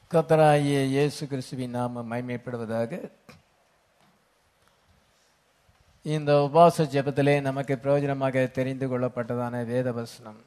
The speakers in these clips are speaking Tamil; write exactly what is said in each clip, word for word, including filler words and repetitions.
கர்த்தராகிய இயேசு கிறிஸ்துவின் நாமம் மகிமைப்படுவதாக. இந்த உபவாச ஜெபத்திலே நமக்கு பிரயோஜனமாக தெரிந்து கொள்ளப்பட்டதான வேத வசனம்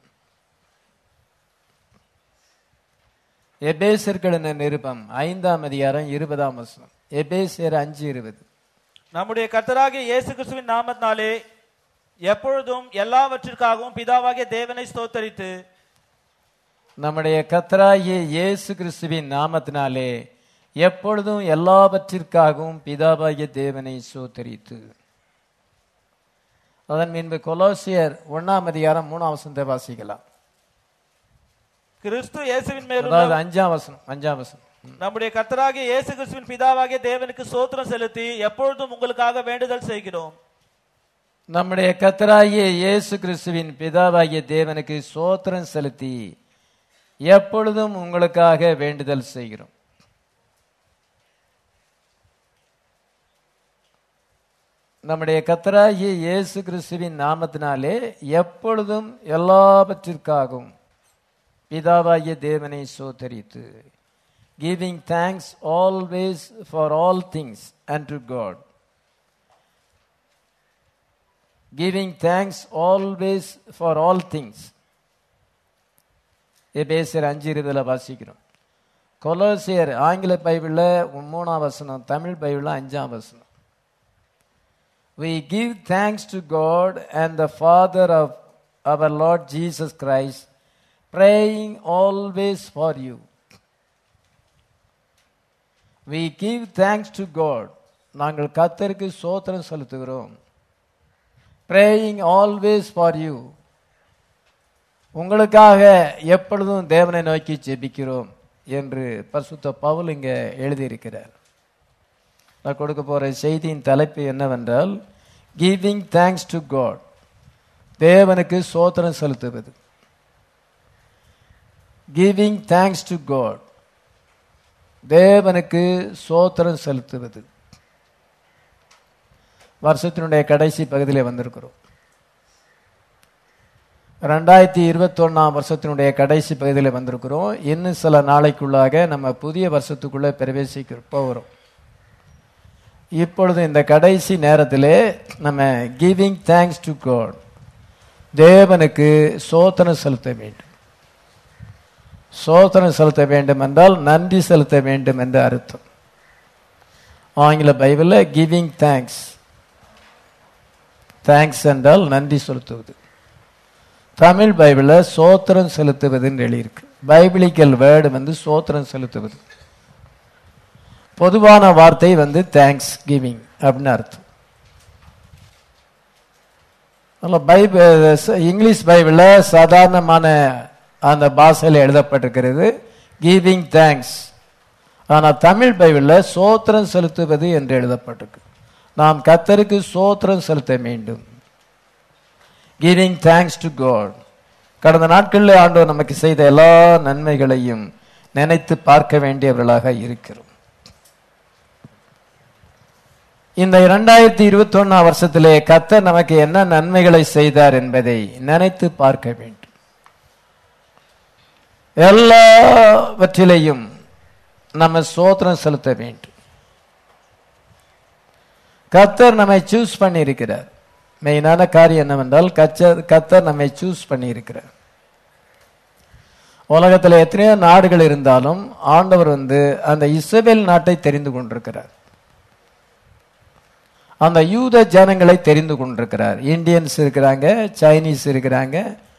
எபேசியர்களின் நிருபம் ஐந்தாம் அதிகாரம் இருபதாம் வசனம். எபேசியர் அஞ்சு இருபது. நம்முடைய கர்த்தராகிய இயேசு கிறிஸ்துவின் நாமத்தினாலே எப்பொழுதும் எல்லாவற்றிற்காகவும் பிதாவாகிய தேவனை ஸ்தோத்தரித்து நம்முடைய கர்த்தராகிய இயேசு கிறிஸ்துவின் நாமத்தினாலே எப்பொழுதும் எல்லாவற்றிற்காகவும் பிதாவாகிய தேவனை ஸ்தோத்தரித்து. அதன் பின்பு கொலோசியர் ஒன்னாம் அதிகாரம் மூணாம் வசனத்தை வாசிக்கலாம். கிறிஸ்து இயேசுவின் மேல் அதாவது அஞ்சாம் வசனம் அஞ்சாம் வசனம். நம்முடைய கர்த்தராகிய இயேசு கிறிஸ்துவின் பிதாவாகிய தேவனுக்கு ஸ்தோத்திரம் செலுத்தி எப்பொழுதும் உங்களுக்காக வேண்டுதல் செய்கிறோம். நம்முடைய கர்த்தராகிய இயேசு கிறிஸ்துவின் பிதாவாகிய தேவனுக்கு ஸ்தோத்திரம் செலுத்தி எப்பொழுதும் உங்களுக்காக வேண்டுதல் செய்கிறோம். நம்முடைய கர்த்தராகிய இயேசு கிறிஸ்துவின் நாமத்தினாலே எப்பொழுதும் எல்லாவற்றிற்காகவும் பிதாவாகிய தேவனை ஸ்தோத்தரித்து, giving thanks always for all things unto God. Giving thanks always for all things. எபேசியர் அஞ்சு இருபதுல வாசிக்கிறோம். கொலோசியர் ஆங்கில பைபிளில் மூணாம் வசனம், தமிழ் பைபிளில் அஞ்சாம் வசனம். We give thanks to God and the Father of our Lord Jesus Christ, praying always for you. We give thanks to God. நாங்கள் கர்த்தருக்கு ஸ்தோத்திரம் செலுத்துகிறோம். Praying always for you. உங்களுக்காக எப்பொழுதும் தேவனை நோக்கி ஜெபிக்கிறோம் என்று பரிசுத்த பவுல் இங்க எழுதியிருக்கிறார். நான் கொடுக்க போற செய்தியின் தலைப்பு என்னவென்றால், கிவிங் தேங்க்ஸ் டு காட். தேவனுக்கு ஸ்தோத்திரம் செலுத்துவது. Giving thanks to God. தேவனுக்கு ஸ்தோத்திரம் செலுத்துவது. வருஷத்தினுடைய கடைசி பகுதியிலே வந்திருக்கிறோம். ரெண்டாயிரத்தி இருபத்தி ஒன்னாம் வருஷத்தினுடைய கடைசி பகுதியில் வந்திருக்கிறோம். இன்னும் சில நாளைக்குள்ளாக நம்ம புதிய வருஷத்துக்குள்ள பிரவேசிக்க போகிறோம். இப்பொழுது இந்த கடைசி நேரத்திலே நம்ம கிவிங் தேங்க்ஸ் டு காட், தேவனுக்கு ஸ்தோத்திரம் செலுத்த வேண்டும். ஸ்தோத்திரம் செலுத்த வேண்டும் என்றால் நன்றி செலுத்த வேண்டும் என்று அர்த்தம். ஆங்கில பைபிளில் கிவிங் தேங்க்ஸ், தேங்க்ஸ் என்றால் நன்றி செலுத்துவது. தமிழ் பைபிளில் ஸ்தோத்திரம் செலுத்துவது என்று எழுதியிருக்கு. பைபிளிக்கல் வேர்டு வந்து ஸ்தோத்திரம் செலுத்துவது. பொதுவான வார்த்தை வந்து தேங்க்ஸ் கிவிங் அப்படின்னு அர்த்தம். பைபிள் இங்கிலீஷ் பைபிளில் சாதாரணமான அந்த பாஷையில் எழுதப்பட்டிருக்கிறது கிவிங் தேங்க்ஸ். ஆனால் தமிழ் பைபிளில் ஸ்தோத்திரம் செலுத்துவது என்று எழுதப்பட்டிருக்கு. நாம் கர்த்தருக்கு ஸ்தோத்திரம் செலுத்த வேண்டும். Giving thanks to God. கடந்த நாட்களில் ஆண்டவர் நமக்கு செய்த எல்லா நன்மைகளையும் நினைத்து பார்க்க வேண்டியவர்களாக இருக்கிறோம். இந்த இரண்டாயிரத்தி இருபத்தி ஒன்னாம் வருஷத்திலே கர்த்தர் நமக்கு என்ன நன்மைகளை செய்தார் என்பதை நினைத்து பார்க்க வேண்டும். எல்லாவற்றிலையும் நம்ம ஸ்தோத்திரம் செலுத்த வேண்டும். கர்த்தர் நம்மை சூஸ் பண்ணி இருக்கிறார். மெயினான காரியம் என்னவென்றால் கர்த்தர் நம்மை சூஸ் பண்ணி இருக்கிறார். உலகத்தில் எத்தனையோ நாடுகள் இருந்தாலும் ஆண்டவர் வந்து அந்த இஸ்ரவேல் நாட்டை தெரிந்து கொண்டிருக்கிறார். அந்த யூத ஜனங்களை தெரிந்து கொண்டிருக்கிறார். இந்தியன்ஸ் இருக்கிறாங்க, சைனீஸ் இருக்கிறாங்க,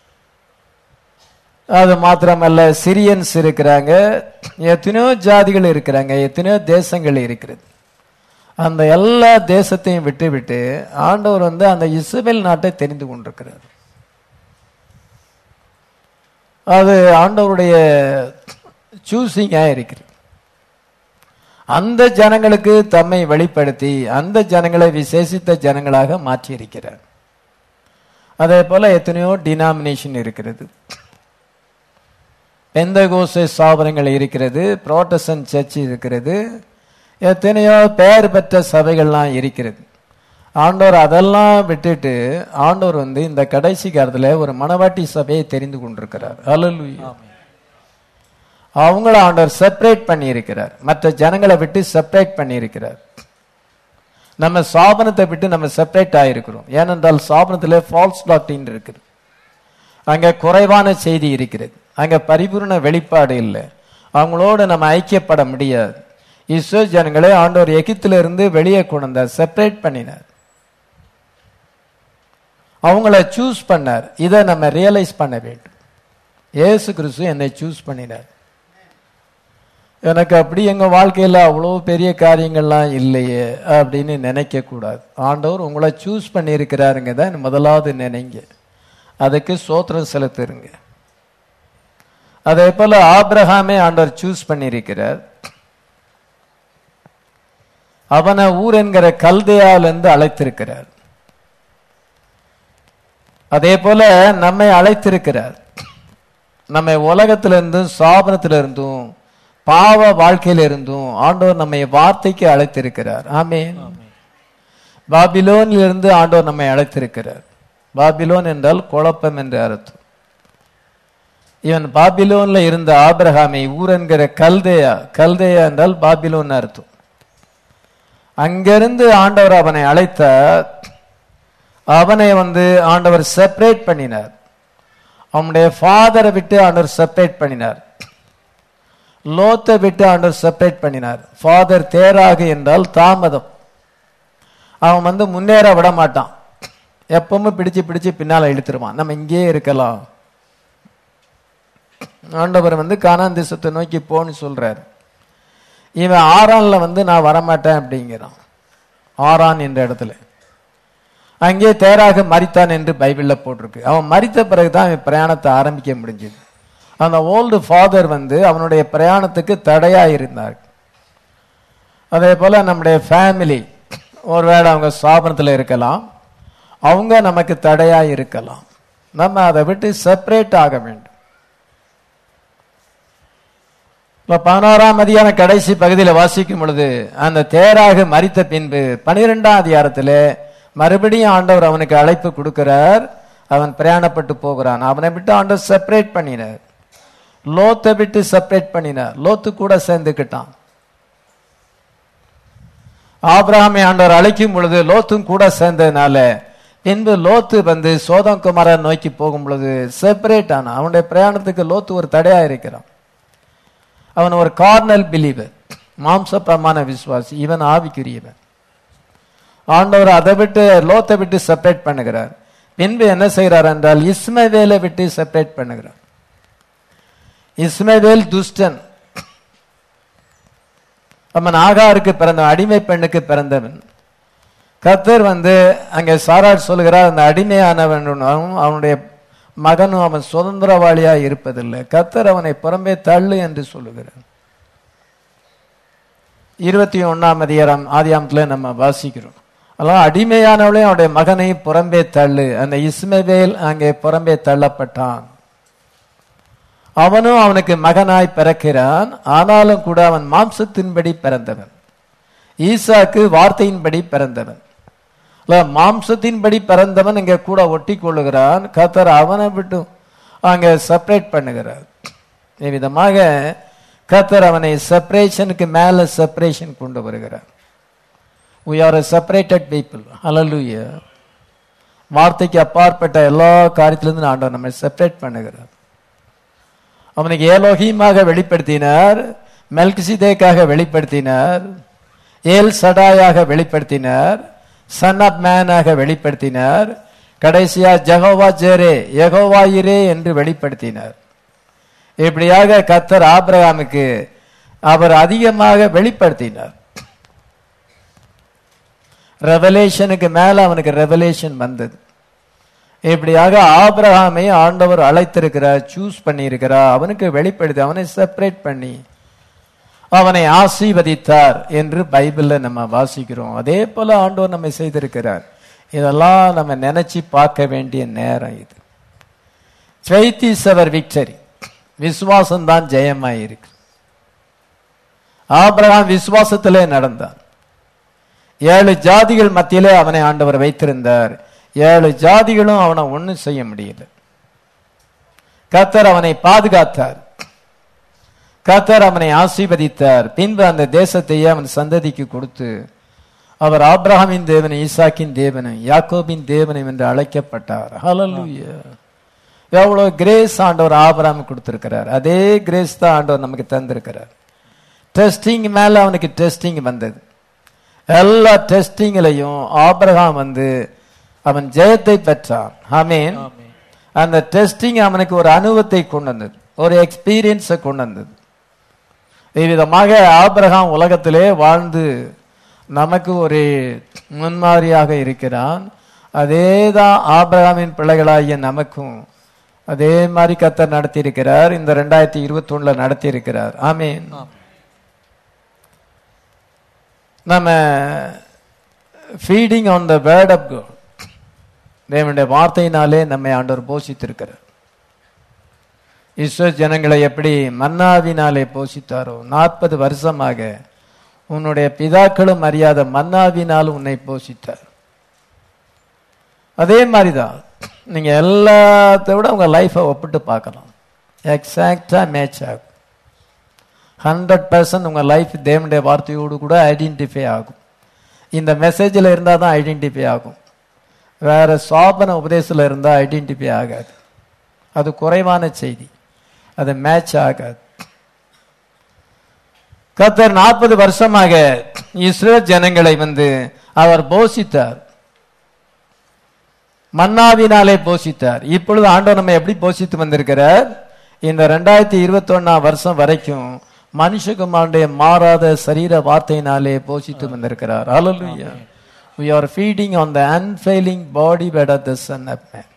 அது மாத்திரமல்ல சிரியன்ஸ் இருக்கிறாங்க, எத்தனையோ ஜாதிகள் இருக்கிறாங்க, எத்தனையோ தேசங்கள் இருக்கிறது. அந்த எல்லா தேசத்தையும் விட்டு விட்டு ஆண்டவர் வந்து அந்த இஸ்ரவேல் நாட்டை தெரிந்து கொண்டிருக்கிறார். அது ஆண்டவருடைய சூசிங்கா இருக்கிறது. அந்த ஜனங்களுக்கு தம்மை வெளிப்படுத்தி அந்த ஜனங்களை விசேஷித்த ஜனங்களாக மாற்றி இருக்கிறார். அதே போல எத்தனையோ டினாமினேஷன் இருக்கிறது. பெந்தகோஸ்தே ஸ்தாபனங்கள் இருக்கிறது, புரோட்டஸ்டன்ட் சர்ச் இருக்கிறது, எத்தனையோ பெயர் பெற்ற சபைகள்லாம் இருக்கிறது. ஆண்டவர் அதெல்லாம் விட்டுட்டு ஆண்டவர் வந்து இந்த கடைசி காலத்தில் ஒரு மணவாட்டி சபையை தெரிந்து கொண்டிருக்கிறார். ஹல்லேலூயா. அவங்கள ஆண்டவர் செப்பரேட் பண்ணி இருக்கிறார், மற்ற ஜனங்களை விட்டு செப்பரேட் பண்ணி இருக்கிறார். நம்ம சாபனத்தை விட்டு நம்ம செப்பரேட் ஆயிருக்கிறோம். ஏனென்றால் சாபனத்திலே ஃபால்ஸ் டாக்டரின் இருக்குது, அங்க குறைவான செய்தி இருக்கிறது, அங்க பரிபூர்ண வெளிப்பாடு இல்லை, அவங்களோட நம்ம ஐக்கியப்பட முடியாது. இஸ்ரவேல் ஜனங்களை ஆண்டவர் எகிப்திலிருந்து வெளியே கொண்டு வந்தார், செப்பரேட் பண்ணினார், அவங்கள சூஸ் பண்ணார். இதை நம்ம ரியலைஸ் பண்ண வேண்டும். இயேசு கிறிஸ்து என்னை சூஸ் பண்ணினார். எனக்கு அப்படி எங்க வாழ்க்கையில அவ்வளோ பெரிய காரியங்கள்லாம் இல்லையே அப்படின்னு நினைக்க கூடாது. ஆண்டவர் உங்களை சூஸ் பண்ணி இருக்கிறாருங்க தான் முதலாவது நினைங்க, அதுக்கு ஸ்தோத்திரம் செலுத்துருங்க. அதே போல ஆபிரகாமே ஆண்டவர் சூஸ் பண்ணி இருக்கிறார். அவனை ஊர் என்கிற கல்தேயாவிலிருந்து அழைத்திருக்கிறார். அதே போல நம்மை அழைத்திருக்கிறார். நம்மை உலகத்திலிருந்தும் சாபனத்திலிருந்தும் பாவ வாழ்க்கையிலிருந்தும் ஆண்டவர் நம்மை வார்த்தைக்கு அழைத்திருக்கிறார். ஆமென். பாபிலோனிலிருந்து ஆண்டவர் நம்மை அழைத்திருக்கிறார். பாபிலோன் என்றால் குழப்பம் என்று அர்த்தம். இவன் பாபிலோன்ல இருந்த ஆபிரகாமை ஊர் என்கிற கல்தேயா, கல்தேயா என்றால் பாபிலோன் அர்த்தம். அங்கிருந்து ஆண்டவர் அவனை அழைத்தார். அவனை வந்து ஆண்டவர் செப்பரேட் பண்ணினார். அவனுடைய ஃபாதரை விட்டு ஆண்டவர் செப்பரேட் பண்ணினார். லோத்தை விட்டு ஆண்டவர் செப்பரேட் பண்ணினார். ஃபாதர் தேராக என்றால் தாமதம். அவன் வந்து முன்னேற விட மாட்டான், எப்பவுமே பிடிச்சு பிடிச்சு பின்னால இழுத்துருவான். நம்ம இங்கே இருக்கலாம். ஆண்டவர் வந்து கானான் தேசத்தை நோக்கி போன்னு சொல்றாரு. இவன் ஆரான்ல வந்து நான் வரமாட்டேன் அப்படிங்கிறான். ஆரான் என்ற இடத்துல அங்கே தேராக மரித்தான் என்று பைபிள்ல போட்டிருக்கு. அவன் மரித்த பிறகுதான் அவன் பிரயாணத்தை ஆரம்பிக்க முடிஞ்சது. அந்த ஓல்டு ஃபாதர் வந்து அவனுடைய பிரயாணத்துக்கு தடையா இருந்தார். அதே போல நம்முடைய ஃபேமிலி ஒருவேளை அவங்க ஸ்தாபனத்தில் இருக்கலாம், அவங்க நமக்கு தடையா இருக்கலாம். நம்ம அதை விட்டு செப்பரேட் ஆக வேண்டும். பதினோராம் அதிகார கடைசி பகுதியில் வாசிக்கும் பொழுது அந்த தேராக மரித்த பின்பு பனிரெண்டாம் அதிகாரத்திலே மறுபடியும் ஆண்டவர் அவனுக்கு அழைப்பு கொடுக்கிறார். அவன் பிரயாணப்பட்டு போகிறான். அவனை விட்டு ஆண்டவர் செப்பரேட் பண்ணினார். லோத்தை விட்டு செப்பரேட் பண்ணினார். லோத்து கூட சேர்ந்துக்கிட்டான். ஆபிரகாமை ஆண்டவர் அழைக்கும் பொழுது லோத்தும் கூட சேர்ந்ததுனால பின்பு லோத்து வந்து சோதம் குமாரை நோக்கி போகும் பொழுது செப்பரேட் ஆனான். அவனுடைய பிரயாணத்துக்கு லோத்து ஒரு தடையா இருக்கிறான். அவன் ஒரு கார்னல் பிலீவர், மாம்ச பிரமாண விசுவாசி. இவன் ஆவிக்குரியவன். ஆண்டவர் அதை விட்டு லோத்தை விட்டு செப்பரேட் பண்ணுகிறார். பின்பு என்ன செய்கிறார் என்றால் இஸ்மவேலை விட்டு செப்பரேட் பண்ணுகிறார். இஸ்மவேல் துஷ்டன். அவன் ஆகாருக்கு பிறந்த அடிமை பெண்ணுக்கு பிறந்தவன். கர்த்தர் வந்து அங்கே சாரார் சொல்கிறார், அந்த அடிமையானவனும் அவனுடைய மகனும் அவன் சுதந்திரவாளியா இருப்பதில்லை. கர்த்தர் அவனை புறம்பே தள்ளு என்று சொல்லுகிறார். இருபத்தி ஒன்னாம் அதிகாரம் ஆதியாமத்துல நம்ம வாசிக்கிறோம். அதெல்லாம் அடிமையானவளையும் அவனுடைய மகனையும் புறம்பே தள்ளு. அந்த இஸ்மவேல் அங்கே புறம்பே தள்ளப்பட்டான். அவனும் அவனுக்கு மகனாய் பிறக்கிறான். ஆனாலும் கூட அவன் மாம்சத்தின்படி பிறந்தவன். ஈசாக்கு வார்த்தையின்படி பிறந்தவன். மாம்சத்தின்படி பிறந்தவன் இங்க கூட ஒட்டி கொள்ளுகிறான். கர்த்தர் அவனை விட்டு அங்க செப்பரேட் பண்ணுகிறார். விதமாக கர்த்தர் அவனை செப்பரேஷனுக்கு மேல செப்பரேஷன் கொண்டு வருகிறார். we are a separated people. hallelujah. வார்த்தைக்கு அப்பாற்பட்ட எல்லா காரியத்திலிருந்து ஆண்டவர் நம்மை செப்பரேட் பண்ணுகிறார். அவனுக்கு ஏலோகீமாக வெளிப்படுத்தினார், மெல்கிசேதேக்காக வெளிப்படுத்தினார், ஏல் சடாயாக வெளிப்படுத்தினார், சன் ஆப் மேனாக வெளிப்படுத்தினார், கடைசியா ஜெகோவா ஜேரே யெகோவா இரே என்று வெளிப்படுத்தினார். இப்படியாக கர்த்தர் ஆபிரகாமுக்கு அவர் அதிகமாக வெளிப்படுத்தினார். ரெவலேஷனுக்கு மேல அவனுக்கு ரெவலேஷன் வந்தது. இப்படியாக ஆபிரகாமை ஆண்டவர் அழைத்திருக்கிறார், சூஸ் பண்ணி இருக்கிறார். அவனுக்கு வெளிப்படுத்தி அவனை செப்பரேட் பண்ணி அவனை ஆசீர்வதித்தார் என்று பைபிள்ல நம்ம வாசிக்கிறோம். அதே போல ஆண்டவர் நம்மை செய்திருக்கிறார். இதெல்லாம் நம்ம நினைச்சு பார்க்க வேண்டிய நேரம் இது. faith is our victory. விசுவாசம் தான் ஜெயமாயிருக்கு. ஆபிரகாம் விசுவாசத்திலே நடந்தான். ஏழு ஜாதிகள் மத்தியிலே அவனை ஆண்டவர் வைத்திருந்தார். ஏழு ஜாதிகளும் அவனை ஒன்றும் செய்ய முடியல. கர்த்தர் அவனை பாதுகாத்தார். கர்த்தர் அவனை ஆசீர்வதித்தார். பின்பு அந்த தேசத்தையே அவன் சந்ததிக்கு கொடுத்து அவர் ஆபிரகாமின் தேவனை, ஈசாக்கின் தேவனை, யாக்கோபின் தேவனை என்று அழைக்கப்பட்டார். ஹல்லேலூயா. எவ்வளவு கிரேஸ் ஆண்டவர் ஆபிரகாமுக்கு கொடுத்திருக்கிறார். அதே கிரேஸ் தான் ஆண்டவர் நமக்கு தந்திருக்கிறார். டெஸ்டிங் மேல அவனுக்கு டெஸ்டிங் வந்தது. எல்லா டெஸ்டிங்லையும் ஆபிரகாம் வந்து அவன் ஜெயத்தை பெற்றான். ஆமென். அந்த டெஸ்டிங் அவனுக்கு ஒரு அனுபவத்தை கொண்டு வந்தது, ஒரு எக்ஸ்பீரியன்ஸை கொண்டு வந்தது. இவ்விதமாக ஆபிரகாம் உலகத்திலே வாழ்ந்து நமக்கு ஒரு முன்மாதிரியாக இருக்கிறான். அதேதான் ஆபிரகாமின் பிள்ளைகளாகிய நமக்கும் அதே மாதிரி கர்த்தர் நடத்தி இருக்கிறார். இந்த ரெண்டாயிரத்தி இருபத்தி ஒண்ணுல நடத்தி இருக்கிறார். ஆமென். நம்ம feeding on the word of God, தேவனுடைய வார்த்தையினாலே நம்மை ஆண்டவர் போஷித்திருக்கிறார். இஸ்ரவேல் ஜனங்களை எப்படி மன்னாவினாலே போஷித்தாரோ, நாற்பது வருஷமாக உன்னுடைய பிதாக்களும் அறியாத மன்னாவினால் உன்னை போஷித்தார். அதே மாதிரிதான் நீங்க எல்லாத்தை விட உங்க லைஃபை ஒப்பிட்டு பார்க்கலாம். எக்ஸாக்டா மேட்ச் ஆகும். ஹண்ட்ரட் பர்சன்ட் உங்க லைஃப் தேவனுடைய வார்த்தையோடு கூட ஐடென்டிஃபை ஆகும். இந்த மெசேஜில் இருந்தால் தான் ஐடென்டிஃபை ஆகும். வேற சாபன உபதேசத்தில் இருந்தால் ஐடென்டிஃபை ஆகாது. அது குறைவான செய்தி, அது மேட்ச் ஆகாது. கர்த்தர் நாற்பது வருஷமாக இஸ்ரவேல் ஜனங்களை வந்து அவர் போஷித்தார், மன்னாவினாலே போஷித்தார். இப்பொழுது ஆண்டவர் நம்ம எப்படி போஷித்து வந்திருக்கிறார்? இந்த ரெண்டாயிரத்தி இருபத்தி ஒன்னாம் வருஷம் வரைக்கும் மனுஷகுமாருடைய மாறாத சரீர வார்த்தையினாலே போஷித்து வந்திருக்கிறார். ஹல்லேலூயா. We are feeding on the unfailing body bed of the Son of Man.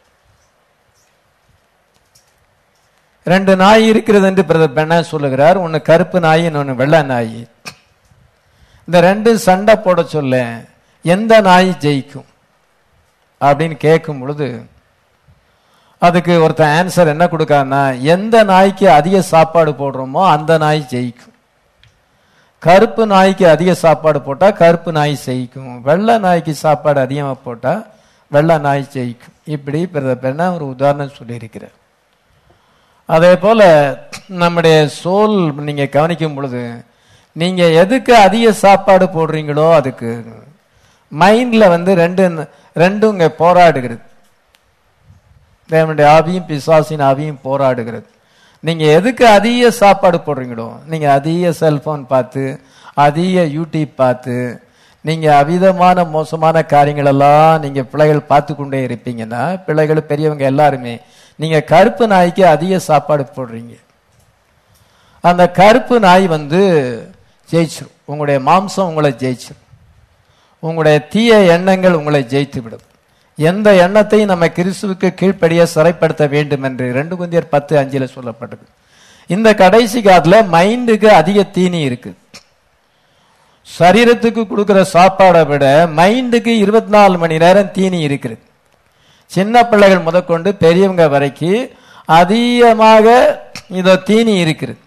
ரெண்டு நாய் இருக்கிறது என்று பிரதர் பெண்ணா சொல்லுகிறார். ஒன்னு கருப்பு நாய், இன்னொன்னு வெள்ளை நாய். இந்த ரெண்டு சண்டை போட சொல்ல எந்த நாய் ஜெயிக்கும் அப்படின்னு கேட்கும் பொழுது அதுக்கு ஒருத்தன் ஆன்சர் என்ன கொடுக்காருன்னா, எந்த நாய்க்கு அதிக சாப்பாடு போடுறோமோ அந்த நாய் ஜெயிக்கும். கருப்பு நாய்க்கு அதிக சாப்பாடு போட்டா கருப்பு நாய் ஜெயிக்கும், வெள்ளை நாய்க்கு சாப்பாடு அதிகமாக போட்டா வெள்ளை நாய் ஜெயிக்கும். இப்படி பிரதர் பெண்ணா ஒரு உதாரணம் சொல்லியிருக்கிறார். அதே போல நம்முடைய சோல் நீங்க கவனிக்கும் பொழுது நீங்க எதுக்கு அதிக சாப்பாடு போடுறீங்களோ அதுக்கு மைண்ட்ல வந்து ரெண்டு ரெண்டும் இங்க போராடுகிறது. தேவனுடைய ஆவியும் பிசாசின் ஆவியும் போராடுகிறது. நீங்க எதுக்கு அதிக சாப்பாடு போடுறீங்களோ, நீங்க அதிக செல்போன் பார்த்து, அதிக யூடியூப் பார்த்து, நீங்க அவிதமான மோசமான காரியங்கள் எல்லாம் நீங்க பிள்ளைகள் பார்த்து கொண்டே இருப்பீங்கன்னா, பிள்ளைகள் பெரியவங்க எல்லாருமே நீங்க கருப்பு நாய்க்கு அதிக சாப்பாடு போடுறீங்க. அந்த கருப்பு நாய் வந்து ஜெயிச்சிடும். உங்களுடைய மாம்சம் உங்களை ஜெயிச்சிடும். உங்களுடைய தீய எண்ணங்கள் உங்களை ஜெயித்து விடும். எந்த எண்ணத்தையும் நம்ம கிறிஸ்துவுக்கு கீழ்ப்படிய சிறைப்படுத்த வேண்டும் என்று ரெண்டு கொரிந்தியர் பத்து அஞ்சுல சொல்லப்பட்டது. இந்த கடைசி காலத்துல மைண்டுக்கு அதிக தீனி இருக்கு. சரீரத்துக்கு கொடுக்கிற சாப்பாடை விட மைண்டுக்கு இருபத்தி நாலு மணி நேரம் தீனி இருக்கிறது. சின்ன பிள்ளைகள் முதற்கொண்டு பெரியவங்க வரைக்கும் அதிகமாக இதோ தீனி இருக்கிறது,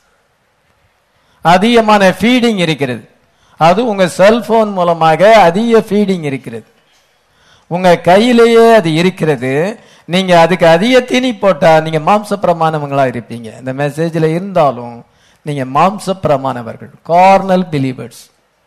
அதிகமான ஃபீடிங் இருக்கிறது. அது உங்க செல்போன் மூலமாக அதிக ஃபீடிங் இருக்கிறது. உங்க கையிலேயே அது இருக்கிறது. நீங்க அதுக்கு அதிக தீனி போட்டா நீங்க மாம்ச பிரமாணவங்களா இருப்பீங்க. இந்த மெசேஜ்ல இருந்தாலும் நீங்க மாம்ச பிரமாணவர்கள், carnal believers.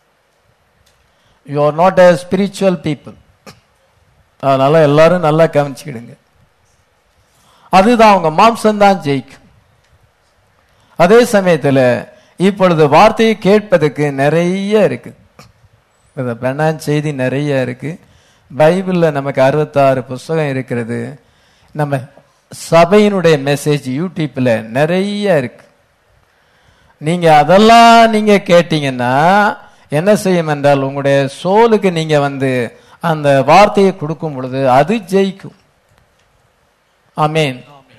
You are not a spiritual people. அதனால எல்லாரும் நல்லா கவனிச்சுக்கிடுங்க. அதுதான் உங்க மாம்சம்தான் ஜெயிக்கும். அதே சமயத்துல இப்பொழுது வார்த்தையை கேட்பதற்கு நிறைய இருக்கு. பெண்ணான் செய்தி நிறைய இருக்கு. பைபிள்ல நமக்கு அறுபத்தாறு புஸ்தகம் இருக்கிறது. நம்ம சபையினுடைய மெசேஜ் யூடியூப்ல நிறைய இருக்கு. நீங்க அதெல்லாம் நீங்க கேட்டீங்கன்னா என்ன செய்யும் என்றால், உங்களுடைய சோலுக்கு நீங்க வந்து அந்த வார்த்தையை கொடுக்கும் பொழுது அது ஜெயிக்கும். ஆமென்.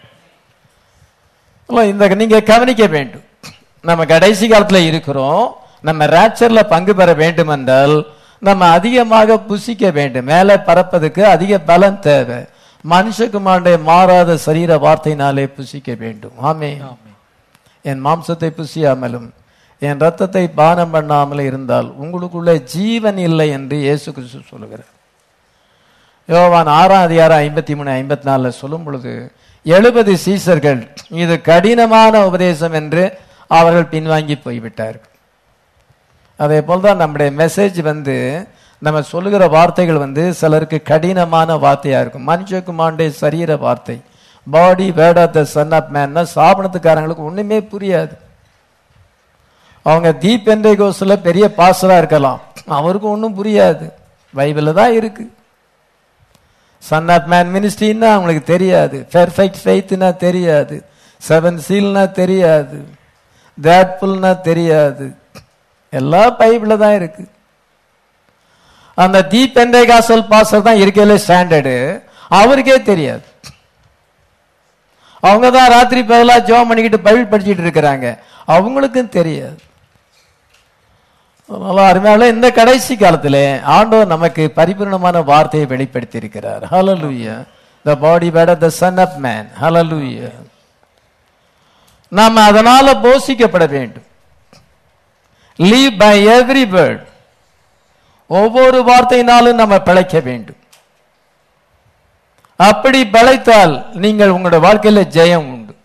இந்த நீங்க கவனிக்க வேண்டும். நம்ம கடைசி காலத்துல இருக்கிறோம். நம்ம ராப்சர்ல பங்கு பெற வேண்டும் என்றால் நம்ம அதிகமாக புசிக்க வேண்டும். மேல பறப்பதுக்கு அதிக பலம் தேவை. மனுஷகுமாருடைய மாறாத சரீர வார்த்தையினாலே புசிக்க வேண்டும். ஆமென். என் மாம்சத்தை புசியாமலும் என் ரத்தத்தை பானம் பண்ணாமல் இருந்தால் உங்களுக்குள்ள ஜீவன் இல்லை என்று இயேசு கிறிஸ்து சொல்லுகிறார். யோவான் ஆறாம் அதிகாரம் ஐம்பத்தி மூணு ஐம்பத்தி நாலுல சொல்லும் பொழுது எழுபது சீசர்கள் இது கடினமான உபதேசம் என்று அவர்கள் பின்வாங்கி போய்விட்டார்கள். அதே போல்தான் நம்முடைய மெசேஜ் வந்து நம்ம சொல்லுகிற வார்த்தைகள் வந்து சிலருக்கு கடினமான வார்த்தையா இருக்கும். மனுஷகுமாரனுடைய சரீர வார்த்தை, body word of the son of man, சாபனத்துக்காரங்களுக்கு ஒண்ணுமே புரியாது. அவங்க தி பெந்தேகோஸ்ல பெரிய பாஸ்டரா இருக்கலாம், அவருக்கும் ஒன்றும் புரியாது. பைபிள்ல தான் இருக்கு. சன் ஆஃப் மேன் மினிஸ்ட்ரின்னா அவங்களுக்கு தெரியாது, பெர்ஃபெக்ட் ஃபெய்த்னா தெரியாது, செவன் சீல்னா தெரியாது, தேட்ஃபுல்னா தெரியாது. எல்லாம் பைபிள்ல தான் இருக்கு. அந்த தி பெந்தேகாஸ்டல் பாஸ்டர் தான் இருக்கல ஸ்டாண்டர்டு, அவருக்கே தெரியாது. அவங்க தான் ராத்திரி பகலா ஜெபம் பண்ணிக்கிட்டு பைபிள் படிச்சுட்டு இருக்கிறாங்க, அவங்களுக்கும் தெரியாது. அருமையால இந்த கடைசி காலத்துல ஆண்டவர் நமக்கு பரிபூர்ணமான வார்த்தையை வெளிப்படுத்தி இருக்கிறார். ஹல்லேலூயா. the body word of the son of man. ஹல்லேலூயா. நாம் அதனால போஷிக்கப்பட வேண்டும். live by every word. ஒவ்வொரு வார்த்தையினாலும் நம்ம பிழைக்க வேண்டும். அப்படி பிழைத்தால் நீங்கள் உங்களுடைய வாழ்க்கையில ஜெயம் உண்டு.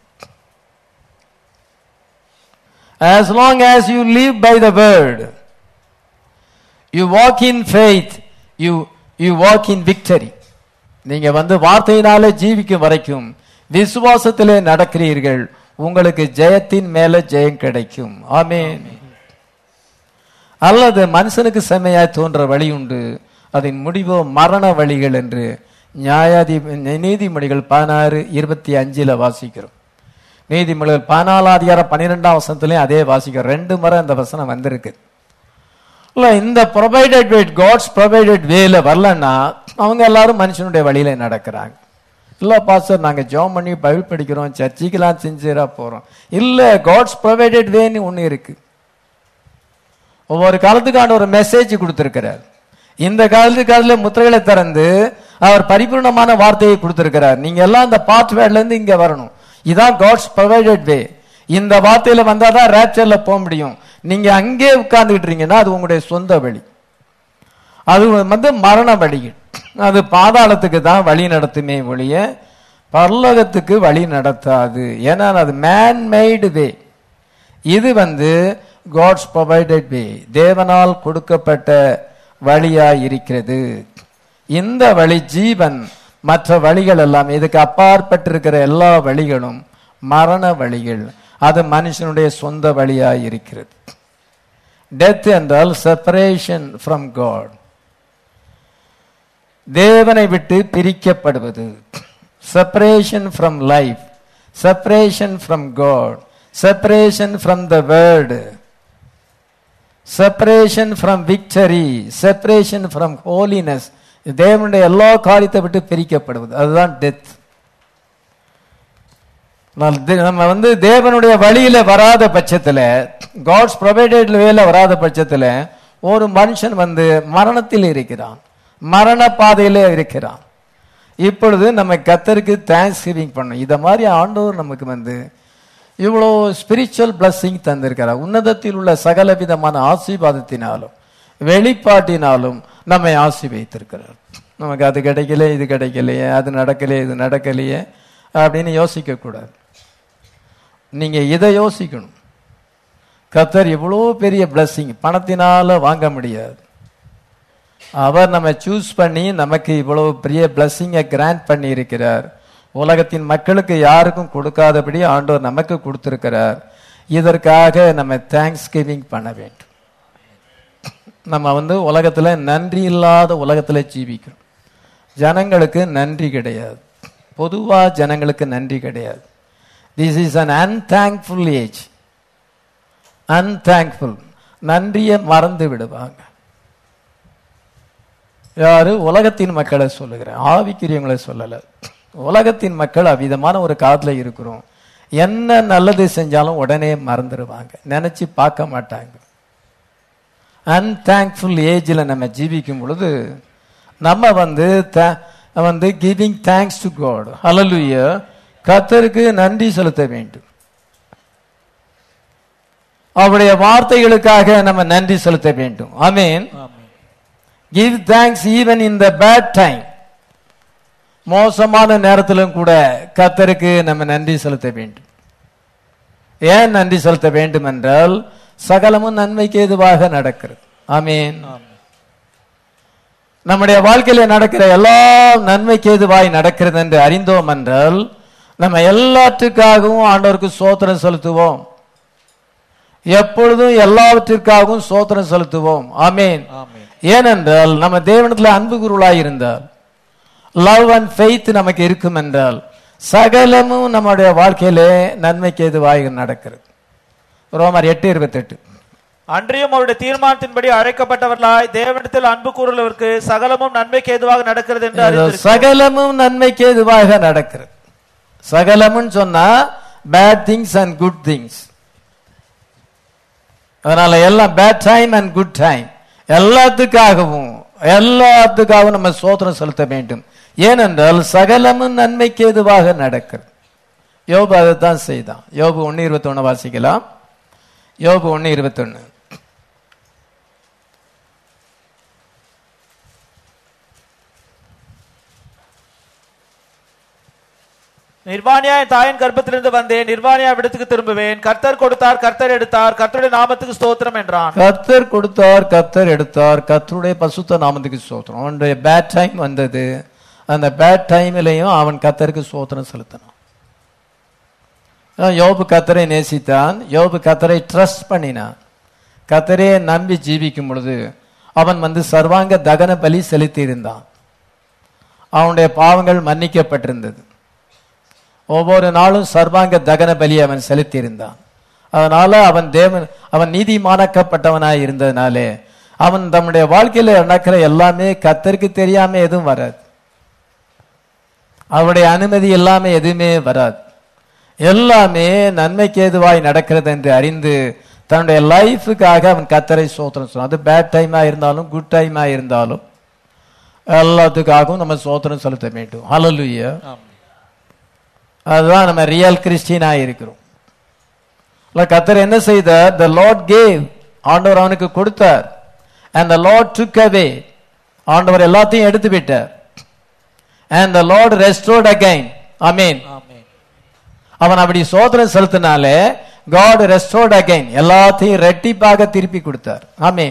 as long as you live by the word, you walk in faith, you you walk in victory. நீங்க வந்து வார்த்தையினாலே ஜீவிக்கும் வரைக்கும் விசுவாசத்திலே நடக்கிறீர்கள், உங்களுக்கு ஜெயத்தின் மேல ஜெயம் கிடைக்கும். ஆமென். அல்லது மனுஷனுக்கு செம்மையாய் தோன்ற வழி உண்டு, அதன் முடிவோ மரண வழிகள் என்று நியாயாதி நீதிமொழிகள் பதினாறு இருபத்தி அஞ்சுல வாசிக்கிறோம். நீதிமொழிகள் பதினாலாம் அதிகாரம் பன்னிரெண்டாம் வசனத்திலையும் அதே வாசிக்கிறோம். ரெண்டு முறை அந்த வசனம் வந்திருக்கு. இந்த ப்ரொவைடட் வே, காட்ஸ் ப்ரொவைடட் வேல வரலன்னா அவங்க எல்லாரும் மனுஷனுடைய வழியில நடக்கிறாங்க. இல்ல பாஸ்டர் நாங்க ஜெபம் பண்ணி பைபிள் படிக்கிறோம், சர்ச்சுக்கெல்லாம் சின்சியரா போறோம். இல்ல, காட்ஸ் ப்ரொவைடட் வேன்னு ஒண்ணு இருக்கு. ஒவ்வொரு காலத்துக்கான ஒரு மெசேஜ் கொடுத்திருக்கிறார். இந்த காலத்துக்கு அதுல முத்திரைகளை திறந்து அவர் பரிபூர்ணமான வார்த்தையை கொடுத்திருக்கிறார். நீங்க எல்லாம் இந்த பாத் வேர்ட்ல இருந்து இங்க வரணும். இதான் காட்ஸ் ப்ரொவைடட் வே. இந்த வார்த்தையில வந்தாதான் ரேப்சர்ல போக முடியும். நீங்க அங்கே உட்கார்ந்துட்டு இருக்கீங்கன்னா அது உங்களுடைய சொந்த வழி, அது வந்து மரண வழி. அது பாதாளத்துக்கு தான் வழி நடத்துமே ஒழிய பரலோகத்துக்கு வழி நடத்தாது. ஏன்னா அது மேன் மேய்டு வே. இது வந்து காட்ஸ் ப்ரொவைடட் வே, தேவனால் கொடுக்கப்பட்ட வழியா இருக்கிறது. இந்த வழி ஜீவன். மற்ற வழிகள் எல்லாம், இதுக்கு அப்பாற்பட்டிருக்கிற எல்லா வழிகளும் மரண வழிகள். அது மனுஷனுடைய சொந்த வழியா இருக்கிறது. டெத் என்றால் செப்பரேஷன் ஃப்ரம் காட், தேவனை விட்டு பிரிக்கப்படுவது. Separation from life, separation from God, separation from the word, separation from victory, separation from holiness. தேவனுடைய எல்லா காரியத்தை விட்டு பிரிக்கப்படுவது, அதுதான் டெத். நம்ம வந்து தேவனுடைய வழியில வராத பட்சத்துல, காட்ஸ் ப்ரொவைடட் வேல வராத பட்சத்துல ஒரு மனுஷன் வந்து மரணத்தில் இருக்கிறான், மரண பாதையிலே இருக்கிறான். இப்பொழுது நம்ம கர்த்தருக்கு தேங்க்ஸ் கிவிங் பண்ணணும். இத மாதிரி ஆண்டவர் நமக்கு வந்து இவ்வளோ ஸ்பிரிச்சுவல் பிளஸ்ஸிங் தந்திருக்கிறார். உன்னதத்தில் உள்ள சகல விதமான ஆசீர்வாதத்தினாலும் வெளிப்பாட்டினாலும் நம்மை ஆசி வைத்திருக்கிறார். நமக்கு அது கிடைக்கல, இது கிடைக்கலையே, அது நடக்கலையே, இது நடக்கலையே அப்படின்னு யோசிக்க கூடாது. நீங்க இதை யோசிக்கணும். கர்த்தர் இவ்வளோ பெரிய பிளஸ்ஸிங் பணத்தினால வாங்க முடியாது. அவர் நம்ம சூஸ் பண்ணி நமக்கு இவ்வளவு பெரிய பிளஸ்ஸிங்கை கிராண்ட் பண்ணி இருக்கிறார். உலகத்தின் மக்களுக்கு யாருக்கும் கொடுக்காதபடி ஆண்டவர் நமக்கு கொடுத்திருக்கிறார். இதற்காக நம்ம தேங்க்ஸ் கிவிங் பண்ண வேண்டும். நம்ம வந்து உலகத்துல நன்றி இல்லாத உலகத்துல ஜீவிக்கிறோம். ஜனங்களுக்கு நன்றி கிடையாது, பொதுவா ஜனங்களுக்கு நன்றி கிடையாது. This is an unthankful age. Unthankful, நன்றியை மறந்து விடுவாங்க. யாரு? உலகத்தின் மக்களை சொல்லுகிறேன், ஆவிக்குரியவங்களை சொல்லல. உலகத்தின் மக்கள் அவ்விதமான ஒரு காலத்துல இருக்கிறோம். என்ன நல்லது செஞ்சாலும் உடனே மறந்துடுவாங்க, நினைச்சு பார்க்க மாட்டாங்க. அன்தேங்க்ஃபுல் ஏஜ்ல நம்ம ஜீவிக்கும் பொழுது நம்ம வந்து வந்து கிவிங் தேங்க்ஸ் டு காட். ஹல்லேலூயா. கர்த்தருக்கு நன்றி செலுத்த வேண்டும். அவருடைய வார்த்தைகளுக்காக நம்ம நன்றி செலுத்த வேண்டும். ஆமென். Give thanks even in the bad time. மோசமான நேரத்திலும் கூட கர்த்தருக்கு நம்ம நன்றி செலுத்த வேண்டும். ஏன் நன்றி செலுத்த வேண்டும் என்றால் சகலமும் நன்மைக்கு ஏதுவாக நடக்கிறது. ஆமீன். நம்முடைய வாழ்க்கையில நடக்கிற எல்லாம் நன்மைக்கு ஏதுவாய் நடக்கிறது என்று அறிந்தோம் என்றால் நம்ம எல்லாற்றுக்காகவும் ஆண்டவருக்கு ஸ்தோத்திரம் செலுத்துவோம். எப்பொழுதும் எல்லாவற்றிற்காகவும் ஸ்தோத்திரம் செலுத்துவோம். ஆமீன். ஏனென்றால் நம்ம தேவனிடத்தில் அன்பு குருளாய் இருந்தால், லவ் அண்ட் ஃபெய்த் நமக்கு இருக்கும் என்றால் சகலமும் நம்முடைய வாழ்க்கையிலே நன்மைக்கு ஏதுவாக நடக்கிறது. ரோமர் எட்டு இருபத்தி எட்டு. அன்றியும் அவருடைய தீர்மானத்தின்படி அழைக்கப்பட்டவர்களாய் தேவனிடத்தில் அன்பு கூறுவதற்கு சகலமும் நன்மைக்கு ஏதுவாக நடக்கிறது என்று அறிந்திருக்கிறோம். சகலமும் நன்மைக்கு ஏதுவாக நடக்கிறது. சகலமும் சொன்னா bad things and good things. அதனால எல்லாம் bad time and good time, எல்லாத்துக்காகவும் எல்லாத்துக்காகவும் நம்ம ஸ்தோத்திரம் செலுத்த வேண்டும். ஏனென்றால் சகலமும் நன்மைக்கு ஏதுவாக நடக்கிறது. யோபு அதைத்தான் செய்தான். யோபு ஒன்னு இருபத்தி ஒன்னு வாசிக்கலாம். யோபு ஒன்னு இருபத்தி ஒன்னு. நிர்வாணியா என் தாயின் கர்ப்பத்திலிருந்து வந்தேன், நிர்வாணியா விடத்துக்கு திரும்புவேன். கர்த்தர் கொடுத்தார், கர்த்தர் எடுத்தார், கர்த்தருடைய நாமத்துக்கு ஸ்தோத்திரம் என்றான். கர்த்தர் கொடுத்தார், கர்த்தர் எடுத்தார், கர்த்தருடைய பசுத்த நாமத்துக்கு ஸ்தோத்திரம். அவனுடைய பேட் டைம் வந்தது. அந்த பேட் டைம்லையும் அவன் கர்த்தருக்கு ஸ்தோத்திரம் செலுத்தினான். யோபு கர்த்தரை நேசித்தான். யோபு கர்த்தரை ட்ரஸ்ட் பண்ணினான். கர்த்தரே நம்பி ஜீவிக்கும் பொழுது அவன் வந்து சர்வாங்க தகன பலி செலுத்தி இருந்தான். அவனுடைய பாவங்கள் மன்னிக்கப்பட்டிருந்தது. ஒவ்வொரு நாளும் சர்வாங்க தகன பலி அவன் செலுத்தி இருந்தான். அதனால அவன் தேவன் அவன் நீதிமானாக்கப்பட்டவனாய் இருந்ததுனாலே அவன் தம்முடைய வாழ்க்கையில நடக்கிற எல்லாமே கர்த்தருக்கு தெரியாம எதுவும் வராது. அவருடைய அனுமதி எல்லாமே எதுவுமே வராது. எல்லாமே நன்மைக்கு ஏதுவாய் நடக்கிறது என்று அறிந்து தன்னுடைய லைஃபுக்காக அவன் கர்த்தரை ஸ்தோத்திரம் சொன்னான். அது பேட் டைமா இருந்தாலும் குட் டைமா இருந்தாலும் எல்லாத்துக்காகவும் நம்ம ஸ்தோத்திரம் செலுத்த வேண்டும். ஹல்லேலூயா. அதுதான் நம்ம ரியல் கிறிஸ்டியனா இருக்கிறோம். கர்த்தர் என்ன செய்தார்? the Lord gave, ஆண்டவர் அவனுக்கு கொடுத்தார். and the Lord took away, ஆண்டவர் எல்லாத்தையும் எடுத்து விட்டார். and the Lord restored again. ஆமென். அவன் அப்படி ஸ்தோத்திரம் செலுத்தினாலே God restored again, எல்லாத்தையும் ரெட்டிப்பாக திருப்பி கொடுத்தார். ஆமென்.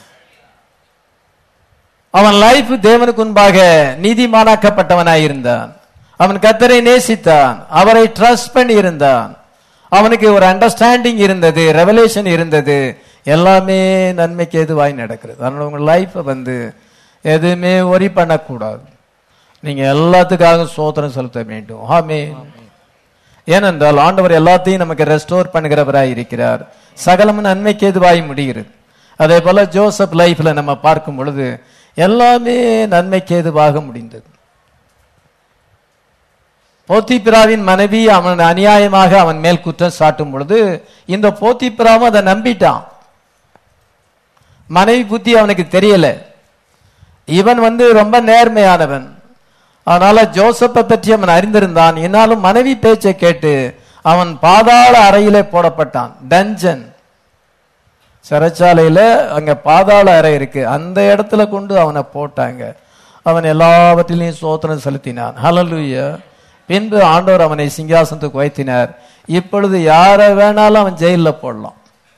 அவன் லைஃப் தேவனுக்கு முன்பாக நீதிமானாக்கப்பட்டவனாய் இருந்தான். அவன் கர்த்தரை நேசித்தான். அவரை ட்ரஸ்ட் பண்ணி இருந்தான். அவனுக்கு ஒரு அண்டர்ஸ்டாண்டிங் இருந்தது, ரெவலேஷன் இருந்தது. எல்லாமே நன்மைக்கு எதுவாய் நடக்கிறது. அதனால உங்க லைஃபை வந்து எதுவுமே ஒரி பண்ணக்கூடாது. நீங்க எல்லாத்துக்காக ஸ்தோத்திரம் செலுத்த வேண்டும். ஆமென். ஏனென்றால் ஆண்டவர் எல்லாத்தையும் நமக்கு ரெஸ்டோர் பண்ணுகிறவராய் இருக்கிறார். சகலமும் நன்மைக்கு எதுவாய் முடிகிறது. அதே போல ஜோசப் லைஃப்ல நம்ம பார்க்கும் பொழுது எல்லாமே நன்மைக்கு எதுவாக முடிந்தது. போத்திபிராவின் மனைவி அவன் அநியாயமாக அவன் மேல் குற்றம் சாட்டும் பொழுது இந்த போத்திபிராவும் அதை நம்பிட்டான். மனைவி புத்தி அவனுக்கு தெரியல. இவன் வந்து ரொம்ப நேர்மையானவன். அதனால ஜோசப்பை பற்றி அவன் அறிந்திருந்தான். என்னாலும் மனைவி பேச்சை கேட்டு அவன் பாதாள அறையிலே போடப்பட்டான். டஞ்சன், சிறைச்சாலையில அங்க பாதாள அறை இருக்கு, அந்த இடத்துல கொண்டு அவனை போட்டாங்க. அவன் எல்லாவற்றிலையும் ஸ்தோத்திரம் செலுத்தினான். ஹல்லேலூயா. பின்பு ஆண்டவர் அவனை சிங்காசனத்துக்கு உயர்த்தினார். இப்பொழுது யாரை வேணாலும் அவன் ஜெயிலில் போடலாம்.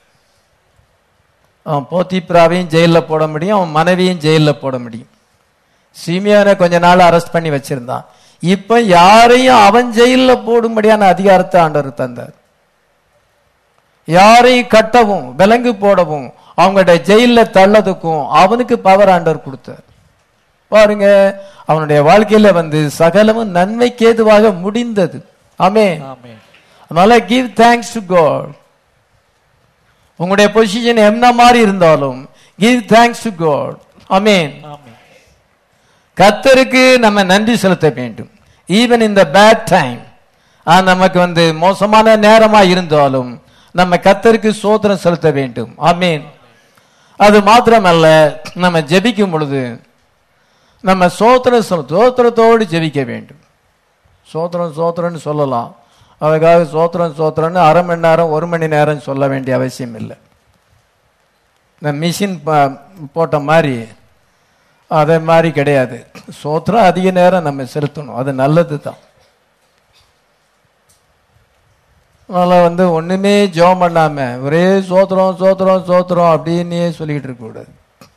அவன் போத்திப்ராவையும் ஜெயிலில் போட முடியும், அவன் மனைவியும் ஜெயிலில் போட முடியும். சிமியோனை கொஞ்ச நாள் அரெஸ்ட் பண்ணி வச்சிருந்தான். இப்ப யாரையும் அவன் ஜெயிலில் போடும்படியான அதிகாரத்தை ஆண்டவர் தந்தார். யாரையும் கட்டவும் விலங்கு போடவும் அவங்களுடைய ஜெயிலில் தள்ளதுக்கும் அவனுக்கு பவர் ஆண்டவர் கொடுத்தார். பாருங்க, அவனுடைய வாழ்க்கையில வந்து சகலமும் நன்மைக்கு ஏதுவாக முடிந்தது. ஆமென். அதனால கிவ் தேங்க்ஸ் டு காட். உங்களுடைய பொசிஷன் என்ன மாதிரி இருந்தாலும் கிவ் தேங்க்ஸ் டு காட். ஆமென். கர்த்தருக்கு நம்ம நன்றி செலுத்த வேண்டும். Even in the bad time, நமக்கு வந்து மோசமான நேரமா இருந்தாலும் நம்ம கர்த்தருக்கு ஸ்தோத்திரம் செலுத்த வேண்டும். ஆமென். அது மாத்திரமல்ல, நம்ம ஜெபிக்கும் பொழுது நம்ம சோத்திர சோத்திரத்தோடு ஜெபிக்க வேண்டும். சோத்திரம் சோத்திரன்னு சொல்லலாம். அதுக்காக சோத்திரம் சோத்திரன்னு அரை மணி நேரம் ஒரு மணி நேரம் சொல்ல வேண்டிய அவசியம் இல்லை. இந்த மிஷின் போட்ட மாதிரி அதே மாதிரி கிடையாது. சோத்திரம் அதிக நேரம் நம்ம செலுத்தணும், அது நல்லது தான். அதனால வந்து ஒண்ணுமே ஜெபம் பண்ணாம ஒரே சோத்திரம் சோத்திரம் சோத்திரம் அப்படின்னே சொல்லிட்டு இருக்க கூடாது.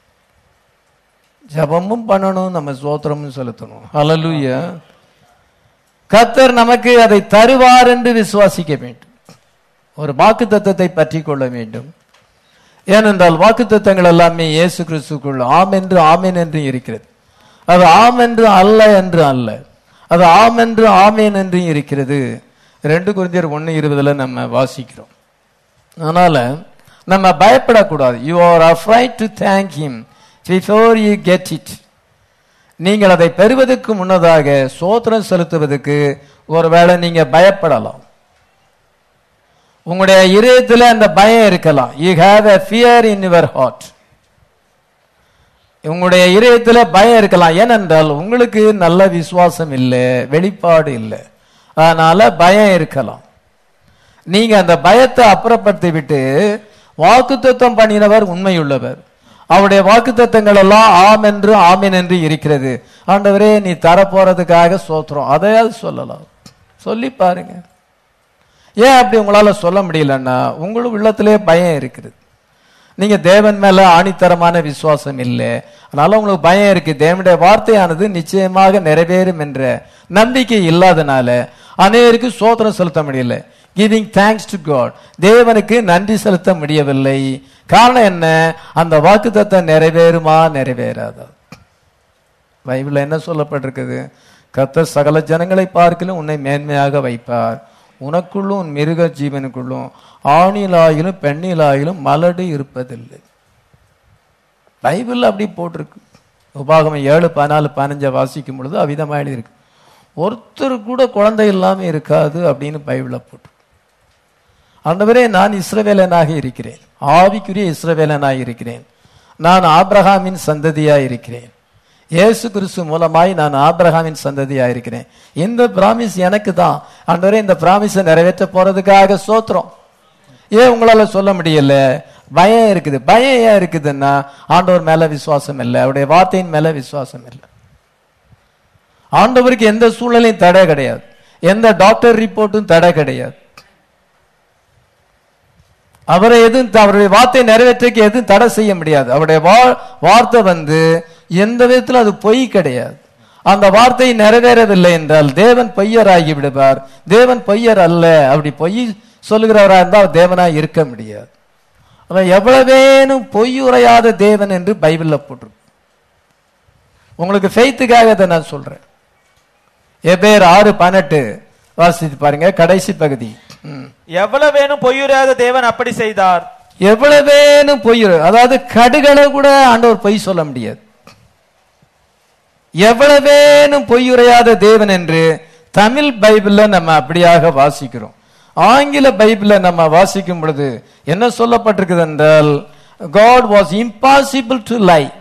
ஜெபமும் பண்ணணும், நம்ம சோத்திரமும் செலுத்தணும். ஹல்லேலூயா. கர்த்தர் நமக்கு அதை தருவார் என்று விசுவாசிக்க வேண்டும். ஒரு வாக்குத்தத்தத்தை பற்றி கொள்ள வேண்டும். ஏனென்றால் வாக்குத்தத்தங்கள் எல்லாமே இயேசு கிறிஸ்துக்குள் ஆம் என்று ஆமேன் என்று இருக்கிறது. அது ஆம் என்று அல்ல என்று அல்ல, அது ஆம் என்று ஆமேன் என்று இருக்கிறது. ரெண்டு கொரிந்தியர் ஒன்னு இருபதுல நம்ம வாசிக்கிறோம். அதனால நம்ம பயப்படக்கூடாது. You are afraid to thank him before you get it. நீங்கள் அதை பெறுவதற்கு முன்னதாக சோத்திரம் செலுத்துவதற்கு ஒருவேளை நீங்க பயப்படலாம். உங்களுடைய இதயத்தில் அந்த பயம் இருக்கலாம். you have a fear in your heart. உங்களுடைய இதயத்தில் பயம் இருக்கலாம். ஏனென்றால் உங்களுக்கு நல்ல விசுவாசம் இல்லை, வெளிப்பாடு இல்லை, அதனால பயம் இருக்கலாம். நீங்க அந்த பயத்தை அப்புறப்படுத்தி விட்டு வாக்குத்தத்தம் பண்ணினவர் உண்மையுள்ளவர், அவருடைய வாக்குத்தத்தங்கள் எல்லாம் ஆம் என்று ஆமீன் என்று இருக்கிறது. ஆண்டவரே நீ தரப்போறதுக்காக சோத்திரம், அதையாவது சொல்லலாம், சொல்லி பாருங்க. ஏன் அப்படி உங்களால சொல்ல முடியலன்னா உங்களுக்கு உள்ளத்திலே பயம் இருக்குது. நீங்க தேவன் மேல ஆணித்தரமான விசுவாசம் இல்லை, அதனால உங்களுக்கு பயம் இருக்கு. தேவனுடைய வார்த்தையானது நிச்சயமாக நிறைவேறும் என்ற நம்பிக்கை இல்லாதனால அநேகருக்கு சோத்திரம் செலுத்த முடியல. கிவிங் தேங்க்ஸ் டு காட், தேவனுக்கு நன்றி செலுத்த முடியவில்லை. காரணம் என்ன? அந்த வாக்குத்தத்தம் நிறைவேறுமா நிறைவேறாதா? பைபிள்ல என்ன சொல்லப்பட்டிருக்குது? கர்த்தர் சகல ஜனங்களை பார்க்கலும் உன்னை மேன்மையாக வைப்பார், உனக்குள்ளும் உன் மிருக ஜீவனுக்குள்ளும் ஆணிலாயிலும் பெண்ணிலாயிலும் மலடு இருப்பதில்லை. பைபிள் அப்படி போட்டிருக்கு. உபாகமம் ஏழு பதினாலு பதினஞ்சை வாசிக்கும் பொழுது அவ்விதமாக எழுதியிருக்கு. ஒருத்தர் கூட குழந்தை இல்லாம இருக்காது அப்படின்னு பைபிள்ல போட்டு. ஆண்டவரே நான் இஸ்ரவேலனாக இருக்கிறேன், ஆவிக்குரிய இஸ்ரவேலனாக இருக்கிறேன், நான் ஆபிரகாமின் சந்ததியாக இருக்கிறேன், இயேசு கிறிஸ்து மூலமாய் நான் ஆபிரகாமின் சந்ததியாக இருக்கிறேன். இந்த பிராமிஸ் எனக்கு தான். ஆண்டவரே இந்த பிராமிஸை நிறைவேற்ற போறதுக்காக சோத்திரம். ஏன் உங்களால சொல்ல முடியல? பயம் இருக்குது. பயம் ஏன் இருக்குதுன்னா ஆண்டவர் மேல விசுவாசம் இல்லை, அவருடைய வார்த்தையின் மேல விசுவாசம் இல்லை. ஆண்டவருக்கு எந்த சூழ்நிலையும் தடை கிடையாது, எந்த டாக்டர் ரிப்போர்ட்டும் தடை கிடையாது. அவரை எதுவும் அவருடைய வார்த்தை நிறைவேற்றக்கு எதுவும் தடை செய்ய முடியாது. அவருடைய வார்த்தை வந்து எந்த விதத்தில் அது பொய் கிடையாது. அந்த வார்த்தை நிறைவேறவில்லை என்றால் தேவன் பொய்யராகி விடுவார். தேவன் பொய்யர் அல்ல. அப்படி பொய் சொல்லுகிறவராக இருந்தால் தேவனாய் இருக்க முடியாது. எவ்வளவேனும் பொய் உரையாத தேவன் என்று பைபிள்ல போட்டிருக்கு. உங்களுக்கு ஃபெய்த்துக்காக அதை நான் சொல்றேன். எபேர் ஆறு பதினெட்டு வாசித்து பாருங்க, கடைசி பகுதி. எவ்வளவேனும் பொய்யுரையாத தேவன் அப்படி செய்தார். எவ்வளவேனும் பொய்யுரை, அதாவது கடுகளை கூட ஆண்டவர் பொய் சொல்ல முடியாது. எவ்வளவேனும் பொய்யுரையாத தேவன் என்று தமிழ் பைபிள்ல நம்ம அப்படியாக வாசிக்கிறோம். ஆங்கில பைபிள நம்ம வாசிக்கும் பொழுது என்ன சொல்லப்பட்டிருக்குது என்றால், God was impossible to lie.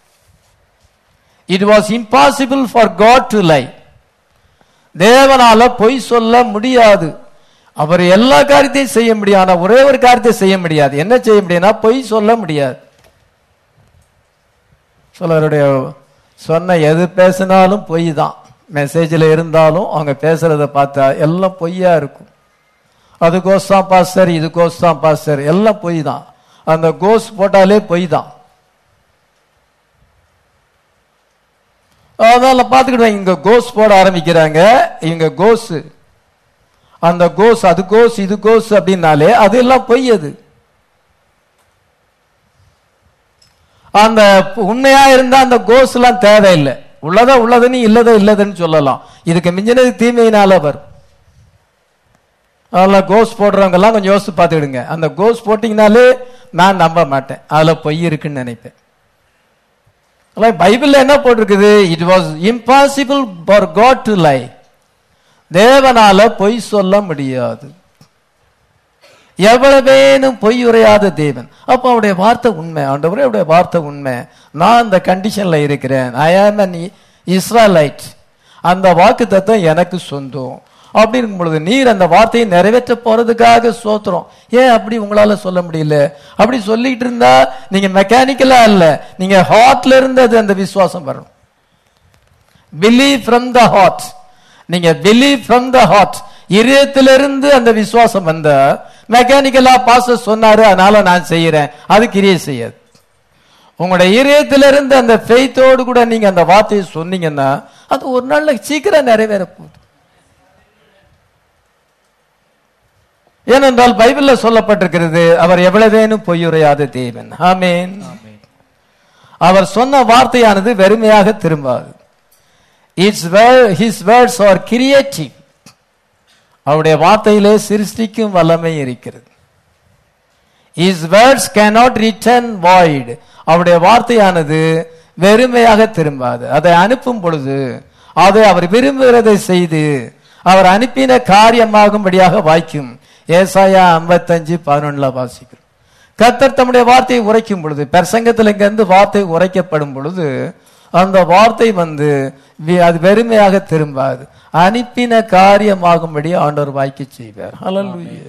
It was impossible for God to lie. தேவனால பொய் சொல்ல முடியாது. அவர் எல்லா காரியத்தையும் செய்ய முடியும், ஆனா ஒரே ஒரு காரியத்தை செய்ய முடியாது. என்ன செய்ய முடியும்னா பொய் சொல்ல முடியாது. சிலருடைய சொன்ன எது பேசினாலும் பொய் தான். மெசேஜ்ல இருந்தாலும் அவங்க பேசுறத பார்த்தா எல்லாம் பொய்யா இருக்கும். அது கோஸ்தான் பாஸ்டர், இது கோஸ்தான் பாஸ்டர், எல்லாம் பொய் தான். அந்த கோஸ் போட்டாலே பொய் தான். அதனால பாத்துக்கிட்டு இங்க கோஸ் போட ஆரம்பிக்கிறாங்க. இவங்க கோஸ், அந்த கோஸ், அது கோஸ், இது கோஸ் அப்படின்னாலே அது எல்லாம் பொய். அது அந்த உண்மையா இருந்தா அந்த கோஸ் எல்லாம் தேவையில்லை. உள்ளதா உள்ளதுன்னு, இல்லதா இல்லதுன்னு சொல்லலாம். இதுக்கு மிஞ்சினது தீமையினால வரும். அதனால கோஸ் போடுறவங்க எல்லாம் கொஞ்சம் யோசிச்சு பார்த்துக்கிடுங்க. அந்த கோஸ் போட்டீங்கனாலே நான் நம்ப மாட்டேன், அதுல பொய் இருக்குன்னு நினைப்பேன். பைபிள்ல என்ன போட்டிருக்குது? It was impossible for God to lie. தேவனால பொய் சொல்ல முடியாது. எவ்வளவேனும் பொய் உரையாத தேவன். அப்ப அவருடைய வார்த்தை உண்மை. ஆண்டவரே அவருடைய வார்த்தை உண்மை. நான் அந்த கண்டிஷன்ல இருக்கிறேன். ஐ ஆம் an இஸ்ரேலைட். அந்த வாக்குத்தத்தம் எனக்கு சொந்தம். அப்படி இருக்கும் பொழுது நீர் அந்த வார்த்தையை நிறைவேற்ற போறதுக்காக சோத்திரம். ஏன் அப்படி உங்களால சொல்ல முடியல? அப்படி சொல்லிட்டு இருந்தா நீங்க மெக்கானிக்கலா இல்ல, நீங்க ஹார்ட்ல இருந்து அது அந்த விசுவாசம் வரணும். Believe from the heart. நீங்க பிலீவ் ஃப்ரம் த ஹார்ட். இதயத்திலிருந்து அந்த விசுவாசம் வந்த மெக்கானிக்கலா பாஸ்டர் சொன்னாரு அதனால நான் செய்யறேன், அது கிரியை செய்யாது. உங்களுடைய இதயத்திலிருந்து அந்த ஃபெய்த்தோடு கூட நீங்க அந்த வார்த்தையை சொன்னீங்கன்னா அது ஒரு நாள்ல சீக்கிரம் நிறைவேற போகுது. ஏனென்றால் பைபிள்ல சொல்லப்பட்டிருக்கிறது, அவர் எவ்வளவேனும் பொய்யுரையாத தேவன். ஆமென். அவர் சொன்ன வார்த்தையானது வெறுமையாக திரும்பாது. It's his words are creative. அவருடைய வார்த்தையிலே சிருஷ்டிக்கும் வல்லமை இருக்கிறது. his words cannot return void. அவருடைய வார்த்தையானது வெறுமையாக திரும்பாது. அதை அனுப்பும் பொழுது அதை அவர் விரும்புகிறதை செய்து அவர் அனுப்பின காரியமாகும்படியாக வாய்க்கும். ஏசாயா ஐம்பத்தஞ்சு பதினொன்னுல வாசிக்கிறோம். கர்த்தர் தம்முடைய வார்த்தையை உரைக்கும் பொழுது, பிரசங்கத்தில் இங்கிருந்து வார்த்தை உரைக்கப்படும் பொழுது அந்த வார்த்தை வந்து அது வெறுமையாக திரும்பாது, அனுப்பின காரியமாகும்படி ஆண்டவர் வாய்க்க செய்வார். ஹல்லேலூயா.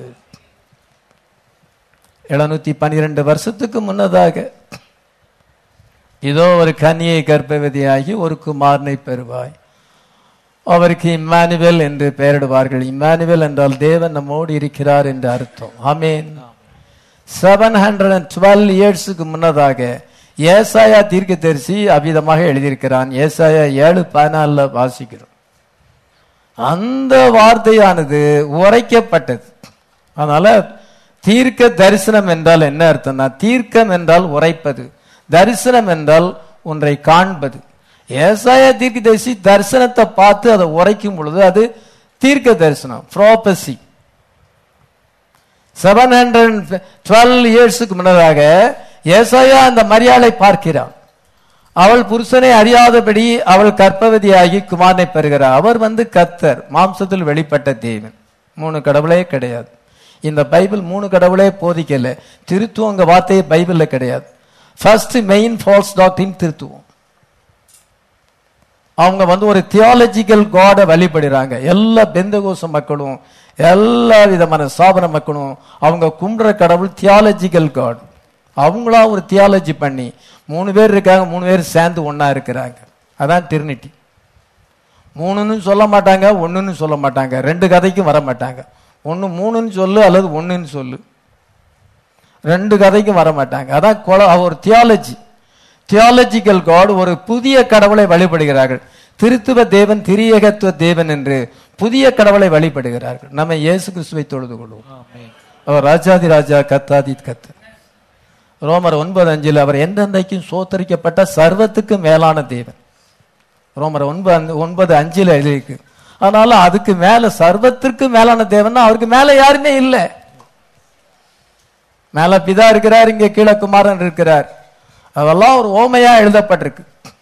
எழுநூத்தி பன்னிரண்டு வருஷத்துக்கு முன்னதாக இதோ ஒரு கன்னியை கர்ப்பவதியாகி ஒரு குமாரனை பெறுவாய், அவருக்கு இம்மானுவேல் என்று பெயரிடுவார்கள். இம்மானுவேல் என்றால் தேவன் நம்மோடு இருக்கிறார் என்று அர்த்தம். ஆமென். செவன் ஹண்ட்ரட் அண்ட் டுவெல் இயர்ஸுக்கு முன்னதாக ஏசாயா தீர்க்கதரிசி அவ்விதமாக எழுதியிருக்கிறான். ஏசாயா ஏழு பதினாலுல வாசிக்கிறோம். அந்த வார்த்தையானது உரைக்கப்பட்டது. அதனால தீர்க்க தரிசனம் என்றால் என்ன அர்த்தம்னா, தீர்க்கம் என்றால் உரைப்பது, தரிசனம் என்றால் ஒன்றை காண்பது. ஏசாயா தீர்க்கதரிசி தரிசனத்தை பார்த்து அதை உரைக்கும் பொழுது அது தீர்க்க தரிசனம், ப்ராபசி. செவன் ஹண்ட்ரட் டுவெல் இயர்ஸுக்கு முன்னதாக ஏசாயா அந்த மரியாளை பார்க்கிறான். அவள் புருஷனை அறியாதபடி அவள் கர்ப்பவதியாகி குமாரனை பெறுகிறார். அவர் வந்து கர்த்தர், மாம்சத்தில் வெளிப்பட்ட தேவன். மூணு கடவுளே கிடையாது. இந்த பைபிள் மூணு கடவுளே போதிக்கல. திருத்துவம் உங்க வார்த்தையே பைபிள்ல கிடையாது. ஃபர்ஸ்ட் மெயின் ஃபால்ஸ் டாக்டரின் திருத்துவம். அவங்க வந்து ஒரு தியாலஜிக்கல் காட வழிபடுறாங்க. எல்லா பெந்தகோச மக்களும் எல்லா விதமான ஸ்தாபன மக்களும் அவங்க கும்பிடுற கடவுள் தியாலஜிக்கல் காட். அவங்களா ஒரு தியாலஜி பண்ணி மூணு பேர் இருக்காங்க, மூணு பேர் சேர்ந்து ஒன்னா இருக்கிறாங்க. அதான் டிரினிட்டி. மூணுன்னு சொல்ல மாட்டாங்க, ஒன்னுன்னு சொல்ல மாட்டாங்க, ரெண்டு கதைக்கும் வர மாட்டாங்க. ஒன்னு மூணுன்னு சொல்லு அல்லது ஒன்னுன்னு சொல்லு, ரெண்டு கதைக்கும் வர மாட்டாங்க. அதான் ஒரு தியாலஜி, தியாலஜிக்கல் காட். ஒரு புதிய கடவுளை வழிபடுகிறார்கள். திருத்துவ தேவன், திரியகத்துவ தேவன் என்று புதிய கடவுளை வழிபடுகிறார்கள். நம்ம இயேசு கிறிஸ்துவை தொழுது கொள்வோம். அவர் ராஜாதி ராஜா, கத்தாதி கத்து. ரோமர் ஒன்பது அஞ்சில் அவர் எந்தெந்தைக்கும் சோத்தரிக்கப்பட்ட சர்வத்துக்கு மேலான தேவன். ரோமர் ஒன்பது ஒன்பது அஞ்சில் எழுதியிருக்கு. அதனால அதுக்கு மேல சர்வத்திற்கு மேலான தேவன், அவருக்கு மேல யாருமே இல்லை. மேல பிதா இருக்கிறார், இங்க கீழே குமாரன் இருக்கிறார். அதெல்லாம் ஒரு ஓமையா எழுதப்பட்டிருக்கு.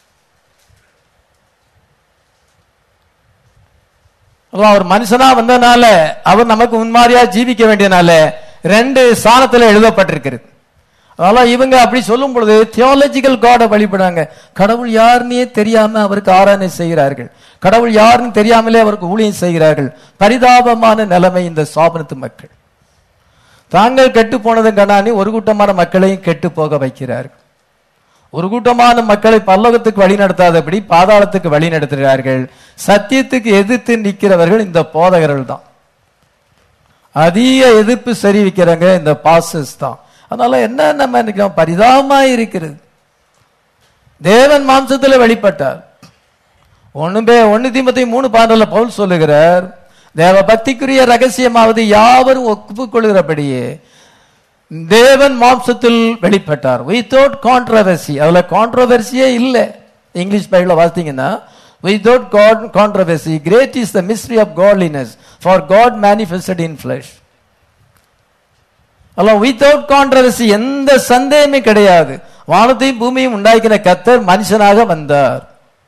அவர் மனுஷனா வந்தனால, அவர் நமக்கு முன்மாதிரியா ஜீவிக்க வேண்டியனால ரெண்டு ஸ்தானத்துல எழுதப்பட்டிருக்கிறது. அதனால இவங்க அப்படி சொல்லும் பொழுது தியாலஜிக்கல் காடை வழிபடாங்க. கடவுள் யாருன்னே தெரியாம அவருக்கு ஆராதனை செய்கிறார்கள். கடவுள் யாருன்னு தெரியாமலே அவருக்கு ஊழியம் செய்கிறார்கள். பரிதாபமான நிலைமை இந்த சாபனத்து மக்கள். தாங்கள் கெட்டு போனதும் கண்ணாணி ஒரு கூட்டமான மக்களையும் கெட்டு போக வைக்கிறார்கள். ஒரு கூட்டமான மக்களை பல்லவத்துக்கு வழி நடத்தாதபடி பாதாளத்துக்கு வழி நடத்துகிறார்கள். சத்தியத்துக்கு எதிர்த்து நிற்கிறவர்கள் இந்த போதகர்கள் தான். அதிக எதிர்ப்பு தெரிவிக்கிறாங்க இந்த பாஸ்டர்ஸ் தான். அதனால என்ன நம்ம நினைக்கிறோம், பரிதாபமா இருக்கிறது. தேவன் மாம்சத்தில் வெளிப்பட்டார். ஒண்ணுமே ஒன்னு தீமத்தை மூணு பாடல பவுல் சொல்லுகிறார், தேவ பக்திக்குரிய ரகசியமாவது யாவரும் ஒப்புக்கொள்கிறபடியே தேவன் மாம்சத்தில் வெளிப்பட்டார். Without controversy. அதுல கான்ட்ரவர்சியே இல்லை. இங்கிலீஷ் பைபிள்ல வாசித்தீங்கன்னா without controversy, great is the mystery of godliness, for God manifested in flesh. அல்ல, வித்தவுட் கான்ட்ரவர்சி, எந்த சந்தேகமே கிடையாது. வானத்தையும் பூமியும் உண்டாக்கின கர்த்தர் மனுஷனாக வந்தார்.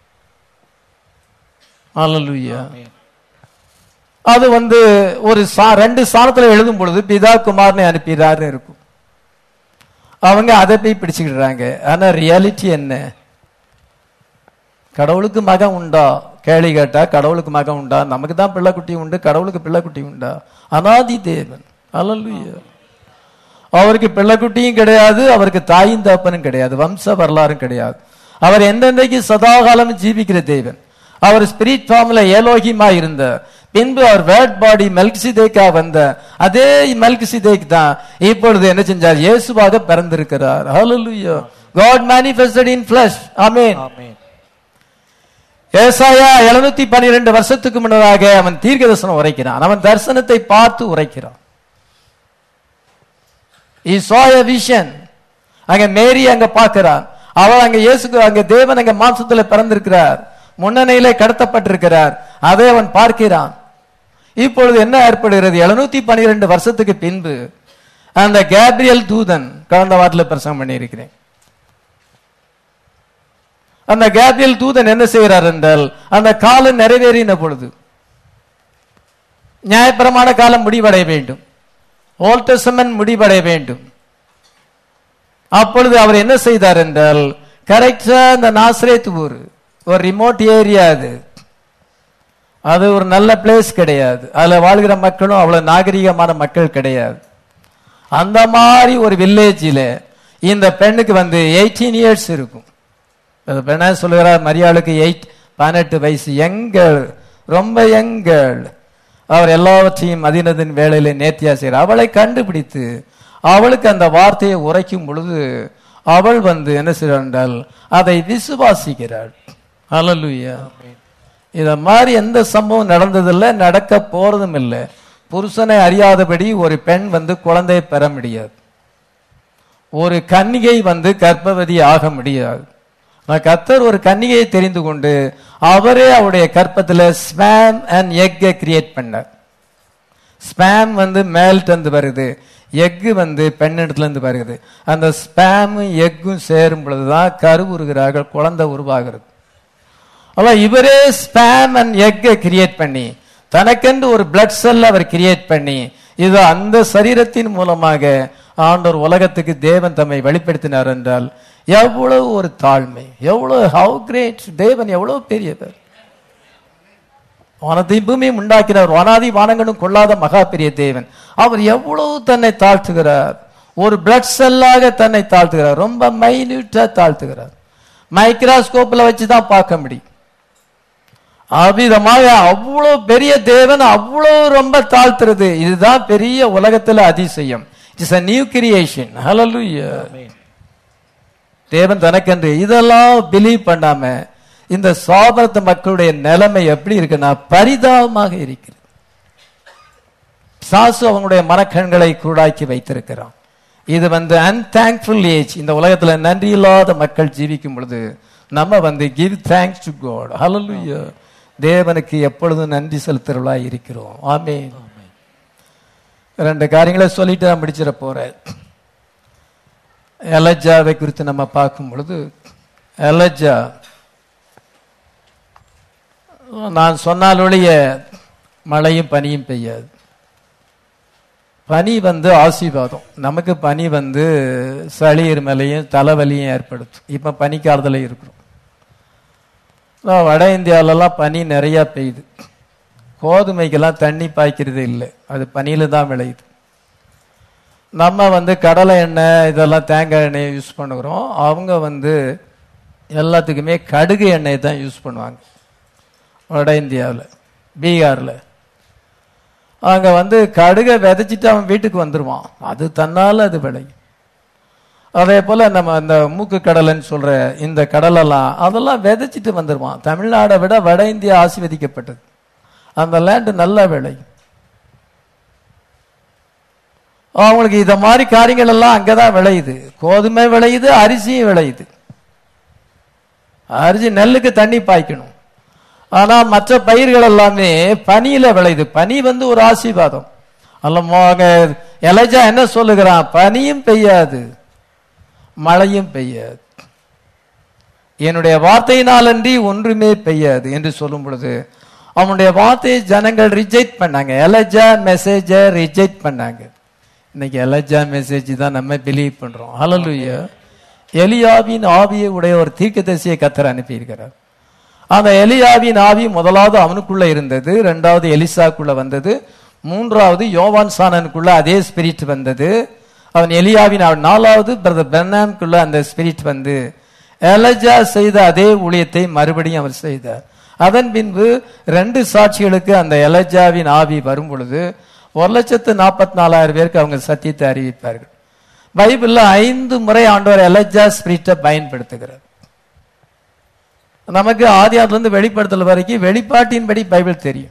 அல்லேலூயா. அது வந்து ஒரு ரெண்டு ஸ்தானத்துல எழுதும் பொழுது பிதா குமாரனை அனுப்பிறாரு இருக்கும். அவங்க அதை போய் பிடிச்சுக்கிடுறாங்க. ஆனா ரியாலிட்டி என்ன? கடவுளுக்கு மகன் உண்டா? கேள்வி கேட்டா கடவுளுக்கு மகன் உண்டா? நமக்கு தான் பிள்ளை குட்டி உண்டு, கடவுளுக்கு பிள்ளை குட்டி உண்டா? அனாதி தேவன். அல்லேலூயா. அவருக்கு பிள்ளைக்குட்டியும் கிடையாது, அவருக்கு தாயும் தகப்பனும் கிடையாது, வம்ச வரலாறும் கிடையாது. அவர் எந்தெந்தைக்கு சதாகாலம் ஜீவிக்கிற தேவன். அவர் ஸ்பிரிட் ஃபார்ம்ல ஏலோகிமா இருந்த பின்பு அவர் வேர்ட் பாடி மெல்கிசேதேக்கா வந்த அதே மெல்கிசேதேக் தான் இப்பொழுது என்ன செஞ்சார்? இயேசுவாக பிறந்திருக்கிறார். ஹல்லேலூயா. God manifested in flesh. ஆமென். ஆமென். ஏசாயா எழுநூத்தி பன்னிரண்டு வருஷத்துக்கு முன்னதாக அவன் தீர்க்கதரிசனம் உரைக்கிறான். அவன் தரிசனத்தை பார்த்து உரைக்கிறான். He saw a vision. அங்க மேரி அங்க பார்க்கிறான். அவள் அங்க இயேசுக்கு அங்க தேவன் அங்க மாம்சத்துல பிறந்திருக்கிறார், முன்னணியிலே கடத்தப்பட்டிருக்கிறார். அதை அவன் பார்க்கிறான். இப்பொழுது என்ன ஏற்படுகிறது? எழுநூத்தி பன்னிரண்டு வருஷத்துக்கு பின்பு அந்த கேப்ரியல் தூதன் கடந்த வாரத்தில் பிரசங்கம் பண்ணி இருக்கிறேன். அந்த கேப்ரியல் தூதன் என்ன செய்கிறார் என்றால், அந்த காலம் நிறைவேறின பொழுது நியாயப்பிரமாண காலம் முடிவடைய வேண்டும், ஓல்ட் டெஸ்டமென்ட் முடிவடைய வேண்டும். அப்பொழுது அவர் என்ன செய்தார் என்றால், கரெக்டா அந்த நாசரேத் ஊர் ஒரு ரிமோட் ஏரியா, அது அது ஒரு நல்ல பிளேஸ் கிடையாது, அதுல வாழ்கிற மக்களும் அவ்வளவு நாகரிகமான மக்கள் கிடையாது. அந்த மாதிரி ஒரு வில்லேஜில் இந்த பெண்ணுக்கு வந்து எயிட்டீன் இயர்ஸ் இருக்கும். பெண்ண சொல்லுகிறார், மரியாளுக்கு எயிட் பதினெட்டு வயசு, எங்கள் ரொம்ப எங்கள். அவர் எல்லாவற்றையும் மதினத்தின் வேளையில நேர்த்தியா செய்கிறார். அவளை கண்டுபிடித்து அவளுக்கு அந்த வார்த்தையை உரைக்கும் பொழுது அவள் வந்து என்ன செய்கிறாள் என்றால் அதை விசுவாசிக்கிறாள். ஹல்லேலூயா. இத மாதிரி எந்த சம்பவம் நடந்ததில்லை, நடக்க போறதும் இல்லை. புருஷனை அறியாதபடி ஒரு பெண் வந்து குழந்தையை பெற முடியாது, ஒரு கன்னிகை வந்து கர்ப்பவதி ஆக முடியாது. கர்த்தர் ஒரு கன்னிகையை தெரிந்து கொண்டு அவரே அவருடைய கற்பத்தில் ஸ்பேம் அண்ட் எக்கை கிரியேட் பண்ணார். ஸ்பேம் வந்து மேல்ட்டு இருந்து வருது, எக்கு வந்து பெண்ணிடத்துல இருந்து வருகிறது. அந்த ஸ்பேமும் எக்கும் சேரும் பொழுதுதான் கருவுறுகிறார்கள், குழந்தை உருவாகிறது. அல்ல இவரே ஸ்பேம் அண்ட் எக்கை கிரியேட் பண்ணி தனக்கென்று ஒரு பிளட் செல் அவர் கிரியேட் பண்ணி இது அந்த சரீரத்தின் மூலமாக ஆண்டவர் உலகத்துக்கு தேவன் தம்மை வெளிப்படுத்தினார் என்றால் எவ்வளவு ஒரு தாழ்மை, எவ்வளவு ஹவு கிரேட்! தேவன் எவ்வளவு பெரியவர். வானத்தையும் பூமியும் உண்டாக்கினார், வானாதி வானங்களும் கொள்ளாத மகா பெரிய தேவன். அவர் எவ்வளவு தன்னை தாழ்த்துகிறார், ஒரு பிளட் செல்லாக தன்னை தாழ்த்துகிறார், ரொம்ப மைன்யூட்டா தாழ்த்துகிறார். மைக்ரோஸ்கோப்ல வச்சுதான் பார்க்க முடியும். அவ்விதமாக அவ்வளவு பெரிய தேவன் அவ்வளவு ரொம்ப தாழ்த்துறது, இதுதான் பெரிய உலகத்துல அதிசயம். It's a new creation. Hallelujah. தேவன் தனக்கென்று இதெல்லாம் பிலீவ் பண்ணாம இந்த சாபத்து மக்களுடைய நிலைமை எப்படி இருக்குன்னா பரிதாபமாக இருக்கிறது. சாசு அவங்களுடைய மனக்கண்களை கூடாக்கி வைத்திருக்கிறான். இது வந்து அன்தேங்க்ஃபுல் ஏஜ். இந்த உலகத்துல நன்றி இல்லாத மக்கள் ஜீவிக்கும் பொழுது நம்ம வந்து give thanks to God. Hallelujah. தேவனுக்கு எப்பொழுதும் நன்றி செலுத்துறவளாய் இருக்கிறோம். ஆமென். ரெண்டு காரியங்களை சொல்லிட்டு நான் முடிச்சிட போறேன். எலஜாவை குறித்து நம்ம பார்க்கும் பொழுது, எலஜா நான் சொன்னால் ஒழிய மழையும் பனியும் பெய்யாது. பனி வந்து ஆசீர்வாதம். நமக்கு பனி வந்து சளி இருமலையும் தலைவலியும் ஏற்படுத்தும். இப்ப பனிக்காலத்தில் இருக்கிறோம். வட இந்தியாவிலலாம் பனி நிறைய பெய்யுது. கோதுமைக்கெல்லாம் தண்ணி பாய்க்கிறது இல்லை, அது பனியில தான் விளையுது. நம்ம வந்து கடலை எண்ணெய் இதெல்லாம் தேங்காய் எண்ணெயை யூஸ் பண்ணுகிறோம். அவங்க வந்து எல்லாத்துக்குமே கடுகு எண்ணெய் தான் யூஸ் பண்ணுவாங்க. வட இந்தியாவில் பீகாரில் அங்கே வந்து கடுகை விதைச்சிட்டு அவன் வீட்டுக்கு வந்துடுவான், அது தன்னால் அது விளையும். அதே போல் நம்ம அந்த மூக்கு கடலைன்னு சொல்கிற இந்த கடலெல்லாம் அதெல்லாம் விதைச்சிட்டு வந்துடுவான். தமிழ்நாடை விட வட இந்தியா ஆசீர்வதிக்கப்பட்டது, அந்த லேண்டு நல்லா விளையும். அவங்களுக்கு இத மாதிரி காரியங்கள் எல்லாம் அங்கதான் விளையுது. கோதுமை விளையுது, அரிசியும் விளையுது. அரிசி நெல்லுக்கு தண்ணி பாய்க்கணும். ஆனா மற்ற பயிர்கள் எல்லாமே பனியில விளையுது. பனி வந்து ஒரு ஆசீர்வாதம். அல்ல எலஜா என்ன சொல்லுகிறான், பனியும் பெய்யாது மழையும் பெய்யாது, என்னுடைய வார்த்தையினாலன்றி ஒன்றுமே பெய்யாது என்று சொல்லும் பொழுது அவனுடைய வார்த்தையை ஜனங்கள் ரிஜெக்ட் பண்ணாங்க. எலஜா மெசேஜ ரிஜெக்ட் பண்ணாங்க. இன்னைக்கு எலஜா மெசேஜ் தான் நம்ம பிலீவ் பண்றோம். ஹல்லேலூயா. எலியாவின் ஆவியை உடைய ஒரு தீர்க்கதரிசியை கர்த்தர் அனுப்பியிருக்கிறார். அந்த எலியாவின் ஆவி முதலாவது அவனுக்குள்ள இருந்தது, இரண்டாவது எலிசாக்குள்ள வந்தது, மூன்றாவது யோவான் சானனுக்குள்ள அதே ஸ்பிரிட் வந்தது. அவன் எலியாவின் நாலாவது பிரதர் பெர்னாம்குள்ள அந்த ஸ்பிரிட் வந்து எலஜா செய்த அதே ஊழியத்தை மறுபடியும் அவர் செய்தார். அதன் பின்பு ரெண்டு சாட்சிகளுக்கு அந்த எலஜாவின் ஆவி வரும் பொழுது ஒரு லட்சத்து நாற்பத்தி நாலாயிரம் பேருக்கு அவங்க சத்தியத்தை அறிவிப்பார்கள். பைபிள்ல ஐந்து முறை ஆண்டவர் எலஜா ஸ்பிரிட்டை பயன்படுத்துகிறார். நமக்கு ஆதியாதிலிருந்து வெளிப்படுத்தல் வரைக்கும் வெளிப்பாட்டின்படி பைபிள் தெரியும்.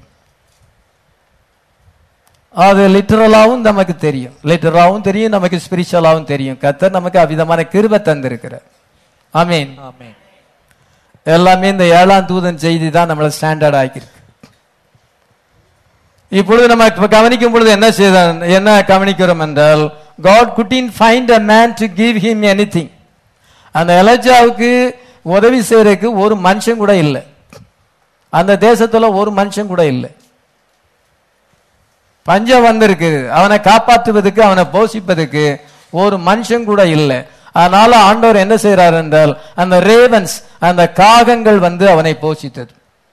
அது லிட்டரலாவும் நமக்கு தெரியும், லிட்டரலாவும் தெரியும், நமக்கு ஸ்பிரிச்சுவலாவும் தெரியும். கர்த்தர் நமக்கு அவ்விதமான கிருபை தந்திருக்கிறார். ஆமென். ஆமென். எல்லாமே இந்த ஏழாம் தூதன் செய்தி தான் நம்மளை ஸ்டாண்டர்ட் ஆக்கியிருக்கு. இப்பொழுது நம்ம கவனிக்கும் பொழுது என்ன செய்தான், என்ன கவனிக்கிறோம் என்றால், God couldn't find a man to give him anything. அந்த எலஜாவுக்கு உதவி செய்யறதுக்கு ஒரு மனுஷன் கூட இல்லை. அந்த தேசத்துல ஒரு மனுஷன் கூட இல்லை. பஞ்சம் வந்திருக்கு, அவனை காப்பாற்றுவதற்கு அவனை போஷிப்பதற்கு ஒரு மனுஷன் கூட இல்லை. அதனால ஆண்டவர் என்ன செய்யறார் என்றால், அந்த ரேவன்ஸ், அந்த காகங்கள் வந்து அவனை போஷித்தது.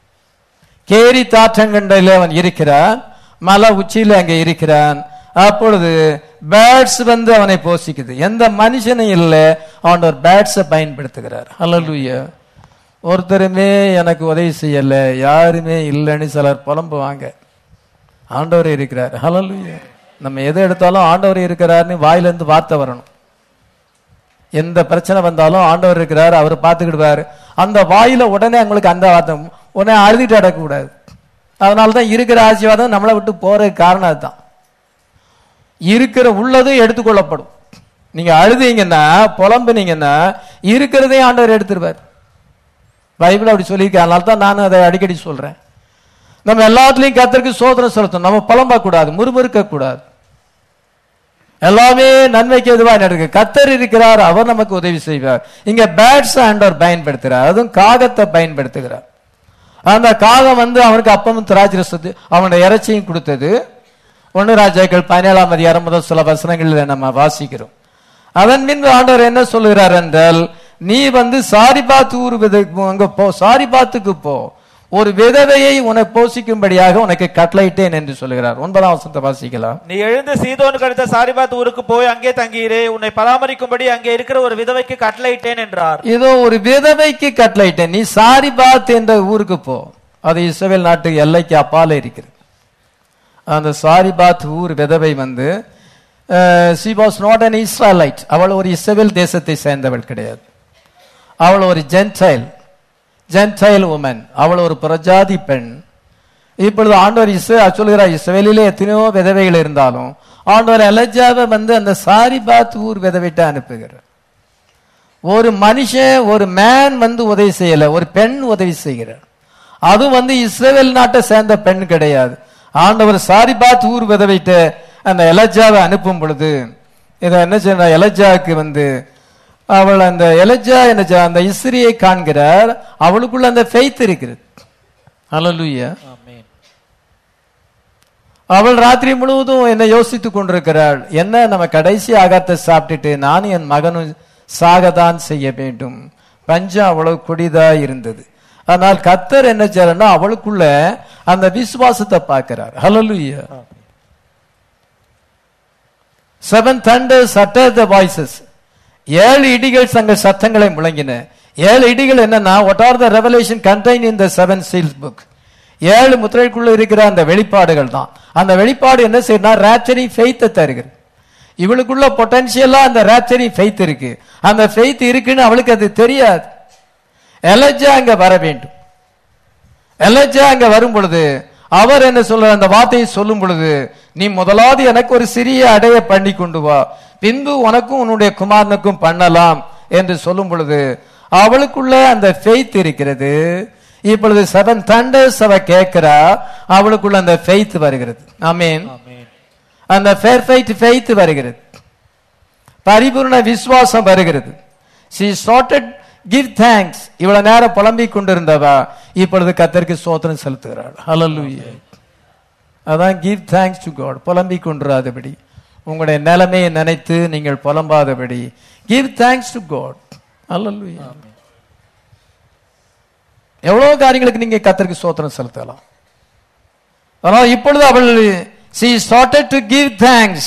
கேரி தாற்றங்கண்டையில் அவன் இருக்கிறான், மலை உச்சியில அங்கே இருக்கிறான். அப்பொழுது பேர்ட்ஸ் வந்து அவனை போஷிக்குது. எந்த மனுஷனும் இல்லை, ஆண்டவர் பேர்ட்ஸை பயன்படுத்துகிறார். ஹல்லேலூயா. ஒருத்தருமே எனக்கு உதவி செய்யல, யாருமே இல்லைன்னு சிலர் புலம்புவாங்க. ஆண்டவர் இருக்கிறார். ஹல்லேலூயா. நம்ம எதை எடுத்தாலும் ஆண்டவர் இருக்கிறார்னு வாயிலிருந்து வார்த்தை வரணும். எந்த பிரச்சனை வந்தாலும் ஆண்டவர் இருக்கிறார், அவர் பார்த்துக்கிடுவார். அந்த வாயில உடனே உங்களுக்கு அந்த வார்த்தை உடனே அழுதிட்டு அடக்கூடாது. அதனாலதான் இருக்கிற ஆசீர்வாதம் நம்மளை விட்டு போறதுக்கு காரணம் அதுதான். இருக்கிற உள்ளதும் எடுத்துக்கொள்ளப்படும். நீங்க அழுதீங்கன்னா, புலம்புனீங்கன்னா இருக்கிறதே ஆண்டவர் எடுத்துருவார். பைபிள் அப்படி சொல்லியிருக்கேன். அதனால தான் நான் அதை அடிக்கடி சொல்றேன். நம்ம எல்லாத்துலயும் கர்த்தருக்கு சோதனை செலுத்தணும். நம்ம புலம்ப கூடாது, முறுமுறுக்க கூடாது. எல்லாமே நன்மைக்கு எதுவா நடக்கு. கர்த்தர் இருக்கிறார், அவர் நமக்கு உதவி செய்வார். இங்க பேட்ஸ் ஆண்டவர் பயன்படுத்துகிறார், அதுவும் காகத்தை பயன்படுத்துகிறார். அந்த காகம் வந்து அவனுக்கு அப்பமும் திராட்சை ரசத்து அவனுடைய இறைச்சியும் கொடுத்தது. ஒன்னு ராஜாக்கள் பதினேழாம் அதிகாரம் முதல் சில வசனங்களில் நம்ம வாசிக்கிறோம். அதன் பின்பு ஆண்டவர் என்ன சொல்லுகிறார் என்றால், நீ வந்து சாரிபாத் ஊர் அங்க போ, சாரிபாத்துக்கு போ, ஒரு விதவையை உன்னை போஷிக்கும்படியாக உனக்கு கட்டளையிட்டேன் என்று சொல்லுகிறார். ஒன்பதாம் வசனத்தை வாசிக்கலாம். நீ எழுந்து சீதோனுக்கு அடுத்த சாரிபாத் ஊருக்கு போய் அங்கே தங்கியிரு, உன்னை பராமரிக்கும்படி அங்கே இருக்கிற ஒரு விதவைக்கு கட்டளையிட்டேன் என்றார். இதோ ஒரு விதவைக்கு கட்டளையிட்டேன், நீ சாரிபாத் என்ற ஊருக்கு போ. அது இஸ்ரவேல் நாட்டு எல்லைக்கு அப்பால இருக்கிறது. அந்த சாரிபாத் ஊர் விதவை வந்து she was not an Israelite. அவள் ஒரு இஸ்ரவேல் தேசத்தை சேர்ந்தவள் கிடையாது. அவள் ஒரு ஜென்டைல் ஜென்டைல் உமன். அவள் ஒரு பிரஜாதி பெண். இப்பொழுது ஆண்டவர் இஸ்ரே சொல்கிறார், இஸ்ரவேலிலே எத்தனையோ விதவைகள் இருந்தாலும் ஆண்டவர் எலஜாவை வந்து அந்த சாரிபாத் ஊர் விதவிட்டு அனுப்புகிறார். ஒரு மனுஷன், ஒரு மேன் வந்து உதவி செய்யல, ஒரு பெண் உதவி செய்கிறார். அது வந்து இஸ்ரவேல் நாட்டை சேர்ந்த பெண் கிடையாது. ஆண்டவர் சாரிபாத் ஊர் விதவிட்டு அந்த எலஜாவை அனுப்பும் பொழுது இதை என்ன செய்ய, எலஜாவுக்கு வந்து அவள் அந்த எலஜா என்ன அந்த இஸ்ரியை காண்கிறார். அவளுக்குள்ள அந்த ஃபெய்த் இருக்கிறது. ஹல்லேலூயா. ஆமென். அவள் ராத்திரி முழுவதும் என்ன யோசித்துக் கொண்டிருக்கிறாள், என்ன நம்ம கடைசி ஆகாரத்தை சாப்பிட்டுட்டு நானும் என் மகனும் சாகதான் செய்ய வேண்டும். பஞ்சம் அவ்வளவு கொடிதா இருந்தது. ஆனால் கர்த்தர் என்ன செய்யறா, அவளுக்குள்ள அந்த விசுவாசத்தை பார்க்கிறார். ஹல்லேலூயா. seven thunders uttered the voices. ஏழு இடிகள் தங்கள் சத்தங்களை முழங்கின. ஏழு இடிகள் என்னன்னா, what are the revelation contained in the seven seals book? ஏழு முத்திரைக்குள்ள இருக்கிற அந்த வெளிப்பாடுகள் தான். அந்த வெளிப்பாடு என்ன செய்யணும், rapturing faith தருகிறது. இவளுக்குள்ள பொட்டன்ஷியலா அந்த rapturing faith இருக்கு. அந்த faith இருக்குன்னு அவளுக்கு அது தெரியாது. எலஜா அங்க வர வேண்டும். எலஜா அங்க வரும் பொழுது அவர் என்ன சொல்ற, அந்த வார்த்தையை சொல்லும் பொழுது, நீ முதலாவது எனக்கு ஒரு சிறிய அடைய பண்ணி கொண்டு வா, பின்பு உனக்கும் உன்னுடைய குமாரனுக்கும் பண்ணலாம் என்று சொல்லும் பொழுது அவளுக்குள்ள அந்த ஃபெய்த் இருக்கிறது. இப்பொழுது செவன் தண்டர்ஸ் அவ கேட்கிறா, அவளுக்குள்ள அந்த ஃபெய்த் வருகிறது. ஆமென். அந்த பெர்ஃபெக்ட் ஃபெய்த் வருகிறது, பரிபூர்ண விசுவாசம் வருகிறது. she started give thanks. இவ்வளவு நேரம் புலம்பிக் கொண்டிருந்தவா இப்பொழுது கர்த்தருக்கு ஸ்தோத்திரம் செலுத்துகிறாள். ஹல்லேலூயா. அதான் give thanks to God. புலம்பிக் கொண்டிராதபடி, உங்களுடைய நிலைமையை நினைத்து நீங்கள் புலம்பாதபடி give thanks to God. ஹல்லேலூயா. எவ்வளவு காரியங்களுக்கு நீங்க கர்த்தருக்கு ஸ்தோத்திரம் செலுத்தலாம். ஆனால் இப்பொழுது அவள் she started to give thanks.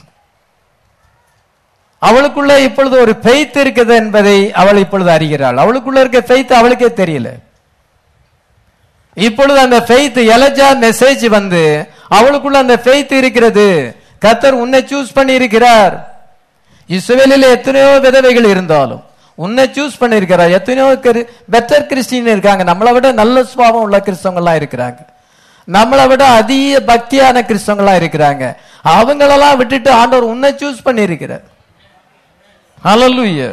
அவளுக்குள்ள இப்பொழுது ஒரு ஃபெய்த் இருக்குது என்பதை அவள் இப்பொழுது அறிகிறாள். அவளுக்குள்ள இருக்க ஃபெய்த் அவளுக்கே தெரியல. இப்பொழுது அந்த ஃபெய்த் எலஜா மெசேஜ் வந்து அவளுக்குள்ள அந்த ஃபெய்த் இருக்கிறது. கர்த்தர் உன்னை சூஸ் பண்ணி இருக்கிறார். இஸ்ரவேலில் எத்தனையோ விதவைகள் இருந்தாலும் உன்னை சூஸ் பண்ணி இருக்கிறார். எத்தனையோ பெட்டர் கிறிஸ்டின் இருக்காங்க, நம்மளை விட நல்ல சுபாவம் உள்ள கிறிஸ்தவங்களாம் இருக்கிறாங்க, நம்மளை விட அதிக பக்தியான கிறிஸ்தவங்களா இருக்கிறாங்க. அவங்களெல்லாம் விட்டுட்டு ஆண்டவர் உன்னை சூஸ் பண்ணி இருக்கிறார். ஹல்லேலூயா.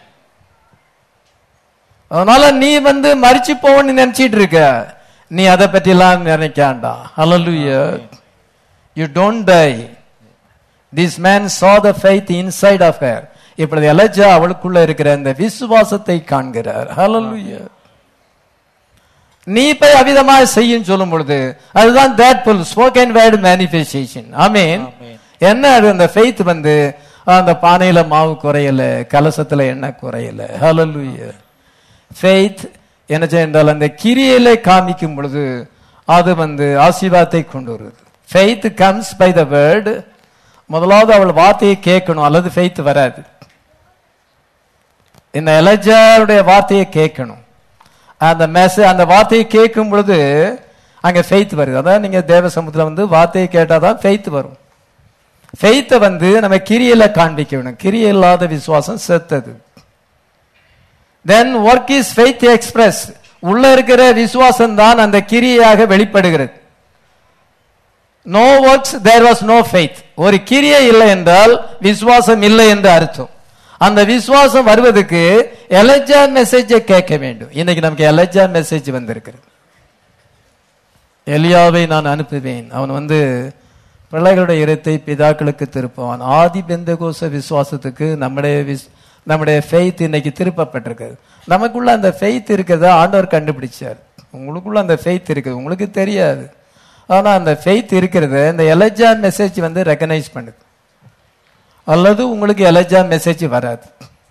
அதனால நீ வந்து மரிச்சு போவன்னு நினைச்சிட்டு இருக்க, நீ அதை பத்தி எல்லாம் நினைக்காண்டா. Hallelujah. You don't die. This man saw the faith inside of her. இப்பொழுது எலஜா அவளுக்குள்ள இருக்கிற அந்த விசுவாசத்தை காண்கிறார். ஹல்லேலூயா. நீ போய் அவிதமாக செய்யும் சொல்லும் பொழுது அதுதான் that full spoken word manifestation. ஆமென். என்ன அது? அந்த faith வந்து அந்த பானையில மாவு குறையல, கலசத்துல எண்ணெய் குறையல. ஹல்லேலூயா. faith என்ன செய்தால் அந்த கிரியையில காமிக்கும் பொழுது அது வந்து ஆசீர்வாதத்தை கொண்டு வருது. faith comes by the word. முதலாவது அவள் வார்த்தையை கேட்கணும், அல்லது faith வராது. இந்த எலஜாவுடைய வார்த்தையை கேட்கணும். அந்த மெசேஜ் அந்த வார்த்தையை கேட்கும் பொழுது அங்க faith வருது. அதான் நீங்க தேவ சமூகத்துல வந்து வார்த்தையை கேட்டாதான் faith வரும். faith வந்து நம்ம கிரியையில காண்பிக்க வேணும். கிரியை இல்லாத விசுவாசம் செத்தது. then work is faith express. உள்ள இருக்கிற விசுவாசம் தான் அந்த கிரியையாக வெளிப்படுகிறது. no works there was no faith. ஒரு கிரியை இல்லை என்றால் விசுவாசம் இல்லை என்று அர்த்தம். அந்த விசுவாசம் வருவதற்கு எலஜா மெசேஜை கேட்க வேண்டும். இன்னைக்கு நமக்கு எலஜா மெசேஜ் வந்திருக்கிறது. எலியாவை நான் அனுப்புவேன், அவன் வந்து பிள்ளைகளுடைய இரத்தை பிதாக்களுக்கு திருப்புவான். ஆதி பெந்தகோச விசுவாசத்துக்கு நம்முடைய நம்முடைய ஃபெய்த் இன்னைக்கு திருப்பப்பட்டிருக்கிறது. நமக்குள்ள அந்த ஃபெய்த் இருக்கிறத ஆண்டவர் கண்டுபிடிச்சார். உங்களுக்குள்ள அந்த ஃபெய்த் இருக்குது, உங்களுக்கு தெரியாது. ஆனா அந்த ஃபெய்த் இருக்கிறத இந்த எலஜா மெசேஜ் வந்து ரெகனைஸ் பண்ணுது. அல்லது உங்களுக்கு எலஜா மெசேஜ் வராது.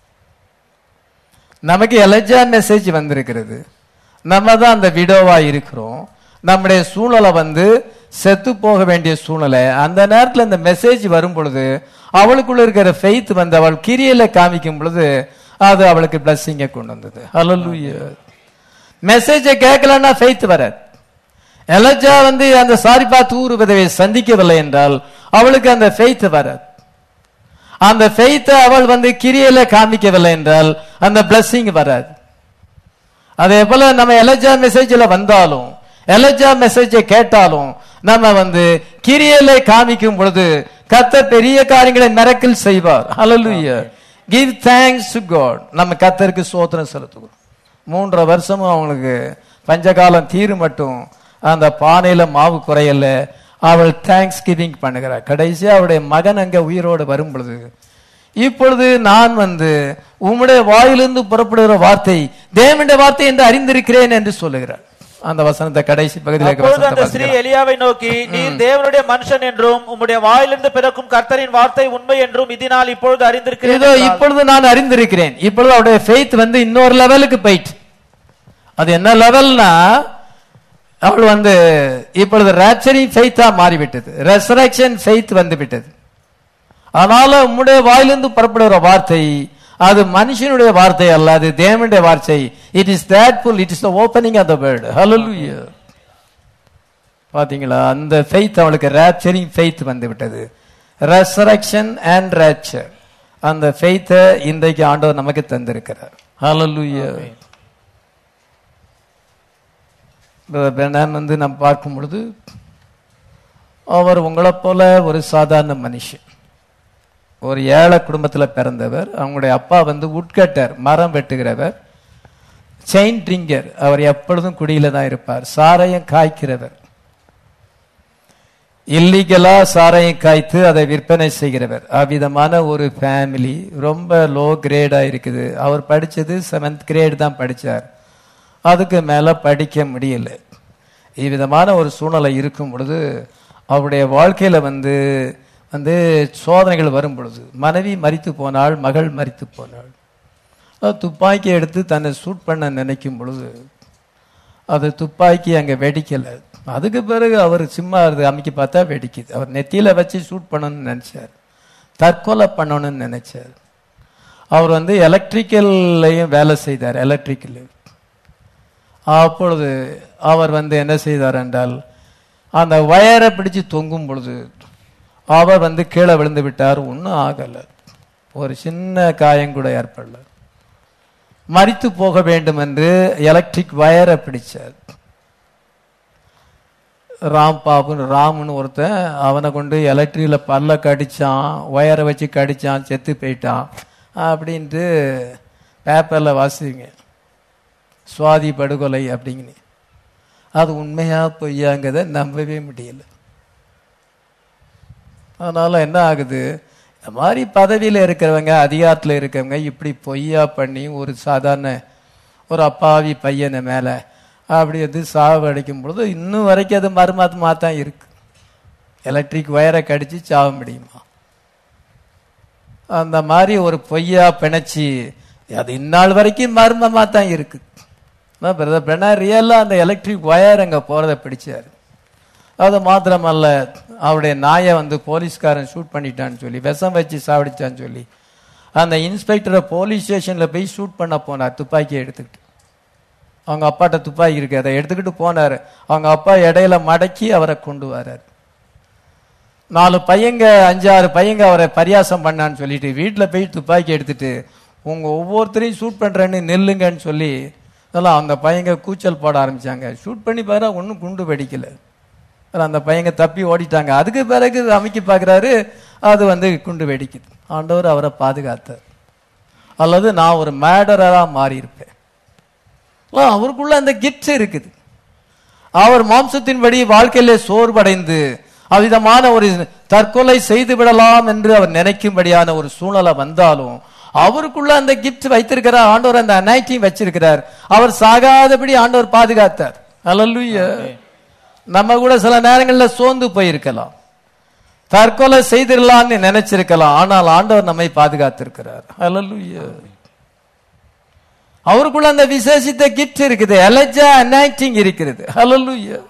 நமக்கு எலஜா மெசேஜ் வந்திருக்கிறது. நம்ம தான் அந்த விடோவா இருக்கிறோம். நம்முடைய சூழலை வந்து செத்து போக வேண்டிய சூழ்நிலை. அந்த நேரத்தில் இந்த மெசேஜ் வரும் பொழுது அவளுக்குள்ள இருக்கிற ஃபெய்த் வந்து அவள் கிரியையில காமிக்கும் பொழுது அது அவளுக்கு பிளஸ்ஸிங்கை கொண்டு வந்தது. ஹல்லேலூயா. மெசேஜை கேட்கலன்னா ஃபெய்த் வராது. எலஜா வந்து அந்த சாரிபா தூர் விதவை சந்திக்கவில்லை என்றால் அவளுக்கு அந்த ஃபெய்த் வராது. அந்த ஃபெய்த்தை அவள் வந்து கிரியையில காமிக்கவில்லை என்றால் அந்த பிளஸ்ஸிங் வராது. அதே போல நம்ம எலஜா மெசேஜ்ல வந்தாலும் எலஜா மெசேஜை கேட்டாலும் நம்ம வந்து கிரியையில காமிக்கும் பொழுது கர்த்தர் பெரிய காரியங்களை மிரக்கிள் செய்வார். ஹல்லேலூயா. give thanks to God. நம்ம கர்த்தருக்கு ஸ்தோத்திரம் செலுத்துவோம். மூன்றரை வருஷமும் அவங்களுக்கு பஞ்சகாலம் தீரு மட்டும் அந்த பானையில மாவு குறையல. அவள் தேங்க்ஸ் கிவிங் பண்ணுகிறார். கடைசியா அவருடைய மகன் அங்க உயிரோடு வரும் பொழுது இப்பொழுது நான் வந்து உம்முடைய வாயிலிருந்து புறப்படுகிற வார்த்தை தேவனுடைய வார்த்தை என்று அறிந்திருக்கிறேன் என்று சொல்லுகிறார். அந்த வசனத்தை கடைசி பகுதியில் அந்த ஸ்திரீ எலியாவை நோக்கி, நீர் தேவனுடைய மனுஷன் என்றும் உம்முடைய வாயிலிருந்து பிறக்கும் கர்த்தரின் வார்த்தை உண்மை என்றும் இதனால் இப்பொழுது அறிந்திருக்கிறேன். இதோ இப்பொழுது நான் அறிந்திருக்கிறேன். இப்பொழுது அவருடைய ஃபெய்த் வந்து இன்னொரு லெவலுக்கு போயிட்டு, அது என்ன லெவல்னா அவள் வந்து இப்பொழுது ராப்சரிங் ஃபெய்த்தா மாறிவிட்டது. ரெசரக்ஷன் ஃபெய்த் வந்து விட்டது. அதனால உம்முடைய வாயிலிருந்து புறப்படுகிற வார்த்தை அது மனுஷனுடைய வார்த்தை அல்ல, அது தேவனுடைய வார்த்தை. It is that full, it is the opening of the word. Hallelujah. பாத்தீங்களா, அந்த ஃபெய்த் அவளுக்கு ராப்சரிங் ஃபெய்த் வந்து விட்டது. ரெசரக்ஷன் அண்ட் ராப்சர் அந்த ஃபெய்த்தை இன்றைக்கு ஆண்டவர் நமக்கு தந்திருக்கிறார். ஹல்லேலூயா. பெர்னான் வந்து நம்ம பார்க்கும் பொழுது அவர் உங்களை போல ஒரு சாதாரண மனுஷன், ஒரு ஏழை குடும்பத்தில் பிறந்தவர். அவங்களுடைய அப்பா வந்து உட்கட்டர், மரம் வெட்டுகிறவர், செயின் ட்ரிங்கர். அவர் எப்பொழுதும் குடியில தான் இருப்பார். சாராயம் காய்க்கிறவர், இல்லீகலா சாராயம் காய்த்து அதை விற்பனை செய்கிறவர். அவ்விதமான ஒரு ஃபேமிலி, ரொம்ப லோ கிரேடா இருக்குது. அவர் படிச்சது செவன்த் கிரேட் தான் படிச்சார், அதுக்கு மேல படிக்க முடியல. இவ்விதமான ஒரு சூழ்நிலை இருக்கும் பொழுது அவருடைய வாழ்க்கையில வந்து வந்து சோதனைகள் வரும் பொழுது மனைவி மரித்து போனாள், மகள் மரித்து போனாள். துப்பாக்கி எடுத்து தன்னை சூட் பண்ண நினைக்கும் பொழுது அது துப்பாக்கி அங்கே வெடிக்கல. அதுக்கு பிறகு அவர் சும்மா அமைக்க பார்த்தா வெடிக்குது. அவர் நெத்தியில வச்சு சூட் பண்ணணும்னு நினைச்சார், தற்கொலை பண்ணணும்னு நினைச்சார். அவர் வந்து எலக்ட்ரிக்கல்லையும் வேலை செய்தார். எலக்ட்ரிக்கல் அப்பொழுது அவர் வந்து என்ன செய்தார் என்றால் அந்த வயரை பிடிச்சு தொங்கும் பொழுது அவர் வந்து கீழே விழுந்து விட்டார். ஒன்றும் ஆகலை, ஒரு சின்ன காயம் கூட ஏற்படல. மரித்து போக வேண்டும் என்று எலக்ட்ரிக் வயரை பிடிச்சார். ராம் பாபுன்னு ராமுன்னு ஒருத்தன் அவனை கொண்டு எலக்ட்ரிக்கில் பல்ல கடிச்சான், ஒயரை வச்சு கடிச்சான், செத்து போயிட்டான் அப்படின்ட்டு பேப்பரில் வாசிங்க. சுவாதி படுகொலை அப்படிங்கன்னு. அது உண்மையா பொய்யாங்கிறத நம்பவே முடியல. அதனால என்ன ஆகுது, இந்த மாதிரி பதவியில் இருக்கிறவங்க, அதிகாரத்தில் இருக்கிறவங்க இப்படி பொய்யா பண்ணி ஒரு சாதாரண ஒரு அப்பாவி பையனை மேலே அப்படி வந்து சாவு அடிக்கும் பொழுது இன்னும் வரைக்கும் அது மர்மமா தான் இருக்கு. எலக்ட்ரிக் வயரை கடிச்சு சாவ முடியுமா? அந்த மாதிரி ஒரு பொய்யா பிணைச்சி அது இந்நாள் வரைக்கும் மர்மமா தான் இருக்கு. ரியலா அந்த எலக்ட்ரிக் வயர் அங்கே போறதை பிடிச்சாரு. அது மாத்திரமல்ல, அவருடைய நாயை வந்து போலீஸ்காரன் ஷூட் பண்ணிட்டான்னு சொல்லி, விஷம் வச்சு சாவடிச்சான்னு சொல்லி அந்த இன்ஸ்பெக்டரை போலீஸ் ஸ்டேஷன்ல போய் ஷூட் பண்ண போனார் துப்பாக்கியை எடுத்துக்கிட்டு. அவங்க அப்பாட்ட துப்பாக்கி இருக்கு, அதை எடுத்துக்கிட்டு போனாரு. அவங்க அப்பா இடையில மடக்கி அவரை கொண்டு வர்றாரு. நாலு பையங்க அஞ்சாறு பையங்க அவரை பரியாசம் பண்ணான்னு சொல்லிட்டு வீட்டில் போய் துப்பாக்கி எடுத்துட்டு உங்க ஒவ்வொருத்தரையும் ஷூட் பண்றேன்னு நெல்லுங்கன்னு சொல்லி அதெல்லாம் அந்த பையங்க கூச்சல் போட ஆரம்பிச்சாங்க. ஷூட் பண்ணி பாரு, ஒன்றும் குண்டு வெடிக்கல. அந்த பையங்க தப்பி ஓடிட்டாங்க. அதுக்கு பிறகு அமைக்கி பார்க்குறாரு, அது வந்து குண்டு வெடிக்குது. ஆண்டவர் அவரை பாதுகாத்தார். அல்லது நான் ஒரு மேடரா மாறி இருப்பேன். அவருக்குள்ள அந்த கிஃப்ட் இருக்குது. அவர் மாம்சத்தின்படி வாழ்க்கையிலே சோர்வடைந்து அவ்விதமான ஒரு தற்கொலை செய்து விடலாம் என்று அவர் நினைக்கும்படியான ஒரு சூழ்நிலை வந்தாலும் அவருக்குள்ள அந்த கிஃப்ட் வைத்திருக்கிறார். ஆண்டவர் அந்த அனாயிட்டிங் வச்சிருக்கிறார். அவர் சாகாதபடி ஆண்டவர் பாதுகாத்தார். அல்லேலூயா. நம்ம கூட சில நேரங்களில் சோர்ந்து போயிருக்கலாம், தற்கொலை செய்திடலாம்னு நினைச்சிருக்கலாம். ஆனால் ஆண்டவர் நம்மை பாதுகாத்திருக்கிறார். அல்லேலூயா. அவருக்குள்ள அந்த விசேஷித்த கிஃப்ட் இருக்குது, எலஜா அனாயிட்டிங் இருக்கிறது. அல்லேலூயா.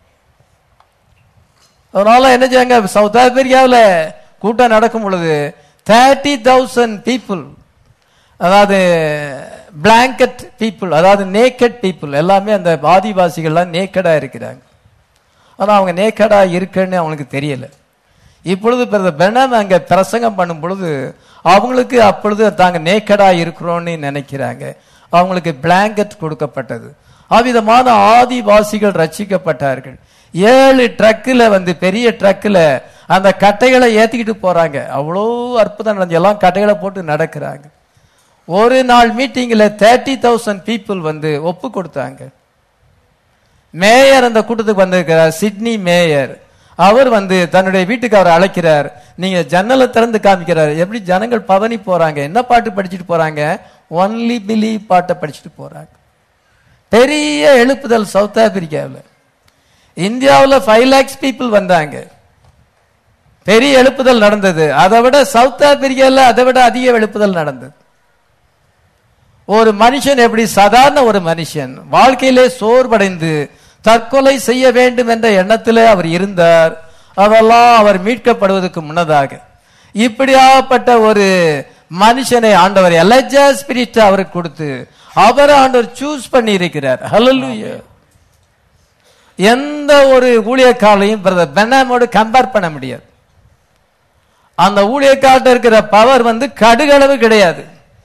அதனால என்ன செய்யாங்க, சவுத் ஆப்பிரிக்காவில் கூட்டம் நடக்கும் பொழுது தேர்ட்டி தௌசண்ட் பீப்புள், அதாவது பிளாங்கெட் பீப்புள், அதாவது நேக்கட் பீப்புள், எல்லாமே அந்த ஆதிவாசிகள்லாம் நேக்கடா இருக்கிறாங்க. ஆனால் அவங்க நேக்கடா இருக்குன்னு அவங்களுக்கு தெரியல. இப்பொழுது பெர்னாம் அங்கே பிரசங்கம் பண்ணும் பொழுது அவங்களுக்கு அப்பொழுது தாங்க நேக்கடா இருக்கிறோன்னு நினைக்கிறாங்க. அவங்களுக்கு பிளாங்கெட் கொடுக்கப்பட்டது. அவ்விதமான ஆதிவாசிகள் ரட்சிக்கப்பட்டார்கள். ஏழு ட்ரக்கில் வந்து பெரிய ட்ரக்கில் அந்த கட்டைகளை ஏற்றிக்கிட்டு போறாங்க. அவ்வளோ அற்புதம் நடந்து எல்லாம் கட்டைகளை போட்டு நடக்கிறாங்க. ஒரு நாள் மீட்டிங்கில் தேர்ட்டி தௌசண்ட் பீப்புள் வந்து ஒப்பு கொடுத்தாங்க. மேயர் அந்த கூட்டத்துக்கு வந்திருக்கிறார், சிட்னி மேயர். அவர் வந்து தன்னுடைய வீட்டுக்கு அவர் அழைக்கிறார். நீங்க ஜன்னலை திறந்து காமிக்கிறார். எப்படி ஜனங்கள் பவனி போறாங்க, என்ன பாட்டு படிச்சுட்டு போறாங்க, ஒன்லி பிலீவ் பாட்டை படிச்சுட்டு போறாங்க. பெரிய எழுப்புதல் சவுத் ஆப்பிரிக்காவில். இந்தியாவில் ஃபைவ் லேக்ஸ் பீப்புள் வந்தாங்க. பெரிய எழுப்புதல் நடந்தது. அதை விட சவுத் ஆப்பிரிக்காவில் அதை விட அதிக எழுப்புதல் நடந்தது. ஒரு மனுஷன் எப்படி சாதாரண ஒரு மனுஷன் வாழ்க்கையிலே சோர்வடைந்து தற்கொலை செய்ய வேண்டும் என்ற எண்ணத்திலே அவர் இருந்தார். அதெல்லாம் அவர் மீட்கப்படுவதற்கு முன்னதாக இப்படியாப்பட்ட ஒரு மனுஷனை ஆண்டவர் எலஜா ஸ்பிரிட் அவருக்கு கொடுத்து அவரை ஆண்டவர் சூஸ் பண்ணி இருக்கிறார். ஹல்லேலூயா. எந்த ஒரு ஊழியக்காரையும் பிரதர் பெனாமோடு கம்பேர் பண்ண முடியாது. அந்த ஊழியக்கார்ட்ட இருக்கிற பவர் வந்து கடுகளவு கிடையாது.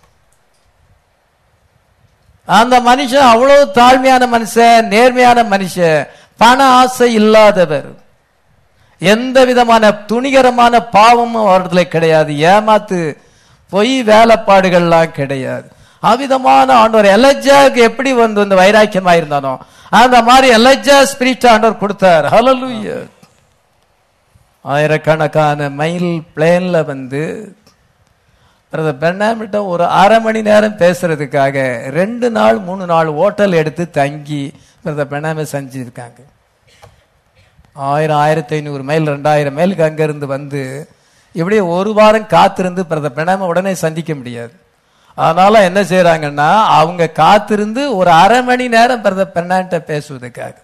அந்த மனுஷன் அவ்வளவு தாழ்மையான மனுஷன், நேர்மையான மனுஷன், பண ஆசை இல்லாதவர். எந்த விதமான துணிகரமான பாவமும் அவர்களை கிடையாது. ஏமாத்து பொய் வேலைப்பாடுகள்லாம் கிடையாது. அவ்விதமான ஆண்டவர் எலஜாக்கு எப்படி வந்து வந்து வைராக்கியமா இருந்தானோ அந்த மாதிரி எலஜா ஸ்பிரிட் ஆண்டவர் கொடுத்தார். ஹல்லேலூயா. ஆயிரக்கணக்கான மைல் பிளேன்ல வந்து பெர்னாமிட்ட ஒரு அரை மணி நேரம் பேசுறதுக்காக ரெண்டு நாள் மூணு நாள் ஹோட்டல் எடுத்து தங்கி பெர்னாம செஞ்சிருக்காங்க. ஆயிரம் ஆயிரத்தி ஐநூறு மைல் ரெண்டாயிரம் மைலுக்கு அங்க இருந்து வந்து இப்படி ஒரு வாரம் காத்திருந்து பெர்னாம உடனே சந்திக்க முடியாது. அதனால என்ன செய்யறாங்கன்னா அவங்க காத்திருந்து ஒரு அரை மணி நேரம் பெர்னாட்ட பேசுவதற்காக.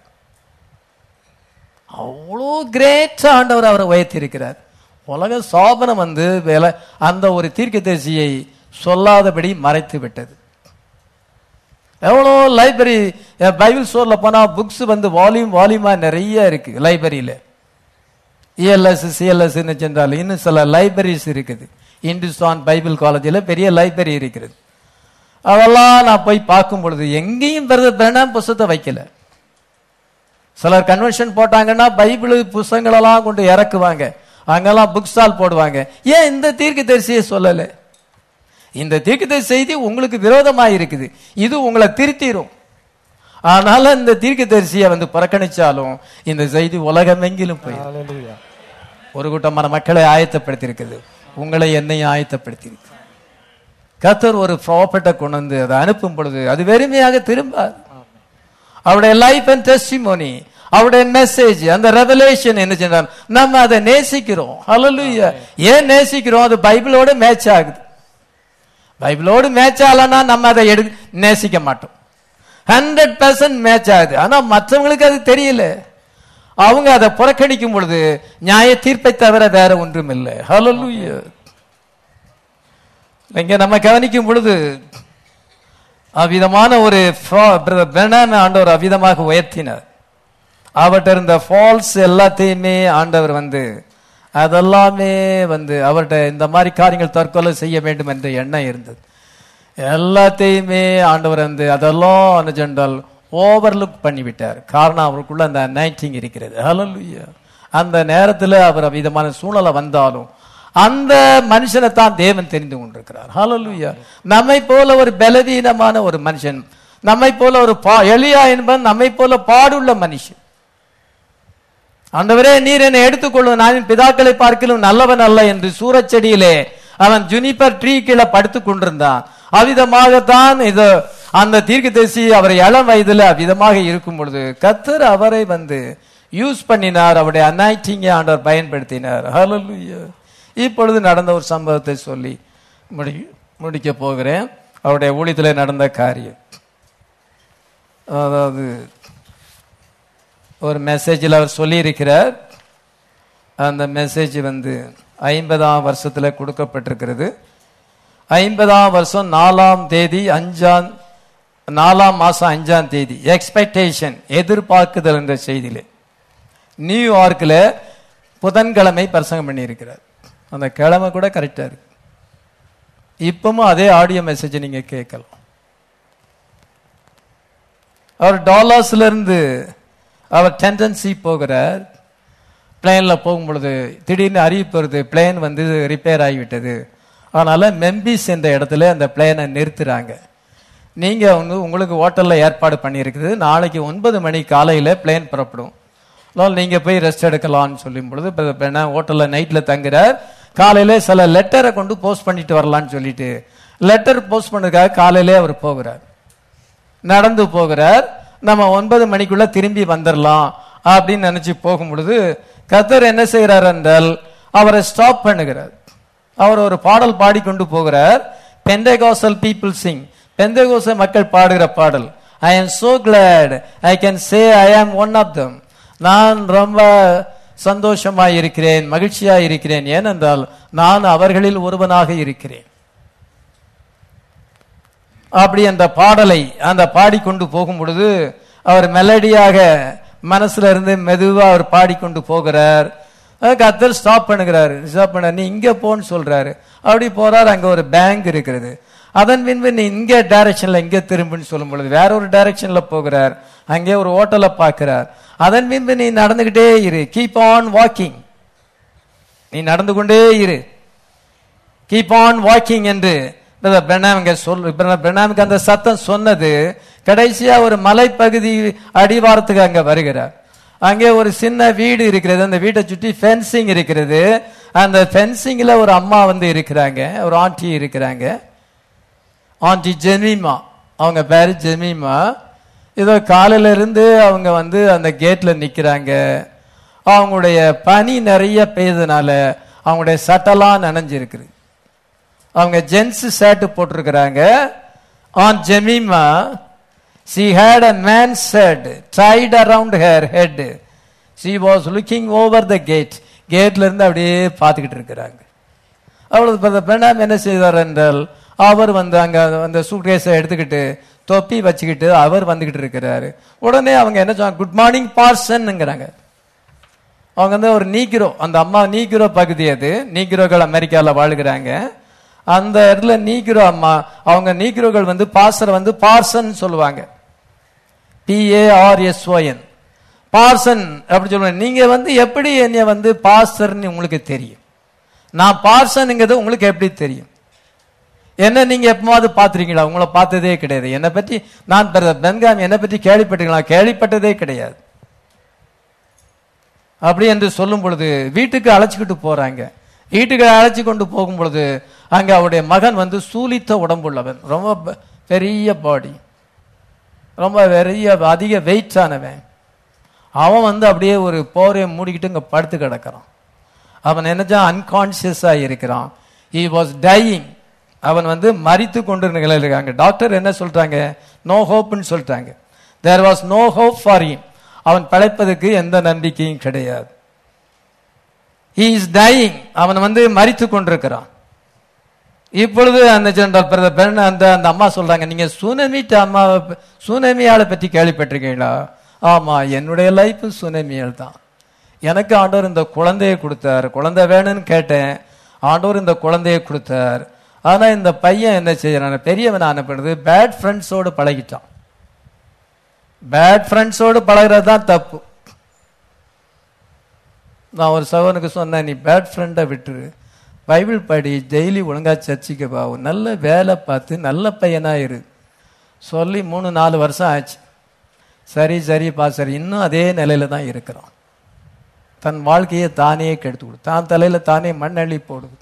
அவ்வளோ கிரேட் ஆண்டவர் அவரை உயர்த்தி இருக்கிறார். உலக சோபனம் வந்து அந்த ஒரு தீர்க்கதரிசியை சொல்லாதபடி மறைத்து விட்டது. எவ்வளோ லைப்ரரி பைபிள் ஸ்டோர்ல போனா புக்ஸ் வந்து வால்யூம் வால்யூமா நிறைய இருக்கு லைப்ரரியில. இஎல்எஸ் சிஎல்எஸ் சென்றால் இன்னும் சில லைப்ரரிஸ் இருக்குது. இந்துஸ்தான் பைபிள் காலேஜில் பெரிய லைப்ரரி இருக்கிறது. அதெல்லாம் நான் போய் பார்க்கும் பொழுது எங்கேயும் பிரணாம் புஸ்தத்தை வைக்கல. சிலர் கன்வென்ஷன் போட்டாங்கன்னா பைபிள் புஸ்தகங்களெல்லாம் கொண்டு இறக்குவாங்க, அங்கெல்லாம் புக் ஸ்டால் போடுவாங்க. ஏன் இந்த தீர்க்கதரிசியை சொல்லல? இந்த தீர்க்கதரிசி செய்தி உங்களுக்கு விரோதமா இருக்குது, இது உங்களை திருத்திரும். அதனால இந்த தீர்க்கதரிசியை வந்து புறக்கணிச்சாலும் இந்த செய்தி உலகமெங்கிலும் போய் ஒரு கூட்டமான மக்களை ஆயத்தப்படுத்தி இருக்குது, உங்களை என்னையும் ஆயத்தப்படுத்தி இருக்கு. கர்த்தர் ஒரு ப்ராஃபட்டை கொண்டு வந்து அதை அனுப்பும் பொழுது அது வெறுமையாக திரும்பாது. அவருடைய லைஃப் அண்ட் டெஸ்டிமோனி, அவருடைய மெசேஜ், அந்த ரெவலேஷன் என்ன செய்யறான், நம்ம அதை நேசிக்கிறோம். ஹல்லேலூயா. ஏன் நேசிக்கிறோம்? அது பைபிளோட மேட்ச் ஆகுது. பைபிளோடு மேட்ச் ஆகலன்னா நம்ம அதை எடு நேசிக்க மாட்டோம். ஹண்ட்ரட் பர்சன்ட் மேட்ச் ஆகுது. ஆனா மற்றவங்களுக்கு அது தெரியல. அவங்க அதை புறக்கணிக்கும் பொழுது நியாய தீர்ப்பை தவிர வேற ஒன்றும் இல்லை. ஹல்லேலூயா. இங்க நம்ம கவனிக்கும் பொழுது அவ்விதமான ஒரு ஆண்டவர் அவ்விதமாக உயர்த்தினார். அவர்கிட்ட இருந்த ஃபால்ஸ் எல்லாத்தையுமே ஆண்டவர் வந்து அதெல்லாமே வந்து அவர்கிட்ட இந்த மாதிரி காரியங்கள் தற்கொலை செய்ய வேண்டும் என்ற எண்ணம் இருந்தது. எல்லாத்தையுமே ஆண்டவர் வந்து அதெல்லாம் ஜென்ரல் ஓவர்லுக் பண்ணிவிட்டார். காரணம் அவருக்குள்ள அந்த அனாயிண்டிங் இருக்கிறது. ஹல்லேலூயா. அந்த நேரத்தில் அவர் அவ்விதமான சூழ்நிலை வந்தாலும் அந்த மனுஷனை தான் தேவன் தெரிந்து கொண்டிருக்கிறார். ஹல்லேலூயா. நம்மை போல ஒரு பலவீனமான ஒரு மனுஷன், நம்மை போல ஒரு எலியா என்பவன் நம்மை போல பாடுள்ள மனுஷன். ஆண்டவரே நீர் என்னை எடுத்துக்கொள்ளும், நான் பிதாக்களை பார்க்கலும் நல்லவன் அல்ல என்று சூரச்செடியிலே அவன் ஜுனிப்பர் ட்ரீ கீழே படுத்துக் கொண்டிருந்தான். அவ்விதமாகத்தான் இது அந்த தீர்க்கதரிசி அவரை இளம் வயதில் அவ்விதமாக இருக்கும் பொழுது கர்த்தர் அவரை வந்து யூஸ் பண்ணினார். அவருடைய அனாயிண்டிங்கை ஆண்டவர் பயன்படுத்தினார். ஹல்லேலூயா. இப்பொழுது நடந்த ஒரு சம்பவத்தை சொல்லி முடி முடிக்க போகிறேன். அவருடைய ஊழியத்தில் நடந்த காரியம். அதாவது ஒரு மெசேஜில் அவர் சொல்லியிருக்கிறார். அந்த மெசேஜ் வந்து ஐம்பதாம் வருஷத்தில் கொடுக்கப்பட்டிருக்கிறது. ஐம்பதாம் வருஷம் நாலாம் தேதி அஞ்சாம் நாலாம் மாசம் அஞ்சாம் தேதி எக்ஸ்பெக்டேஷன் எதிர்பார்க்குதல் என்ற செய்தியிலே நியூயார்க்கில் புதன்கிழமை பிரசங்கம் பண்ணியிருக்கிறார். அந்த கிழமை கூட கரெக்டாக இருக்கு. இப்பவும் அதே ஆடியோ மெசேஜை நீங்க கேட்கலாம். அவர் டாலர்ஸ்ல இருந்து அவர் டெண்டன்சி போகிறார். பிளேன்ல போகும் பொழுது திடீர்னு அறிவிப்பு வருது, பிளேன் வந்து ரிப்பேர் ஆகிவிட்டது. அதனால மெம்பிஸ் என்ற இடத்துல அந்த பிளேனை நிறுத்துறாங்க. நீங்க வந்து உங்களுக்கு ஹோட்டல்ல ஏற்பாடு பண்ணியிருக்குது, நாளைக்கு ஒன்பது மணி காலையில பிளேன் புறப்படும், அதனால நீங்க போய் ரெஸ்ட் எடுக்கலாம்னு சொல்லும் பொழுது ஹோட்டல்ல நைட்ல தங்குறார். காலையில சில லெட்டரை கொண்டு போஸ்ட் பண்ணிட்டு வரலான்னு சொல்லிட்டு லெட்டர் போஸ்ட் பண்ணதுக்காக காலையிலே அவர் போகிறார், நடந்து போகிறார். நம்ம ஒன்பது மணிக்குள்ள திரும்பி வந்துடலாம் அப்படின்னு நினைச்சு போகும் பொழுது கர்த்தர் என்ன செய்கிறார் என்றால் அவரை ஸ்டாப் பண்ணுகிறார். அவர் ஒரு பாடல் பாடிக்கொண்டு போகிறார். பெந்தேகோஸ்டல் பீப்புள் சிங், பெந்தேகோஸ்த மக்கள் பாடுகிற பாடல். ஐ am so glad I can say I am one of them. நான் ரொம்ப சந்தோஷமாய் இருக்கிறேன், மகிழ்ச்சியாய் இருக்கிறேன், ஏனென்றால் நான் அவர்களில் ஒருவனாக இருக்கிறேன். அப்படி அந்த பாடலை அந்த பாடிக்கொண்டு போகும் பொழுது அவர் மெலடியாக மனசுல இருந்து மெதுவா அவர் பாடிக்கொண்டு போகிறார். கர்த்தர் ஸ்டாப் பண்ணுகிறாரு. ஸ்டாப் பண்ண நீ இங்க போன்னு சொல்றாரு. அப்படி போறாரு. அங்க ஒரு பேங்க் இருக்கிறது. அதன் பின்பு நீ இங்க டைரக்ஷன்ல இங்க திரும்புன்னு சொல்லும் பொழுது வேற ஒரு டைரக்ஷன்ல போகிறார். அங்கே ஒரு ஹோட்டலை பார்க்கிறார். அதன் பின்பு நீ நடந்துகிட்டே இரு, கீப் ஆன் வாக்கிங், நீ நடந்து கொண்டே இரு, கீப் ஆன் வாக்கிங் என்று பிரணாமுக்கு அந்த சத்தம் சொன்னது. கடைசியா ஒரு மலைப்பகுதி அடிவாரத்துக்கு அங்க வருகிறார். அங்கே ஒரு சின்ன வீடு இருக்கிறது. அந்த வீட்டை சுற்றி ஃபென்சிங் இருக்கிறது. அந்த ஃபென்சிங்ல ஒரு அம்மா வந்து இருக்கிறாங்க, ஒரு ஆண்டி இருக்கிறாங்க, ஆண்டி ஜெமீமா, அவங்க பேரு ஜெமீமா. இதோ காலையில இருந்து அவங்க வந்து அந்த கேட்ல நிக்கிறாங்க. அவங்களுடைய பனி நிறைய பெய்ததுனால அவங்களுடைய சட்டெல்லாம் நனைஞ்சிருக்குது. அவங்க ஜென்ஸ் ஷர்ட் போட்டிருக்கிறாங்க. Ann Jemima, she had a man's head tied around her head. She was looking over the gate. கேட்ல இருந்து அப்படியே பார்த்துக்கிட்டு இருக்கிறாங்க. அவ்வளவு பெண்ணாம் என்ன செய்தார் என்றால் அவர் வந்து அங்க அந்த சூட்கேஸை எடுத்துக்கிட்டு தொப்பி வச்சுக்கிட்டு அவர் வந்துகிட்டு இருக்கிறாரு. உடனே அவங்க என்ன சொன்னாங்க, குட் மார்னிங் பார்சன்ங்கிறாங்க. அவங்க வந்து ஒரு நீக்ரோ, அந்த அம்மா நீக்ரோ பகுதி, அது நீக்ரோக்கள் அமெரிக்காவில் வாழுகிறாங்க. அந்த இடத்துல நீக்ரோ அம்மா, அவங்க நீக்ரோக்கள் வந்து பாசரை வந்து பார்சன் சொல்லுவாங்க, பிஏஆர்எஸ்ஓஎன், பார்சன் அப்படி சொல்லுவாங்க. நீங்க வந்து எப்படி என்னை வந்து பாஸ்டர்னு உங்களுக்கு தெரியும்? நான் பார்சனுங்கிறது உங்களுக்கு எப்படி தெரியும்? என்ன நீங்க எப்பவாவது பார்த்துருக்கீங்களா? உங்களை பார்த்ததே கிடையாது. என்னை பற்றி நான் பென்காமி என்னை பற்றி கேள்விப்பட்டீங்களா? கேள்விப்பட்டதே கிடையாது. அப்படி என்று சொல்லும் பொழுது வீட்டுக்கு அழைச்சிக்கிட்டு போறாங்க. வீட்டுக்கு அழைச்சி கொண்டு போகும் பொழுது அங்க அவருடைய மகன் வந்து சூலித்த உடம்புள்ளவன், ரொம்ப பெரிய பாடி, ரொம்ப பெரிய அதிக வெயிட் ஆனவன். அவன் வந்து அப்படியே ஒரு போரையை மூடிக்கிட்டு இங்க படுத்து கிடக்கிறான். அவன் என்னச்சா அன்கான்சியஸா இருக்கிறான். he was dying. அவன் வந்து மரித்து கொண்டு நிலையில் இருக்காங்க. டாக்டர் என்ன சொல்றாங்க? நோ ஹோப்னு சொல்லிட்டாங்க. There was no hope for him. அவன் பிழைப்பதற்கு எந்த நம்பிக்கையும் கிடையாது. he is dying. அவன் வந்து மரித்து கொண்டிருக்கிறான். இப்பொழுது அந்த ஜெனரல் பெண் அந்த அந்த அம்மா சொல்றாங்க, நீங்க சுனமிட்ட அம்மா சுனமியால பற்றி கேள்விப்பட்டிருக்கீங்களா? ஆமா, என்னுடைய லைஃப் சுனமியால் தான். எனக்கு ஆண்டவர் இந்த குழந்தையை கொடுத்தார். குழந்தை வேணும்னு கேட்டேன், ஆண்டவர் இந்த குழந்தையை கொடுத்தார். ஆனா இந்த பையன் என்ன செய்யறான், பெரியவன் ஆன பிறகு பேட் ஃப்ரெண்ட்ஸோடு பழகிட்டான். பேட் ஃப்ரெண்ட்ஸோடு பழகிறது தான் தப்பு. நான் ஒரு சகோதரனுக்கு சொன்னேன், நீ பேட் ஃப்ரெண்டை விட்டுரு, பைபிள் படி, டெய்லி ஒழுங்கா சர்ச்சைக்கு பா, நல்ல வேலை பார்த்து நல்ல பையனா இரு சொல்லி மூணு நாலு வருஷம் ஆச்சு. சரி சரி பா சரி, இன்னும் அதே நிலையில தான் இருக்கிறான். தன் வாழ்க்கையை தானே கெடுத்து கொடு, தான் தலையில தானே மண் அள்ளி போடுது.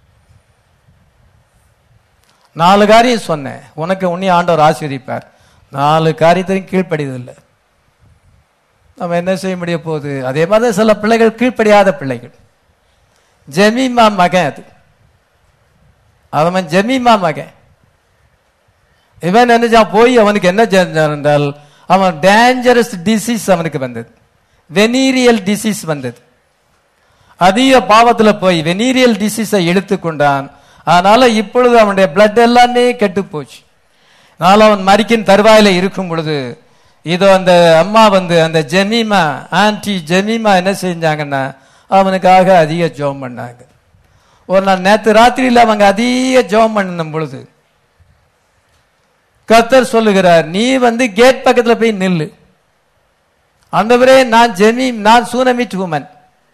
நாலு காரியம் சொன்னேன், உனக்கு உன்னை ஆண்டவர் ஆசீர்வதிப்பார். நாலு காரியத்தையும் கீழ்ப்படியதில்லை. நம்ம என்ன செய்ய முடிய போகுது? அதே மாதிரி சில பிள்ளைகள் கீழ்ப்படியாத பிள்ளைகள். ஜெமீமா மகன், அது அவன் ஜெமீமா மகன். இவன் நினைச்சா போய் அவனுக்கு என்ன என்றால், அவன் டேஞ்சரஸ் டிசீஸ் அவனுக்கு வந்தது, வெனீரியல் டிசீஸ் வந்தது. அதிக பாவத்துல போய் வெனீரியல் டிசீஸை இழுத்து கொண்டான். அதனால இப்பொழுது அவனுடைய பிளட் எல்லாமே கெட்டு போச்சு. அதனால அவன் மரிக்கின் தருவாயில இருக்கும் பொழுது இதோ அந்த அம்மா வந்து அந்த ஜெமீமா, ஆன்டி ஜெமீமா என்ன செஞ்சாங்கன்னா அவனுக்காக அதிக ஜெபம் பண்ணாங்க. ஒரு நாள் நேற்று ராத்திரியில் அவங்க அதிக ஜெபம் பண்ணும் பொழுது கர்த்தர் சொல்லுகிறார், நீ வந்து கேட் பக்கத்துல போய் நில்லு. ஆண்டவரே, நான் ஜெமி நான் சூனமிட் உமன்,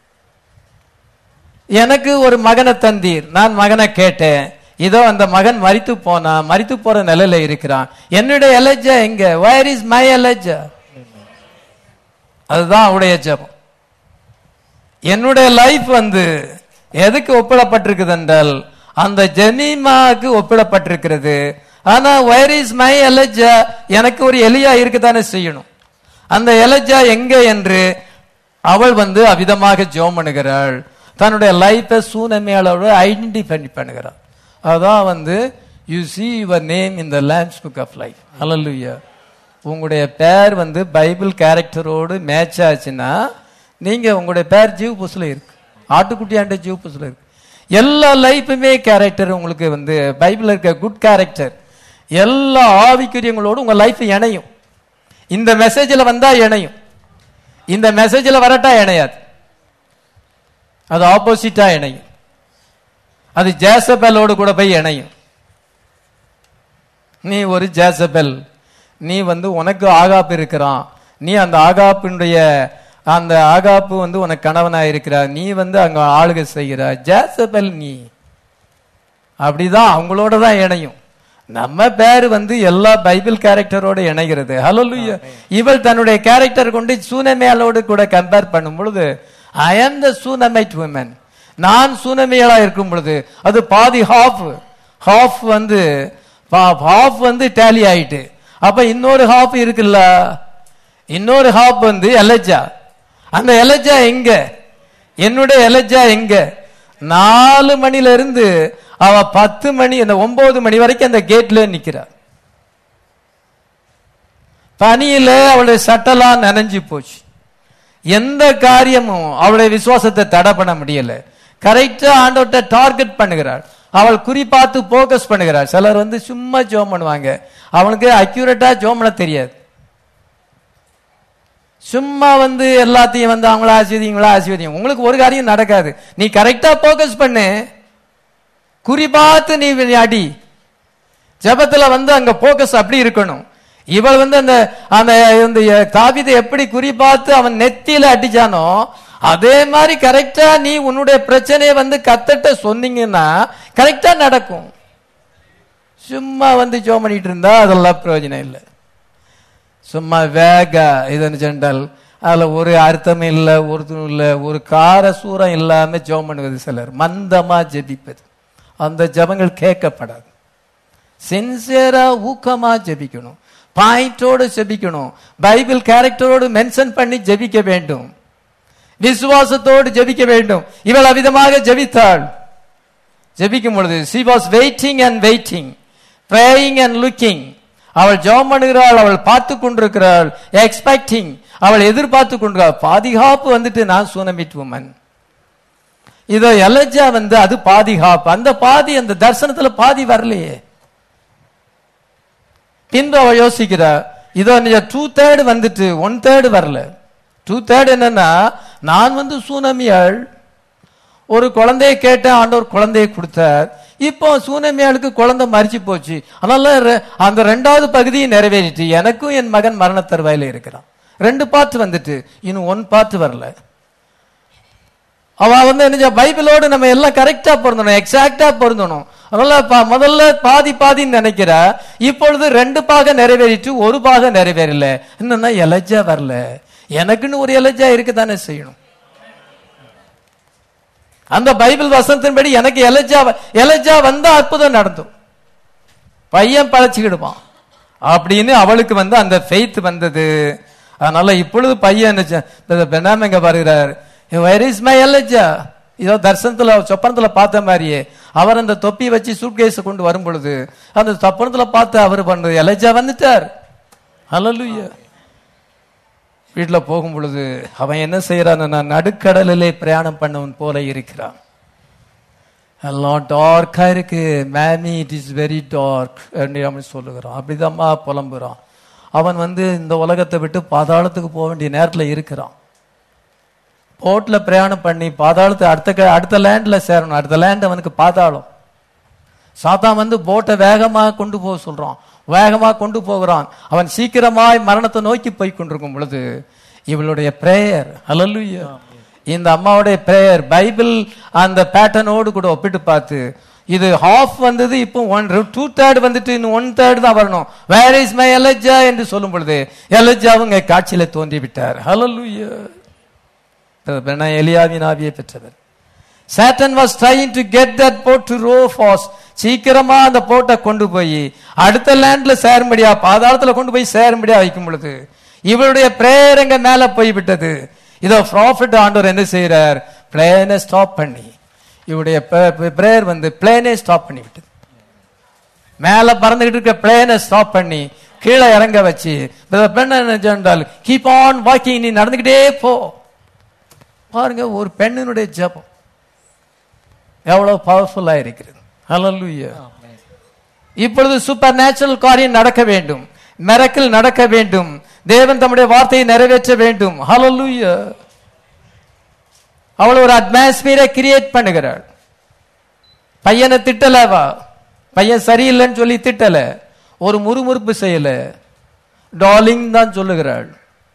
எனக்கு ஒரு மகனை தந்தீர், நான் மகனை கேட்டேன், இதோ அந்த மகன் மரித்து போனா, மரித்து போற நிலையில இருக்கிறான். என்னுடைய எலஜா எங்க? Where is my Elijah? அதுதான் அவருடைய ஜெபம். என்னுடைய லைஃப் வந்து எதுக்கு ஒப்பிடப்பட்டிருக்குது என்றால் அந்த ஜெமீமாவுக்கு ஒப்பிடப்பட்டிருக்கிறது. ஆனா வேர் இஸ் மை எலஜா? எனக்கு ஒரு எலியா இருக்குதானே செய்யணும். அந்த எலஜா எங்க என்று அவள் வந்து அவிதமாக ஜெபம் பண்ணுகிறாள். தன்னுடைய லைஃபை சூனமியாளோட ஐடென்டிஃபை பண்ணுகிறாள். அதான் வந்து you see your name in the Lamb's book of life. Hallelujah. உங்களுடைய பேர் வந்து பைபிள் கேரக்டரோடு மேட்ச் ஆச்சுன்னா நீங்க உங்களுடைய பேர் ஜீவ புஸ்ல இருக்கு, ஆட்டுக்குட்டியாண்ட ஜீவ புஸ்ல இருக்கு. எல்லா லைஃபுமே கேரக்டர் உங்களுக்கு வந்து பைபிள் இருக்க குட் கேரக்டர் எல்லா ஆவிக்குரியங்களோடு உங்க லைஃப் இணையும். இந்த மெசேஜில் வந்தா இணையும், இந்த மெசேஜில் வரட்டா இணையாது, அது ஆப்போசிட்டா இணையும். அது ஜேசபெலோடு கூட போய் இணையும். நீ ஒரு ஜேசபெல், நீ வந்து உனக்கு ஆகாப்பு இருக்கிறான், நீ அந்த ஆகாப்பினுடைய அந்த ஆகாப்பு வந்து உனக்கு கணவனா இருக்கிறார், நீ வந்து அங்க ஆளுகை செய்கிற ஜேசபெல் நீ, அப்படிதான் அவங்களோட தான் இணையும். நம்ம பேர் வந்து எல்லா பைபிள் கேரக்டரோட இணைகிறது. ஹல்லேலூயா. இவள் தன்னுடைய கேரக்டர் கொண்டு சூனமேலோடு கூட கம்பேர் பண்ணும் பொழுது ஐ ஆம் த சூனமைட் உமன், நான் சூனமியலா இருக்கும் பொழுது அது பாதி ஹாஃப் ஹாஃப் வந்து ஹாஃப் வந்து டேலி ஆயிட்டு, அப்ப இன்னொரு ஹாஃப் இருக்குல்ல, இன்னொரு ஹாஃப் வந்து எலஜா. அந்த எலஜா எங்க? என்னுடைய எலஜா எங்க? நாலு மணில இருந்து அவ பத்து மணி அந்த ஒன்பது மணி வரைக்கும் அந்த கேட்ல நிக்கிறார். பனியில அவளுடைய சட்டெல்லாம் நனைஞ்சு போச்சு. எந்த காரியமும் அவளுடைய விசுவாசத்தை தடை பண்ண முடியல. கரெக்டா ஆண்டவர்ட்ட டார்கெட் பண்ணுகிறாள். அவள் குறி பார்த்து போக்கஸ் பண்ணுகிறாள். சிலர் வந்து சும்மா ஜோம் பண்ணுவாங்க, அவனுக்கு அக்யூரேட்டா ஜோம் பண்ண தெரியாது. சும்மா வந்து எல்லாத்தையும் வந்து அவங்கள ஆசீர்வதிங்களா ஆசீர்வதிங்க, உங்களுக்கு ஒரு காரியம் நடக்காது. நீ கரெக்டா போக்கஸ் பண்ணு, குறி பார்த்து நீ அடி. ஜெபத்துல வந்து அங்க போக்கஸ் அப்படி இருக்கணும். இவள் வந்து அந்த அந்த தாவீதை எப்படி குறி பார்த்து அவன் நெத்தியில அடிச்சானோ அதே மாதிரி கரெக்டா நீ உன்னுடைய பிரச்சனையை வந்து கத்தட்ட சொன்னீங்கன்னா கரெக்டா நடக்கும். சும்மா வந்து ஜோம் பண்ணிட்டு இருந்தா அதெல்லாம் பிரயோஜனம் இல்லை. சும்மா வேக இதுன்னு சென்றால் அதுல ஒரு அர்த்தம் இல்லை, ஒரு இல்லை, ஒரு கார சூரம் இல்லாம ஜோம் பண்ணுவது. சிலர் மந்தமா ஜெபிப்பது, அந்த ஜபங்கள் கேட்கப்படாது. சின்சியரா ஊக்கமா ஜெபிக்கணும், பாயிண்டோடு ஜெபிக்கணும், பைபிள் கேரக்டரோடு மென்ஷன் பண்ணி ஜெபிக்க வேண்டும், விசுவாசத்தோடு ஜெபிக்க வேண்டும். இவள் அவ்விதமாக ஜெபித்தாள். ஜெபிக்கும் பொழுது she was waiting and waiting, praying and looking. அவள் ஜெபம் பண்ணுகிறாள், அவள் பார்த்து கொண்டிருக்கிறாள், எக்ஸ்பெக்டிங், அவள் எதிர்பார்த்து கொண்டிருக்கிறாள். பாதுகாப்பு வந்துட்டு நான் சூனமிட் உமன். இதோ எலஜா வந்து அது பாதுகாப்பு. அந்த பாதி அந்த தரிசனத்துல பாதி வரலையே. பின்பு அவள் யோசிக்கிறா, இதோ டூ தேர்டு வந்துட்டு ஒன் தேர்டு வரல. டூ தேர்டு என்னன்னா, நான் வந்து சூனமியாள், ஒரு குழந்தைய கேட்டேன், ஆண்டவர் குழந்தைய கொடுத்தார். இப்போ சூனமியாளுக்கு குழந்தை மறிச்சு போச்சு, அதனால அந்த ரெண்டாவது பகுதியை நிறைவேறிட்டு எனக்கும் என் மகன் மரண தருவாயில இருக்கிறான். ரெண்டு பார்ட் வந்துட்டு இன்னும் ஒன் பார்ட் வரல. அவ வந்து என்ன, பைபிளோடு நம்ம எல்லாம் கரெக்டா பொருந்தணும், எக்ஸாக்டா பொருந்தணும். அதனால முதல்ல பாதி பாதின்னு நினைக்கிறா, இப்பொழுது ரெண்டு பாக நிறைவேறிட்டு ஒரு பாக நிறைவேறல. என்னன்னா எலஜா வரல. எனக்குன்னு ஒரு எலஜா இருக்குதானே செய்யணும். அந்த பைபிள் வசனத்தின்படி எனக்கு எலஜா எலஜா வந்தா அற்புதம் நடந்தும், பையன் பழச்சிக்கிடுவான் அப்படின்னு அவளுக்கு வந்து அந்த ஃபெய்த் வந்தது. அதனால இப்பொழுது பையன் பெனாமங்க வருகிறார், வேர் இஸ் மை எலஜா. இதோ தர்சனத்துல சொப்பனத்துல பார்த்த மாதிரியே அவர் அந்த தொப்பி வச்சு சூட்கேஸ கொண்டு வரும் பொழுது அந்த சொப்பனத்துல பார்த்து அவர் பண்றது எலஜா வந்துட்டார். ஹல்லேலூயா. வீட்டுல போகும் பொழுது அவன் என்ன செய்யறான், நான் நடுக்கடலிலே பிரயாணம் பண்ணவன் போல இருக்கிறான். எல்லாம் டார்க்கா இருக்கு, mommy it is very dark அப்படின்னு சொல்லுகிறான். அப்படிதாம்மா புலம்புறான். அவன் வந்து இந்த உலகத்தை விட்டு பாதாளத்துக்கு போக வேண்டிய நேரத்துல இருக்கிறான். போட்ல பிரயாணம் பண்ணி பாதாளத்தை அடுத்த அடுத்த லேண்ட்ல சேரணும். அடுத்த லேண்ட் அவனுக்கு பாதாளம். சாத்தான் வந்து போட்டை வேகமா கொண்டு போக சொல்றான், வேகமா கொண்டு போகிறான். அவன் சீக்கிரமாய் மரணத்தை நோக்கி போய் கொண்டிருக்கும் பொழுது இவளுடைய பிரேயர், ஹல்லேலூயா, இந்த அம்மாவுடைய பிரேயர் பைபிள் அந்த பேட்டர்னோடு கூட ஒப்பிட்டு பார்த்து இது ஹாஃப் வந்தது, இப்போ ஒன் டூ தேர்ட் வந்துட்டு இன்னும் ஒன் தேர்ட் தான் வரணும். வேர் இஸ் மை எலஜா என்று சொல்லும் பொழுது எலஜாவும் காட்சியில தோன்றி விட்டார். ஹல்லேலூயா. எலியாவின் ஆவியை பெற்றவர். Satan was trying to get that boat to row fast. சீக்கிரமா அந்த போட்டை கொண்டு போய் அடுத்த லேண்ட்ல சேரும்படியா, பாதாளத்துல கொண்டு போய் சேரும்படியா வைக்கும் பொழுது இவருடைய பிரேயர் எங்க மேல போய்விட்டது. இதோ ப்ராஃபட் ஆண்டவர் என்ன செய்யறார், பிளேனை ஸ்டாப் பண்ணி இவருடைய பிரேயர் வந்து பிளேனை ஸ்டாப் பண்ணி விட்டது. மேல பறந்துகிட்டு இருக்க பிளேனை ஸ்டாப் பண்ணி கீழே இறங்க வச்சு பெண் கீப் ஆன் வாக்கிங், நீ நடந்துகிட்டே போ. பாருங்க, ஒரு பெண்ணினுடைய ஜெபம் எவ்வளவு பவர்ஃபுல்லா இருக்கிறது. ஹல்லேலூயா. இப்பொழுது சூப்பர் நேச்சுரல் காரியம் நடக்க வேண்டும், மிரக்கிள் நடக்க வேண்டும், தேவன் தம்முடைய வார்த்தையை நிறைவேற்ற வேண்டும். ஹல்லேலூயா. அவள் ஒரு அட்மாஸ்பியரை கிரியேட் பண்ணுகிறாள். பையனை திட்டலவா, பையன் சரியில்லைன்னு சொல்லி திட்டல, ஒரு முறுமுறுப்பு செய்யல, டார்லிங் தான் சொல்லுகிறாள்,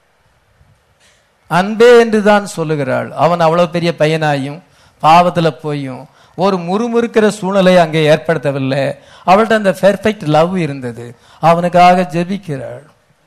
அன்பே என்று தான் சொல்லுகிறாள். அவன் அவ்வளவு பெரிய பையனாயும் பாவத்துல போயும் ஒரு முறுமுறுக்கிற சூழ்நிலை அங்கே ஏற்படுத்தவில்லை. அவள்கிட்ட அந்த பெர்ஃபெக்ட் லவ் இருந்தது. அவனுக்காக ஜெபிக்கிறாள்.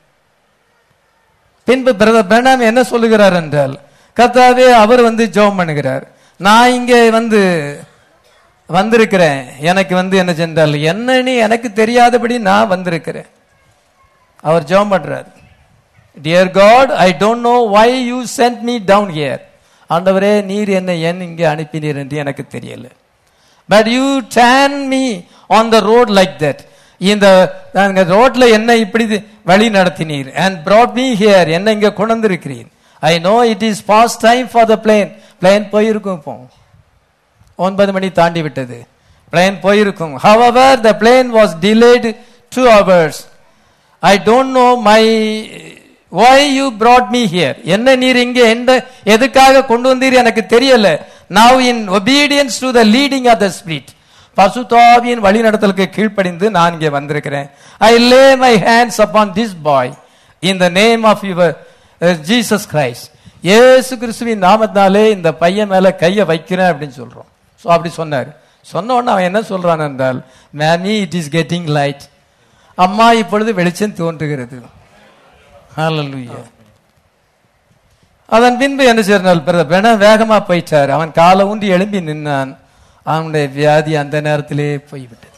பின்பு பிரதர் பிரணாம் என்ன சொல்லுகிறார் என்றால், கர்த்தாவே, அவர் வந்து ஜெபம் பண்ணுகிறார், நான் இங்கே வந்து வந்திருக்கிறேன், எனக்கு வந்து என்ன சென்றால் என்னன்னு எனக்கு தெரியாதபடி நான் வந்திருக்கிறேன். அவர் ஜெபம் பண்றார், dear God, I don't know why you sent me down here. ஆண்டவரே, நீர் என்னை ஏன் இங்கே அனுப்பினீர் என்று எனக்கு தெரியல. But you turn me on the road like that. இந்த ரோட்ல என்ன இப்படி வழி நடத்தினீர். அண்ட் brought me here, என்ன இங்க கொண்டு வந்திருக்கிறீர். I know it is past time for the plane. Plane போயிருக்கும், இப்போ ஒன்பது மணி தாண்டி விட்டது. பிளேன் போயிருக்கும். however the plane was delayed two hours. I don't know my why you brought me here. என்ன நீர் இங்கே எந்த எதுக்காக கொண்டு வந்தீர் எனக்கு தெரியல. now in obedience to the leading of the spirit, பசுத்தாவியின் வழிநடத்தலுக்கு கீழ்ப்படிந்து நான் இங்கே வந்திருக்கிறேன். I lay my hands upon this boy in the name of your uh, Jesus Christ. இயேசு கிறிஸ்துவின் நாமத்தினாலே இந்த பையன் மேல கையை வைக்கிறேன் அப்படின்னு சொல்றோம். சோ அப்படி சொன்னார். சொன்ன உடனே அவன் என்ன சொல்றான் என்றால், mommy it is getting light. அம்மா இப்பொழுது வெளிச்சம் தோன்றுகிறது. ஹல்லேலூயா. அதன் பின்பு என்ன செய்யறால், வேகமா போயிட்டார். அவன் காலை ஊன்றி எழும்பி நின்னான். அவனுடைய வியாதி அந்த நேரத்திலே போய்விட்டது.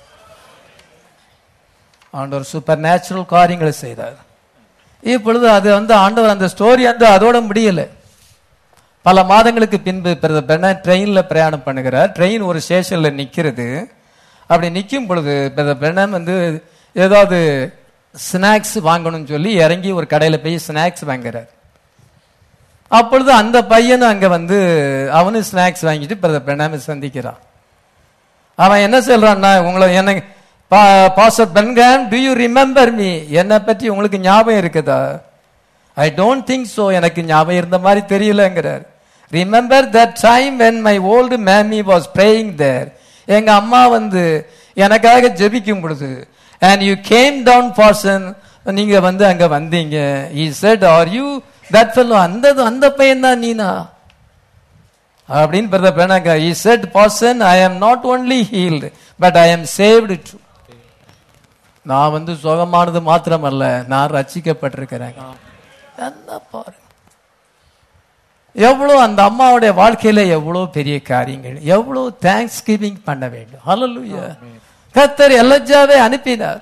ஆண்டவர் சூப்பர் நேச்சுரல் காரியங்களை செய்தார். இப்பொழுது அது வந்து ஆண்டவர் அந்த ஸ்டோரி வந்து அதோட முடியல. பல மாதங்களுக்கு பின்பு ட்ரெயின்ல பிரயாணம் பண்ணுகிறார். ட்ரெயின் ஒரு ஸ்டேஷன்ல நிக்கிறது. அப்படி நிற்கும் பொழுது பெண்ணன் வந்து ஏதாவது ஸ்நாக்ஸ் வாங்கணும்னு சொல்லி இறங்கி ஒரு கடையில போய் ஸ்நாக்ஸ் வாங்குறார். அப்பொழுது அந்த பையனும் அங்க வந்து அவனும் ஸ்நாக்ஸ் வாங்கிட்டு பெண்ணாம சந்திக்கிறான். அவன் என்ன சொல்றான்னா, உங்களை என்ன pastor Branham, do you remember me? என்னை பற்றி உங்களுக்கு ஞாபகம் இருக்குதா? ஐ டோன்ட் திங்க் சோ, எனக்கு ஞாபகம் இருந்த மாதிரி தெரியலங்கிறார். Remember that time when my old mommy was praying there. எங்க அம்மா வந்து எனக்காக ஜெபிக்கும் பொழுது, and you came down person, நீங்க வந்து அங்க வந்தீங்க. he said, are you that fellow? அந்த அந்த பையன் தான் நீனா அப்படின்னு பிரதர் பெனாங்க. he said, person, I am not only healed but I am saved too. நான் வந்து சுகமானது மாத்திரமல்ல, நான் ரட்சிக்கப்பட்டிருக்கிறேன். பாருங்க எவ்வளவு அந்த அம்மாவுடைய வாழ்க்கையில எவ்வளவு பெரிய காரியங்கள், எவ்வளவு தேங்க்ஸ் கிவிங் பண்ண வேண்டும். ஹல்லேலூயா. கர்த்தர் எலஜாவை அனுப்பினார்.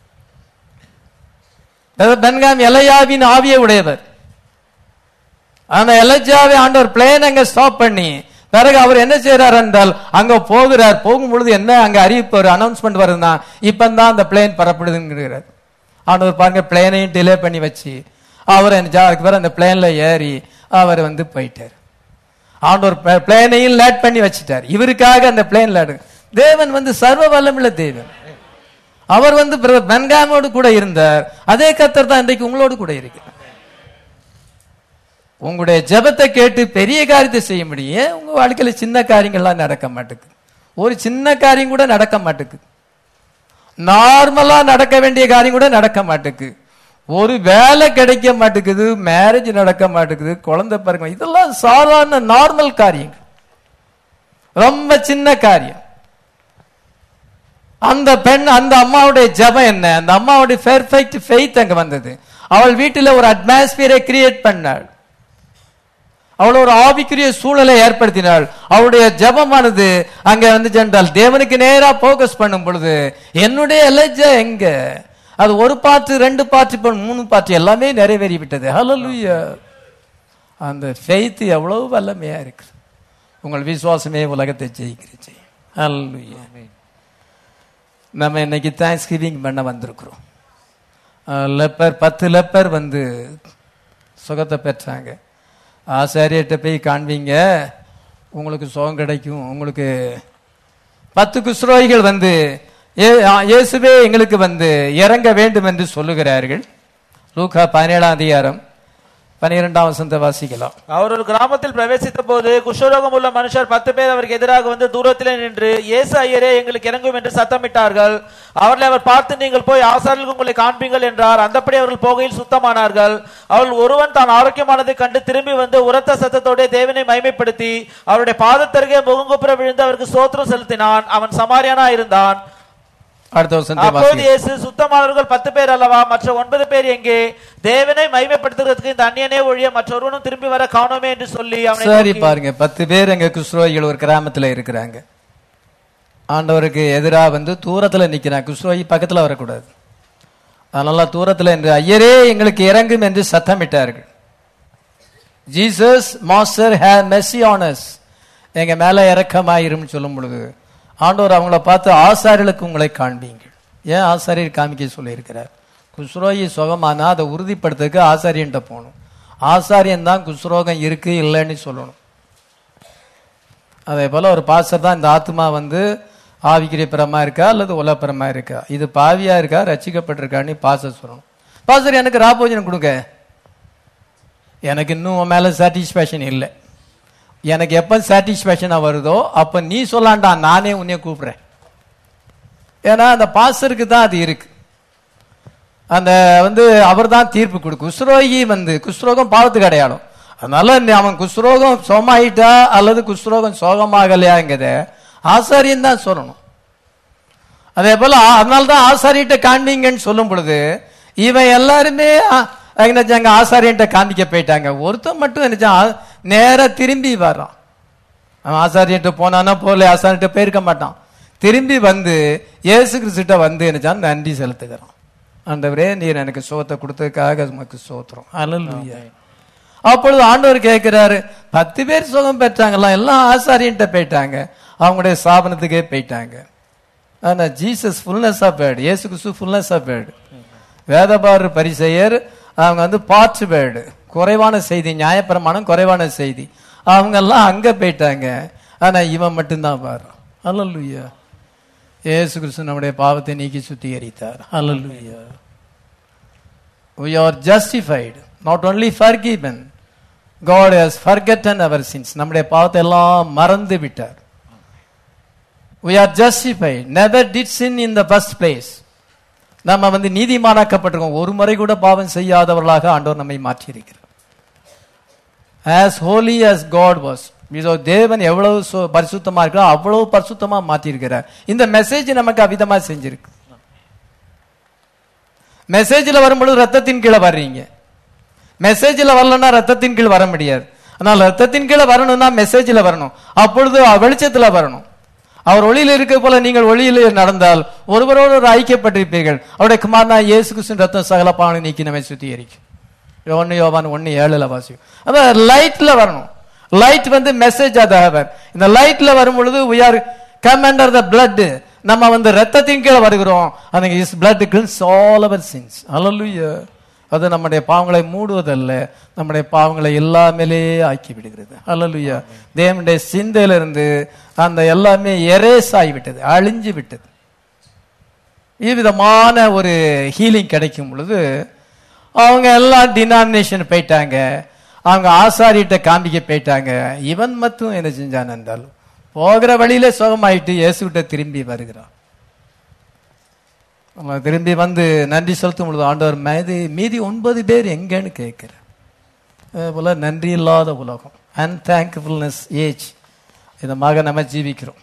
பென்காம் எலையாவின் ஆவியை உடையவர். அந்த எலஜாவை ஆண்டவர் பிளேன் அங்க ஸ்டாப் பண்ணி பிறகு அவர் என்ன செய்யறார் என்றால், அங்க போகிறார். போகும் பொழுது என்ன அங்க அறிவிப்பு ஒரு அனௌன்ஸ்மெண்ட் வருதுன்னா, இப்பதான் அந்த பிளேன் பரப்படுதுங்கிறார். ஆண்டவர் பாருங்க, பிளேனையும் டிலே பண்ணி வச்சு அவர் அந்த பிளேன்ல ஏறி அவர் வந்து போயிட்டார். ஆண்டவர் பிளேனையும் லேட் பண்ணி வச்சுட்டார். இவருக்காக அந்த பிளேன் லேட். தேவன் வந்து சர்வ வல்லமுள்ள தேவன். அவர் வந்து பென்காமோடு கூட இருந்தார். அதே கர்த்தர் தான் இன்றைக்கு உங்களோடு கூட இருக்கிறார். உங்களுடைய ஜெபத்தை கேட்டு பெரிய காரியத்தை செய்ய முடியும். உங்க வாழ்க்கையில சின்ன காரியங்கள்லாம் நடக்க மாட்டேங்குது. ஒரு சின்ன காரியம் கூட நடக்க மாட்டேங்குது. நார்மலா நடக்க வேண்டிய காரியம் கூட நடக்க மாட்டேங்குது. ஒரு வேலை கிடைக்க மாட்டேங்குது, மேரேஜ் நடக்க மாட்டேங்குது, குழந்தை பிறக்க, இதெல்லாம் சாதாரண நார்மல் காரியங்கள், ரொம்ப சின்ன காரியம். அந்த பெண், அந்த அம்மாவுடைய ஜெபம் என்ன, அந்த அம்மாவுடைய பெர்ஃபெக்ட் ஃபெய்த் அங்க வந்தது. அவள் வீட்டில ஒரு அட்மாஸ்பியரை கிரியேட் பண்ணாள். அவள் ஒரு ஆவிக்குரிய சூழலை ஏற்படுத்தினாள். அவளுடைய ஜெபமானது அங்க வந்து சென்றால் தேவனுக்கு நேரா போக்கஸ் பண்ணும் பொழுது, என்னுடைய எலஜா எங்க, அது ஒரு பாட்டு ரெண்டு பாட்டு மூணு பாட்டு எல்லாமே நிறைவேறி விட்டது. ஹல்லேலூயா. அந்த ஃபெய்த் எவ்வளவு வல்லமையா இருக்கு. உங்கள் விசுவாசமே உலகத்தை ஜெயிக்கிறீங்க. ஹல்லேலூயா. நம்ம இன்னைக்கு தேங்க்ஸ் கிவிங் பண்ண வந்திருக்கிறோம். லெப்பர் பத்து லெப்பர் வந்து சுகத்தை பெற்றாங்க. ஆசாரியர்கிட்ட போய் காண்பீங்க, உங்களுக்கு சுகம் கிடைக்கும். உங்களுக்கு பத்து குஷ்ரோகிகள் வந்து இயேசுவே எங்களுக்கு வந்து இறங்க வேண்டும் என்று சொல்லுகிறார்கள். லூக்கா பதினேழாம் அதிகாரம் பனிரெண்டாம் வசனத்தை வாசிக்கலாம். அவர் ஒரு கிராமத்தில் பிரவேசித்த போது குஷ்டரோகம் உள்ள மனுஷர் பத்து பேர் அவருக்கு எதிராக வந்து தூரத்திலே நின்று, இயேசு ஐயரே எங்களுக்கு இறங்கும் என்று சத்தமிட்டார்கள். அவர்களை அவர் பார்த்து, நீங்கள் போய் ஆசாரியர்களுக்கு உங்களை காண்பீங்கள் என்றார். அந்தப்படி அவர்கள் போகையில் சுத்தமானார்கள். அவர்கள் ஒருவன் தான் ஆரோக்கியமானதை கண்டு திரும்பி வந்து உரத்த சத்தத்தோட தேவனை மகிமைப்படுத்தி அவருடைய பாதத்தருகே முகங்குப்புற விழுந்து அவருக்கு ஸ்தோத்திரம் செலுத்தினான். அவன் சமாரியானா இருந்தான். அப்போது இயேசு, சுத்தமானவர்கள் பத்து பேர் அல்லவா, மற்ற ஒன்பது பேர் எங்கே? தேவனை மகிமைப்படுத்துறதுக்கு இந்த அந்நியனே ஒழிய மற்றொருவனும் திரும்பி வர காணோமே என்று சொல்லி அவனை சரி பாருங்க, பத்து பேர் எங்க குஷ்ரோகிகள் ஒரு கிராமத்துல இருக்கிறாங்க. ஆண்டவருக்கு எதிராக வந்து தூரத்துல நிக்கிறாங்க. குஷ்ரோகி பக்கத்துல வரக்கூடாது, அதனால தூரத்துல என்று ஐயரே எங்களுக்கு இறங்கும் என்று சத்தமிட்டார்கள். Jesus master have mercy on us, எங்க மேல இறக்கமாயிரும் சொல்லும் பொழுது ஆண்டவர் அவங்கள பார்த்து, ஆசாரியர்களுக்கு உங்களை காண்பீங்கள். ஏன் ஆசாரியர் காமிக்க சொல்லி இருக்கிறார்? குஷ்ரோகி சுகமானா அதை உறுதிப்படுத்துறதுக்கு ஆசாரியன்ட்ட போகணும். ஆசாரியன் தான் குஷ்ரோகம் இருக்கு இல்லைன்னு சொல்லணும். அதே போல ஒரு பாஸ்டர் தான் இந்த ஆத்மா வந்து ஆவிக்குரியபரமா இருக்கா அல்லது உலகபரமா இருக்கா, இது பாவியா இருக்கா ரட்சிக்கப்பட்டிருக்கான்னு பாஸ்டர் சொல்லணும். பாஸ்டர் எனக்கு ராபோஜனம் கொடுங்க, எனக்கு இன்னும் உன் மேல சாட்டிஸ்பேக்ஷன் இல்லை, எனக்கு எப்ப சாட்டிஸ்பேக்ஷனா வருதோ அப்ப நீ சொல்லாண்டா நானே உன்னைய கூப்பிடுறேன். ஏன்னா அந்த பாஸ்டருக்கு தான் அது இருக்கு. அந்த வந்து அவர் தான் தீர்ப்பு கொடுக்கும். குஷ்ரோகி வந்து குஷ்ரோகம் பாவத்துக்கு அடையாளம். அதனால அவன் குஷ்ரோகம் சோமாயிட்டா அல்லது குஷ்ரோகம் சோகமாகலையாங்கிறத ஆசாரியன் தான் சொல்லணும். அதே போல அதனால்தான் ஆசாரியன்ட்ட காண்பீங்கன்னு சொல்லும் பொழுது இவன் எல்லாருமே என்னாச்சாங்க ஆசாரியன்ட்ட காண்பிக்க போயிட்டாங்க. ஒருத்தன் மட்டும் என்னச்சான் நேரா திரும்பி வர்றான். அவன் ஆசாரியன்ட்ட போனானா போல ஆசாரியன்ட்ட போயிருக்க மாட்டான். திரும்பி வந்து இயேசு கிறிஸ்துட்ட வந்து என்னச்சான் நன்றி செலுத்துகிறான். ஆண்டவரே நீர் எனக்கு சோத்தை கொடுத்ததுக்காக உமக்கு சோத்திரம். அல்லேலூயா. அப்பொழுது ஆண்டவர் கேட்கிறாரு, பத்து பேர் சுகம் பெற்றாங்களா, எல்லாம் ஆசாரியன்ட்ட போயிட்டாங்க, அவங்களுடைய ஸ்தாபனத்துக்கே போயிட்டாங்க. ஆனா ஜீசஸ் ஃபுல்னஸ் ஆஃப் வேர்டு, இயேசு கிறிஸ்து ஃபுல்னஸ் ஆஃப் வேர்டு. வேதபாரர் பரிசேயர் அவங்க வந்து பார்ட்ஸ் வேர்டு, குறைவான செய்தி, நியாயப்பிரமாணம் குறைவான செய்தி, அவங்க எல்லாம் அங்க போயிட்டாங்க. ஆனா இவன் மட்டும்தான் வர்றான். அல்லேலூயா. இயேசு கிறிஸ்து நம்முடைய பாவத்தை நீக்கி சுத்திகரித்தார். அல்லேலூயா. We are justified, not only forgiven. God has forgotten our sins. நம்முடைய பாவத்தை எல்லாம் மறந்து விட்டார். We are justified, never did sin in the first place. நம்ம வந்து நீதிமானாக்கப்பட்டிருக்கோம், ஒரு முறை கூட பாவம் செய்யாதவர்களாக ஆண்டவர் நம்மை மாற்றி இருக்கிறார். As holy as God was, இதோ தேவன் எவ்வளவு பரிசுத்தமா இருக்கிறார் அவ்வளவு பரிசுத்தமா மாற்றி இருக்கிறார். இந்த மெசேஜ் நமக்கு அவிதமா செஞ்சிருக்கு. மெசேஜ்ல வரும்பொழுது ரத்தத்தின் கீழே வர்றீங்க, மெசேஜ்ல வரலன்னா ரத்தத்தின் கீழ் வர முடியாது. ஆனால் ரத்தத்தின் கீழே வரணும்னா மெசேஜ்ல வரணும், அப்பொழுது வெளிச்சத்துல வரணும். அவர் ஒளியில் இருக்க போல நீங்கள் ஒளியில் நடந்தால் ஒருவரோடு ஒரு ஐக்கியப்பட்டிருப்பீர்கள். அவருடைய குமாரனா இயேசு கிறிஸ்துவின் ரத்தம் சகல பாவங்களை நீக்கி நம்மை சுத்திகரிக்கும். ஒன்னு யோவான் ஒன்னு ஏழுல வாசிக்கும். அதான் லைட்ல வரணும். லைட் வந்து மெசேஜ் ஆதவர். இந்த லைட்ல வரும் பொழுது we are come under the blood. நம்ம வந்து ரத்தத்தின் கீழே வருகிறோம். அந்த his blood cleanses all our sins. Hallelujah. அது நம்முடைய பாவங்களை மூடுவதல்ல, நம்முடைய பாவங்களை எல்லாமே ஆக்கி விடுகிறது. ஹல்லேலூயா. தேவனுடைய சிந்தையிலிருந்து அந்த எல்லாமே எரேஸ் ஆகிவிட்டது, அழிஞ்சு விட்டது. இவ்விதமான ஒரு ஹீலிங் கிடைக்கும் பொழுது அவங்க எல்லாம் டினாமினேஷன் போயிட்டாங்க, அவங்க ஆசாரிட்ட காண்பிக்க போயிட்டாங்க. இவன் மட்டும் என்ன செஞ்சான் என்றால் போகிற வழியில சுகமாயிட்டு இயேசுகிட்ட திரும்பி வருகிறான். திரும்பி வந்து நன்றி செலுத்தும் பொழுது ஆண்டவர் மீதி மீதி ஒன்பது பேர் எங்கன்னு கேட்கிறார். போல நன்றி இல்லாத உலகம், அன்தேங்க்ஃபுல்னஸ் ஏஜ், இதமாக நம்ம ஜீவிக்கிறோம்.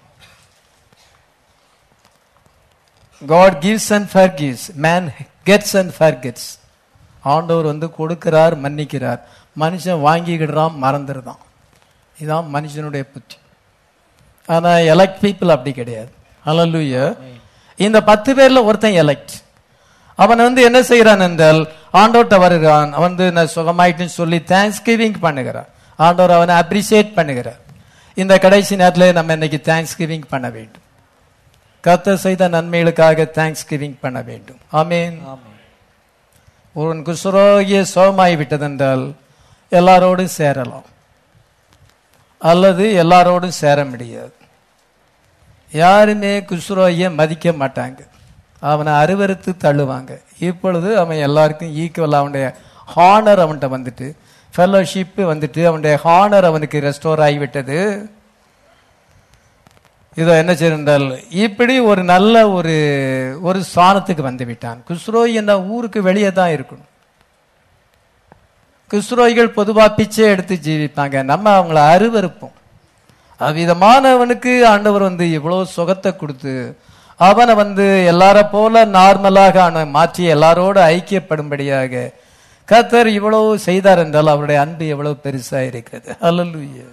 God gives and forgives, man gets and forgets. ஆண்டவர் வந்து கொடுக்கிறார், மன்னிக்கிறார், மனுஷன் வாங்கிக்கிடுறான், மறந்துடுறான். இதுதான் மனுஷனுடைய புத்தி. ஆனா எலக்ட் பீப்புள் அப்படி கிடையாது. ஹல்லேலூயா. இந்த பத்து பேர்ல ஒருத்தன் எலக்ட். அவன் வந்து என்ன செய்யறான் என்றால் ஆண்டவர்கிட்ட வருகிறான், அவன் வந்து நான் சுகமாயிட்டுன்னு சொல்லி தேங்க்ஸ் கிவிங் பண்ணுகிறான். ஆண்டவர் அவனை அப்ரிசியேட் பண்ணுகிறார். இந்த கடைசி நேரத்தில் நம்ம இன்னைக்கு தேங்க்ஸ் கிவிங் பண்ண வேண்டும். கர்த்தர் செய்த நன்மைகளுக்காக தேங்க்ஸ் கிவிங் பண்ண வேண்டும். ஆமென். ஒரு குஷ்ரோகிய சுகமாகி விட்டதென்றால் எல்லாரோடும் சேரலாம் அல்லது எல்லாரோடும் சேர முடியாது. யாருமே குஷ்ரோகிய மதிக்க மாட்டாங்க, அவனை அருவருத்து தள்ளுவாங்க. இப்பொழுது அவன் எல்லாருக்கும் ஈக்குவல், அவனுடைய ஹானர் அவன்கிட்ட வந்துட்டு, ஃபெல்லோஷிப் வந்துட்டு, அவனுடைய ஹானர் அவனுக்கு ரெஸ்டோர் ஆகிவிட்டது. இதோ என்ன செய்தால் இப்படி ஒரு நல்ல ஒரு ஒரு ஸ்தானத்துக்கு வந்து விட்டான். குஷ்ரோகி என்ற ஊருக்கு வெளியே தான் இருக்கணும். குஷ்ரோகிகள் பொதுவா பிச்சை எடுத்து ஜீவிப்பாங்க, நம்ம அவங்கள அருவருப்போம். அவ்விதமானவனுக்கு ஆண்டவர் வந்து இவ்வளவு சுகத்தை கொடுத்து அவனை வந்து எல்லார போல நார்மலாக அவனை மாற்றி எல்லாரோடு ஐக்கியப்படும்படியாக கர்த்தர் இவ்வளவு செய்தார் என்றால் அவருடைய அன்பு எவ்வளவு பெருசா இருக்கிறது. ஹல்லேலூயா.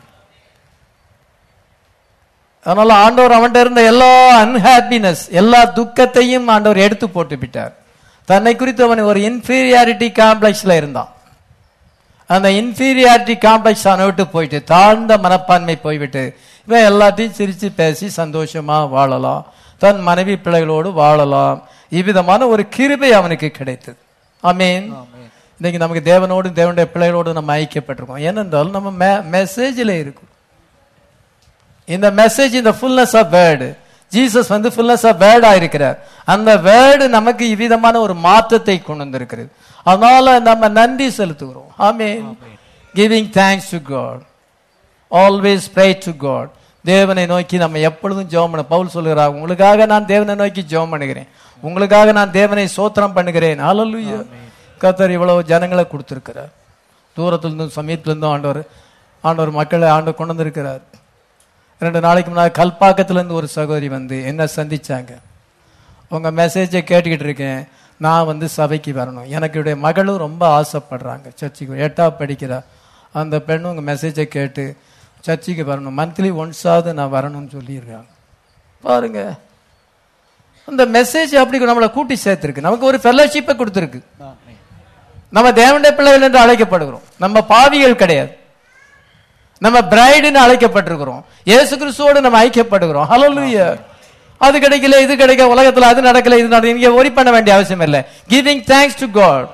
அதனால ஆண்டவர் அவன்கிட்ட இருந்த எல்லா அன்ஹாப்பினஸ், எல்லா துக்கத்தையும் ஆண்டவர் எடுத்து போட்டு விட்டார். தன்னை குறித்து அவன் ஒரு இன்ஃபீரியாரிட்டி காம்ப்ளெக்ஸ்ல இருந்தான். அந்த இன்ஃபீரியாரிட்டி காம்ப்ளெக்ஸ் அவனை விட்டு போயிட்டு, தாழ்ந்த மனப்பான்மை போய்விட்டு இவன் எல்லாத்தையும் சிரிச்சு பேசி சந்தோஷமா வாழலாம், தன் மனைவி பிள்ளைகளோடு வாழலாம். இவ்விதமான ஒரு கிருபை அவனுக்கு கிடைத்தது. ஆமென். இன்னைக்கு நமக்கு தேவனோடு தேவனுடைய பிள்ளைகளோடு நம்ம ஐக்கியப்பட்டிருக்கோம். ஏனென்றால் நம்ம மெசேஜில் இருக்கும். இந்த மெசேஜ், இந்த ஃபுல்னஸ் ஆஃப் வேர்டு, ஜீசஸ் வந்து ஃபுல்னஸ் ஆஃப் வேர்டா இருக்கிறார். அந்த வேர்டு நமக்கு இவ்விதமான ஒரு மாற்றத்தை கொண்டு வந்திருக்கிறது. அதனால நம்ம நன்றி செலுத்துகிறோம். Amen. Giving thanks to God, always pray to God. தேவனை நோக்கி நம்ம எப்பொழுதும் ஜெபம் பண்ண. பவுல் சொல்கிறார், உங்களுக்காக நான் தேவனை நோக்கி ஜெபம் பண்ணுகிறேன், உங்களுக்காக நான் தேவனை சோத்திரம் பண்ணுகிறேன். ஹல்லேலூயா. கர்த்தர் இவ்வளவு ஜனங்களை கொடுத்திருக்கிறார். தூரத்திலிருந்தும் சமீபத்திலிருந்தும் ஆண்டவர் ஆண்டவர் மக்களை ஆண்டு கொண்டு வந்திருக்கிறார். ரெண்டு நாளைக்கு முன்னாடி கல்பாக்கத்திலேருந்து ஒரு சகோதரி வந்து என்ன சந்திச்சாங்க. உங்கள் மெசேஜை கேட்டுக்கிட்டு இருக்கேன், நான் வந்து சபைக்கு வரணும், எனக்கு என்னுடைய மகளும் ரொம்ப ஆசைப்படுறாங்க, சர்ச்சுக்கு எட்டாவது படிக்கிறா. அந்த பெண்ணும் உங்கள் மெசேஜை கேட்டு சர்ச்சுக்கு வரணும், மந்த்லி ஒன்ஸாவது நான் வரணும்னு சொல்லியிருக்காங்க. பாருங்க, அந்த மெசேஜ் அப்படி நம்மளை கூட்டி சேர்த்துருக்கு, நமக்கு ஒரு ஃபெல்லோஷிப்பை கொடுத்துருக்கு. நம்ம தேவனுடைய பிள்ளைகள் என்று அழைக்கப்படுகிறோம், நம்ம பாவிகள் கிடையாது, நம்ம பிரைடுன்னு அழைக்கப்பட்டிருக்கிறோம், இயேசு கிறிஸ்துவோடு நம்ம ஐக்கியப்படுகிறோம். ஹல்லேலூயா. அது கிடைக்கல, இது கிடைக்க, உலகத்தில் அது நடக்கல, இது நடக்கல, இங்கே ஒரி பண்ண வேண்டிய அவசியம் இல்லை. Giving thanks to God.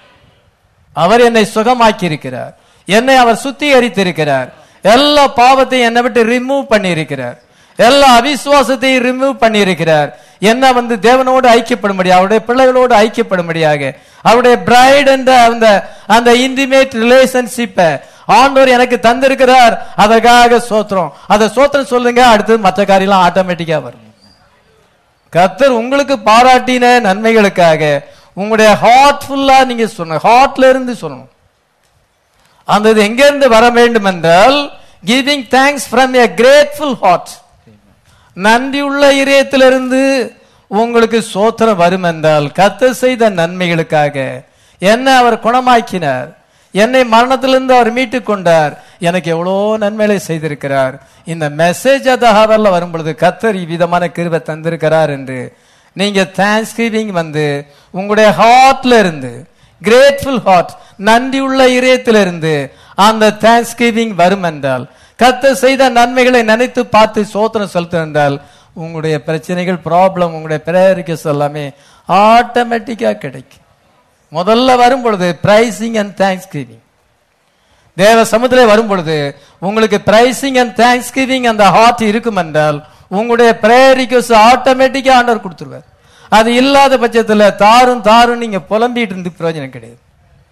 அவர் என்னை சுகமாக்கி இருக்கிறார், என்னை அவர் சுத்திகரித்திருக்கிறார், எல்லா பாவத்தையும் என்னை விட்டு ரிமூவ் பண்ணி இருக்கிறார், எல்லா அவிசுவாசத்தையும் ரிமூவ் பண்ணி இருக்கிறார். என்ன வந்து தேவனோடு ஐக்கியப்படும்படியாக, அவருடைய பிள்ளைகளோடு ஐக்கியப்படும்படியாக, அவருடைய பிரைட் என்ற அந்த அந்த இன்டிமேட் ரிலேஷன்ஷிப்பை ஆண்டவர் எனக்கு தந்திருக்கிறார். அதற்காக சோத்திரம். அதை சோத்திரம் சொல்லுங்க, அடுத்தது மற்ற காரியெல்லாம் ஆட்டோமேட்டிக்கா வரும். கர்த்தர் உங்களுக்கு பாராட்டின நன்மைகளுக்காக உங்களுடைய ஹார்ட் ஃபுல்லா நீங்க சொல்லணும், ஹார்ட்ல இருந்து சொல்லணும். அந்த இது எங்க இருந்து வர வேண்டும் என்றால், giving thanks from a grateful heart. நன்றியுள்ள இதயத்திலிருந்து உங்களுக்கு சோத்திரம் வரும் என்றால், கர்த்தர் செய்த நன்மைகளுக்காக என்ன அவர் குணமாக்கினார், என்னை மரணத்திலிருந்து அவர் மீட்டுக் கொண்டார், எனக்கு எவ்வளோ நன்மைகளை செய்திருக்கிறார். இந்த மெசேஜ் அதஹாவர்ல வரும் பொழுது கர்த்தர் இவ்விதமான கிருபை தந்திருக்கிறார் என்று நீங்க தேங்க்ஸ் கிவிங் வந்து உங்களுடைய ஹார்ட்ல இருந்து, கிரேட்ஃபுல் ஹார்ட், நன்றியுள்ள இதயத்திலிருந்து அந்த தேங்க்ஸ் கிவிங் வரும் என்றால், கர்த்தர் செய்த நன்மைகளை நினைத்து பார்த்து சோத்திரம் செலுத்த என்றால், உங்களுடைய பிரச்சனைகள், ப்ராப்ளம், உங்களுடைய பிரேரிக்கஸ் எல்லாமே ஆட்டோமேட்டிக்கா கிடைக்கும். முதல்ல வரும் பொழுது பிரைசிங் அண்ட் தேங்க்ஸ் கிவிங், தேவ சமுத்திரே வரும் பொழுது உங்களுக்கு பிரைசிங் அண்ட் தேங்க்ஸ் கிவிங் அந்த ஹார்ட் இருக்கும் என்றால், உங்களுடைய பிரேரிக்கஸ் ஆட்டோமேட்டிக்கா ஆண்டவர் கொடுத்துருவார். அது இல்லாத பட்சத்தில் தாரும் தாரும் நீங்க புலம்பிட்டு இருந்து பிரயோஜனம் கிடையாது.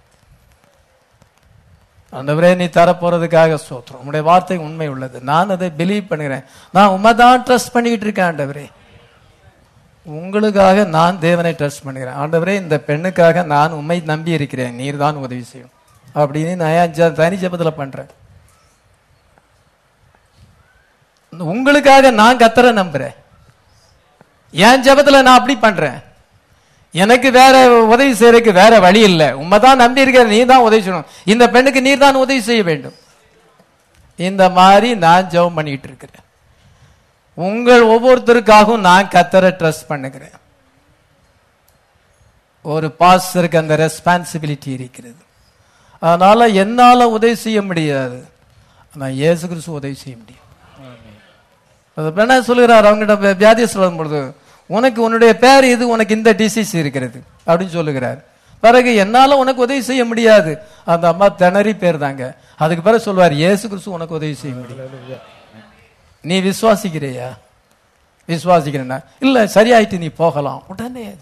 ஆண்டவரே நீ தரப்போறதுக்காக ஸ்தோத்திரம், உங்களுடைய வார்த்தை உண்மை உள்ளது, நான் அதை பிலீவ் பண்ணுகிறேன், நான் உண்மை தான் ட்ரஸ்ட் பண்ணிக்கிட்டு இருக்கேன். ஆண்டவரே உங்களுக்காக நான் தேவனை ட்ரஸ்ட் பண்ணுகிறேன். ஆண்டவரே இந்த பெண்ணுக்காக நான் உண்மை நம்பி இருக்கிறேன், நீர் தான் உதவி செய்யும் அப்படின்னு நான் தனி ஜெபத்தில் பண்றேன். உங்களுக்காக நான் கர்த்தரை நம்புறேன், என் ஜெபத்தில் நான் அப்படி பண்றேன். எனக்கு வேற உதவி செய்யறதுக்கு வேற வழி இல்லை, உண்மைதான் நம்பி இருக்கிற, நீ தான் உதவி செய்யணும், இந்த பெண்ணுக்கு நீர் தான் உதவி செய்ய வேண்டும். இந்த மாதிரி நான் ஜெபம் பண்ணிட்டு இருக்கிறேன். உங்கள் ஒவ்வொருத்தருக்காகவும் நான் கர்த்தரை ட்ரஸ்ட் பண்ணுகிறேன். ஒரு பாஸ்டருக்கு அந்த ரெஸ்பான்சிபிலிட்டி இருக்கிறது. அதனால என்னால உதவி செய்ய முடியாது, நான் இயேசு கிறிஸ்து உதவி செய்ய முடியும். அது என்ன சொல்கிறார், அவங்ககிட்ட வியாதியை சொல்லும் பொழுது, உனக்கு உன்னுடைய பேர் இது, உனக்கு இந்த டிசீஸ் இருக்கிறது அப்படின்னு சொல்லுகிறார். பிறகு என்னால உனக்கு உதவி செய்ய முடியாது, அந்த அம்மா திணறி பேர் தாங்க. அதுக்கு பிறகு சொல்வார், இயேசு கிறிஸ்து உனக்கு உதவி செய்ய முடியும். நீ விசுவாசிக்கிறியா? விசுவாசிக்கிறேன்னா இல்ல, சரியாயிட்டு நீ போகலாம். உடனே அது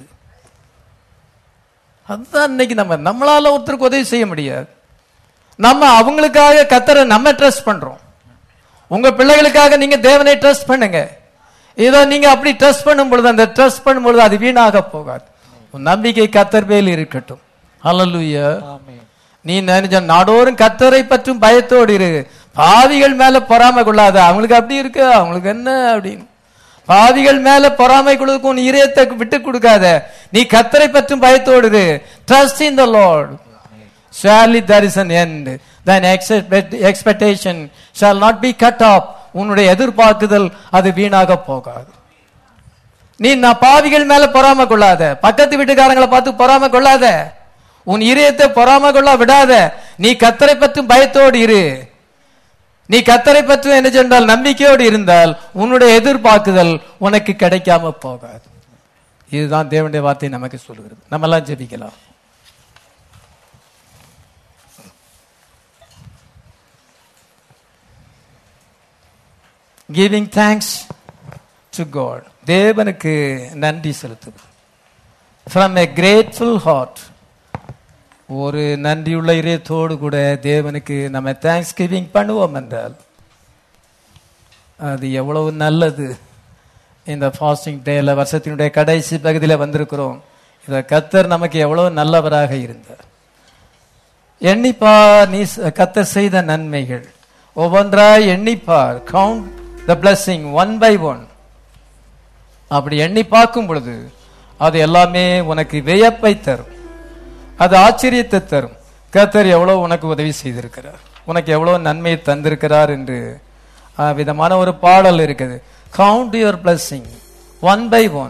அதுதான் இன்னைக்கு நம்ம நம்மளால ஒருத்தருக்கு உதவி செய்ய முடியாது. நம்ம அவங்களுக்காக கர்த்தரை நம்ம ட்ரஸ்ட் பண்றோம். உங்க பிள்ளைகளுக்காக நீங்க தேவனை ட்ரஸ்ட் பண்ணுங்க. இதை நீங்க அப்படி ட்ரஸ்ட் பண்ணும் பொழுது, அந்த ட்ரஸ்ட் பண்ணும் பொழுது அது வீணாக போகாது. நம்பிக்கை கர்த்தர் மேல் இருக்கட்டும். ஹல்லேலூயா. நீ நினைச்ச நாடோறும் கர்த்தரை பற்றும் பயத்தோடு இரு, பாவிகள் மேல பொறாமை கொள்ளாத. அவங்களுக்கு அப்படி இருக்கு, அவங்களுக்கு என்ன அப்படின்னு பாவிகள் மேல பொறாமை கொள்ளுக்கு உன் இதயத்தை விட்டு கொடுக்காத. நீ கர்த்தரை பற்றும் பயத்தோடு இரு. Trust in the Lord. Surely there is an end. Thine expectation shall not be cut off. உன்னுடைய எதிர்பார்க்குதல் அது வீணாக போகாது. நீ நான் பாவிகள் மேல பொறாமை கொள்ளாத, பக்கத்து வீட்டுக்காரங்களை பார்த்து பொறாமை கொள்ளாத, உன் இதயத்தை பொறாமை கொள்ள விடாத. நீ கர்த்தரை பற்றும் பயத்தோடு இரு. நீ கர்த்தரை பற்றி என்ன சொன்னால் நம்பிக்கையோடு இருந்தால் உன்னுடைய எதிர்பார்க்குதல் உனக்கு கிடைக்காம போகாது. இதுதான் தேவனுடைய வார்த்தை நமக்கு சொல்கிறது. நம்ம எல்லாம் ஜெபிக்கலாம். Giving thanks to God. தேவனுக்கு நன்றி செலுத்துவது. From a grateful heart. ஒரு நன்றியுள்ள இதயத்தோடு கூட தேவனுக்கு நம்ம தேங்க்ஸ் கிவிங் பண்ணுவோம் என்றால் அது எவ்வளவு நல்லது. இந்த ஃபாஸ்டிங் டேல வருஷத்தினுடைய கடைசி பகுதியில் வந்திருக்கிறோம். இதை கர்த்தர் நமக்கு எவ்வளவு நல்லவராக இருந்தார். எண்ணிப்பார் நீ கர்த்தர் செய்த நன்மைகள், ஒவ்வொன்றாய் எண்ணிப்பார். Count the blessing one by one. அப்படி எண்ணி பார்க்கும் பொழுது அது எல்லாமே உனக்கு வியப்பை தரும், அது ஆச்சரியத்தை தரும். கர்த்தர் எவ்வளவு உனக்கு உதவி செய்திருக்கிறார், உனக்கு எவ்வளவு நன்மையை தந்திருக்கிறார் என்று விதமான ஒரு பாடல் இருக்குது. Count your blessing one by one.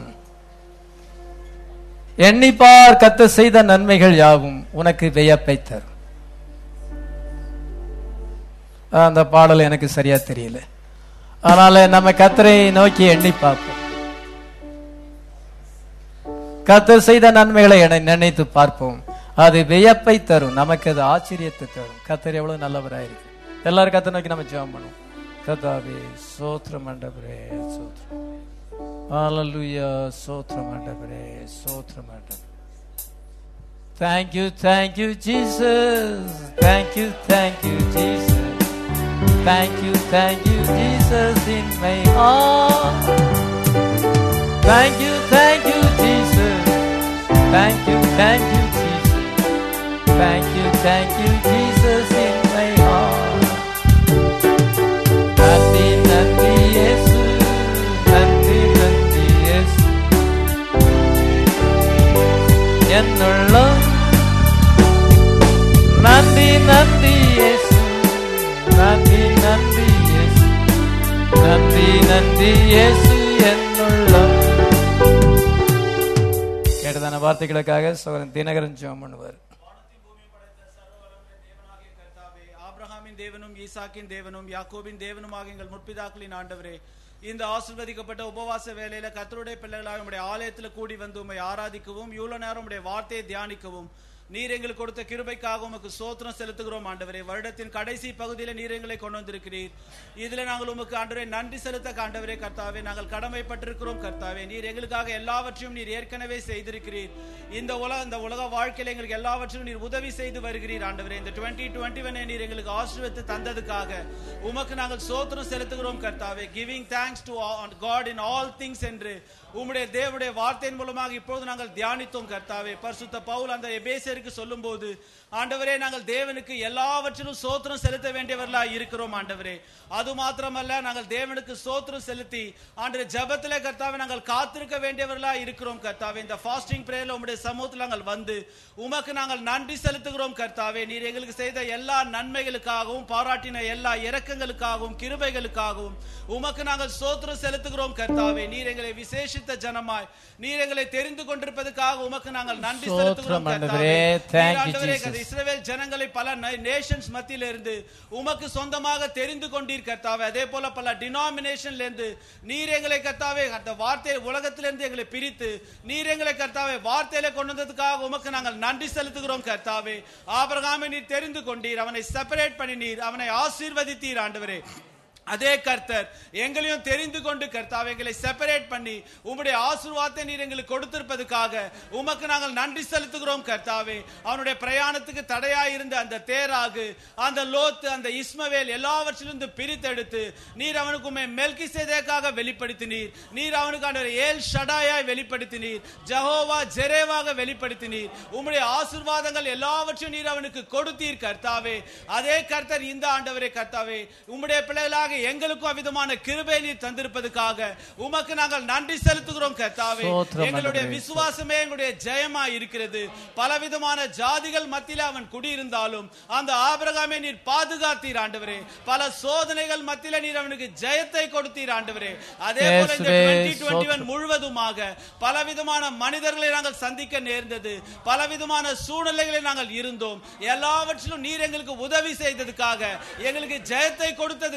எண்ணிப்பார் கர்த்தர் செய்த நன்மைகள் யாவும் உனக்கு வியப்பை தரும். அந்த பாடல் எனக்கு சரியா தெரியல. அதனால நம்ம கர்த்தரை நோக்கி எண்ணி பார்ப்போம். கர்த்தர் செய்த நன்மைகளை நினைத்து பார்ப்போம். அது வியப்பை தரும், நமக்கு அது ஆச்சரியத்தை தரும். கர்த்தர் எவ்வளவு நல்லவராயிருக்கு. எல்லாரும் கர்த்தரை நோக்கி நம்ம ஜெபம் பண்ணுவோம். கர்த்தாவே ஸ்தோத்திரம் ஆண்டவரே, ஸ்தோத்திரம். ஹல்லேலூயா, ஸ்தோத்திரம் ஆண்டவரே, ஸ்தோத்திரம் ஆண்டவரே. Thank you, thank you Jesus. Thank you, thank you Jesus. Thank you, thank you Jesus in my heart. Thank you, thank you Jesus. Thank you, thank you Jesus. Thank you, thank you Jesus in my heart. Nandi nandi Yesu, nandi nandi Yesu. Ennullam nandi nandi Yesu, nandi nandi Yesu, nandi nandi Yesu ennullam. கேட்டதான வார்த்தைகளுக்காக சகோதரன் தினகரன் ஜெபம் பண்ணுவார். ஆபிரகாமின் தேவனும் ஈசாக்கின் தேவனும் யாக்கோபின் தேவனுமாக எங்கள் முற்பிதாக்களின் ஆண்டவரே, இந்த ஆசீர்வதிக்கப்பட்ட உபவாச வேளையில கர்த்தருடைய பிள்ளைகளாக உம்முடைய ஆலயத்தில் கூடி வந்து உம்மை ஆராதிக்கவும் இவ்வளவு நேரம் உம்முடைய வார்த்தையை தியானிக்கவும் நீர் எங்களுக்கு கொடுத்த கிருபைக்காக உமக்கு ஸ்தோத்திரம் செலுத்துகிறோம் ஆண்டவரே. வருடத்தின் கடைசி பகுதியில நீர் எங்களை கொண்டு வந்திருக்கிறீர். இதுல நாங்கள் உமக்கு ஆண்டவரே நன்றி செலுத்த ஆண்டவரே கர்த்தாவே நாங்கள் கடமைப்பட்டிருக்கிறோம் கர்த்தாவே. நீர் எங்களுக்காக எல்லாவற்றையும் நீர் ஏற்கனவே செய்திருக்கிறீர். இந்த உலக இந்த உலக வாழ்க்கையில எங்களுக்கு எல்லாவற்றையும் நீர் உதவி செய்து வருகிறீர் ஆண்டவரே. இந்த டுவெண்ட்டி டுவெண்ட்டி ஒன் நீர் எங்களுக்கு ஆசீர்வதித்து தந்ததுக்காக உமக்கு நாங்கள் ஸ்தோத்திரம் செலுத்துகிறோம் கர்த்தாவே. Giving thanks to God in all things என்று உம்முடைய தேவனுடைய வார்த்தையின் மூலமாக இப்போது நாங்கள் தியானித்தோம் கர்த்தாவே. பரிசுத்த பவுல் அந்த எபேசியருக்கு சொல்லும் போது ஆண்டவரே நாங்கள் தேவனுக்கு எல்லாவற்றிலும் ஸ்தோத்திரம் செலுத்த வேண்டியவர்களாய் இருக்கிறோம் ஆண்டவரே. அது மாத்திரமல்ல, நாங்கள் தேவனுக்கு ஸ்தோத்திரம் செலுத்தி ஆண்டவரே ஜெபத்திலே கர்த்தாவே நாங்கள் காத்திருக்க வேண்டியவர்களாய் இருக்கிறோம் கர்த்தாவே. இந்த ஃபாஸ்டிங் பிரேயர்ல உம்முடைய சமூகத்தில் நாங்கள் வந்து உமக்கு நாங்கள் நன்றி செலுத்துகிறோம் கர்த்தாவே. நீர் எங்களுக்கு செய்த எல்லா நன்மைகளுக்காகவும் பாராட்டின எல்லா இரக்கங்களுக்காகவும் கிருபைகளுக்காகவும் உமக்கு நாங்கள் ஸ்தோத்திரம் செலுத்துகிறோம் கர்த்தாவே. நீர் எங்களை விசேஷித்த ஜனமாய் நீர் எங்களை தெரிந்து கொண்டிருப்பதற்காக உமக்கு நாங்கள் நன்றி செலுத்துகிறோம் கர்த்தாவே. இஸ்ரவேல் ஜனங்களை பல நேஷன்ஸ் மத்தியில இருந்து உமக்கு சொந்தமாக தெரிந்து கொண்டீர் கர்த்தாவே. அதே போல பல டினாமினேஷன்ல இருந்து நீர் எங்களை கர்த்தாவே அந்த வார்த்தை உலகத்திலிருந்து எங்களை பிரித்து நீர் எங்களை கர்த்தாவே வார்த்தையில கொண்டு வந்ததுக்காக உமக்கு நாங்கள் நன்றி செலுத்துகிறோம் கர்த்தாவே. ஆபிரகாமை நீர் தெரிந்து கொண்டீர், அவனை செப்பரேட் பண்ணினீர், அவனை ஆசீர்வதித்தீர் ஆண்டவரே. அதே கர்த்தர் எங்களையும் தெரிந்து கொண்டு கர்த்தாவே எங்களை செப்பரேட் பண்ணி உம்முடைய ஆசீர்வாதத்தை நீர் எங்களுக்கு கொடுத்திருப்பதற்காக உமக்கு நாங்கள் நன்றி செலுத்துகிறோம் கர்த்தாவே. அவனுடைய பிரயாணத்துக்கு தடையாய் இருந்த அந்த தேராகு, அந்த லோத்து, அந்த இஸ்மவேல் எல்லாவற்றிலிருந்து பிரித்தெடுத்து நீர் அவனுக்கு உம்மை மெல்கிசேதேக்காக வெளிப்படுத்தினீர். நீர் அவனுக்கு ஏல் ஷடாயாய் வெளிப்படுத்தினீர், ஜெகோவா ஜெரேவாக வெளிப்படுத்தினீர். உம்முடைய ஆசீர்வாதங்கள் எல்லாவற்றையும் நீர் அவனுக்கு கொடுத்தீர் கர்த்தாவே. அதே கர்த்தர் இந்த ஆண்டவரே கர்த்தாவே உம்முடைய பிள்ளைகளாக எங்களுக்கும் அவிதமான கிருபை நீர் தந்திருப்பதற்காக உமக்கு நாங்கள் நன்றி செலுத்துகிறோம் கர்த்தாவே. எங்களுடைய விசுவாசமே எங்களுடைய ஜெயமா இருக்கிறது. பலவிதமான ஜாதிகள் மத்தியில அவன் குடியிருந்தாலும் அந்த ஆபிரகாமை நீர் பாதுகாத்தீர் ஆண்டவரே. பல சோதனைகள் மத்தியில நீர் அவனுக்கு ஜெயத்தை கொடுத்தீர் ஆண்டவரே. அதே போல இந்த டுவெண்ட்டி டுவெண்ட்டி ஒன் முழுவதுமாக பலவிதமான மனிதர்களை நாங்கள் சந்திக்க நேர்ந்தது, பலவிதமான சூழ்நிலைகளை நாங்கள் இருந்தோம். எல்லாவற்றிலும் நீர் எங்களுக்கு உதவி செய்ததுக்காக எங்களுக்கு ஜெயத்தை கொடுத்ததுக்காக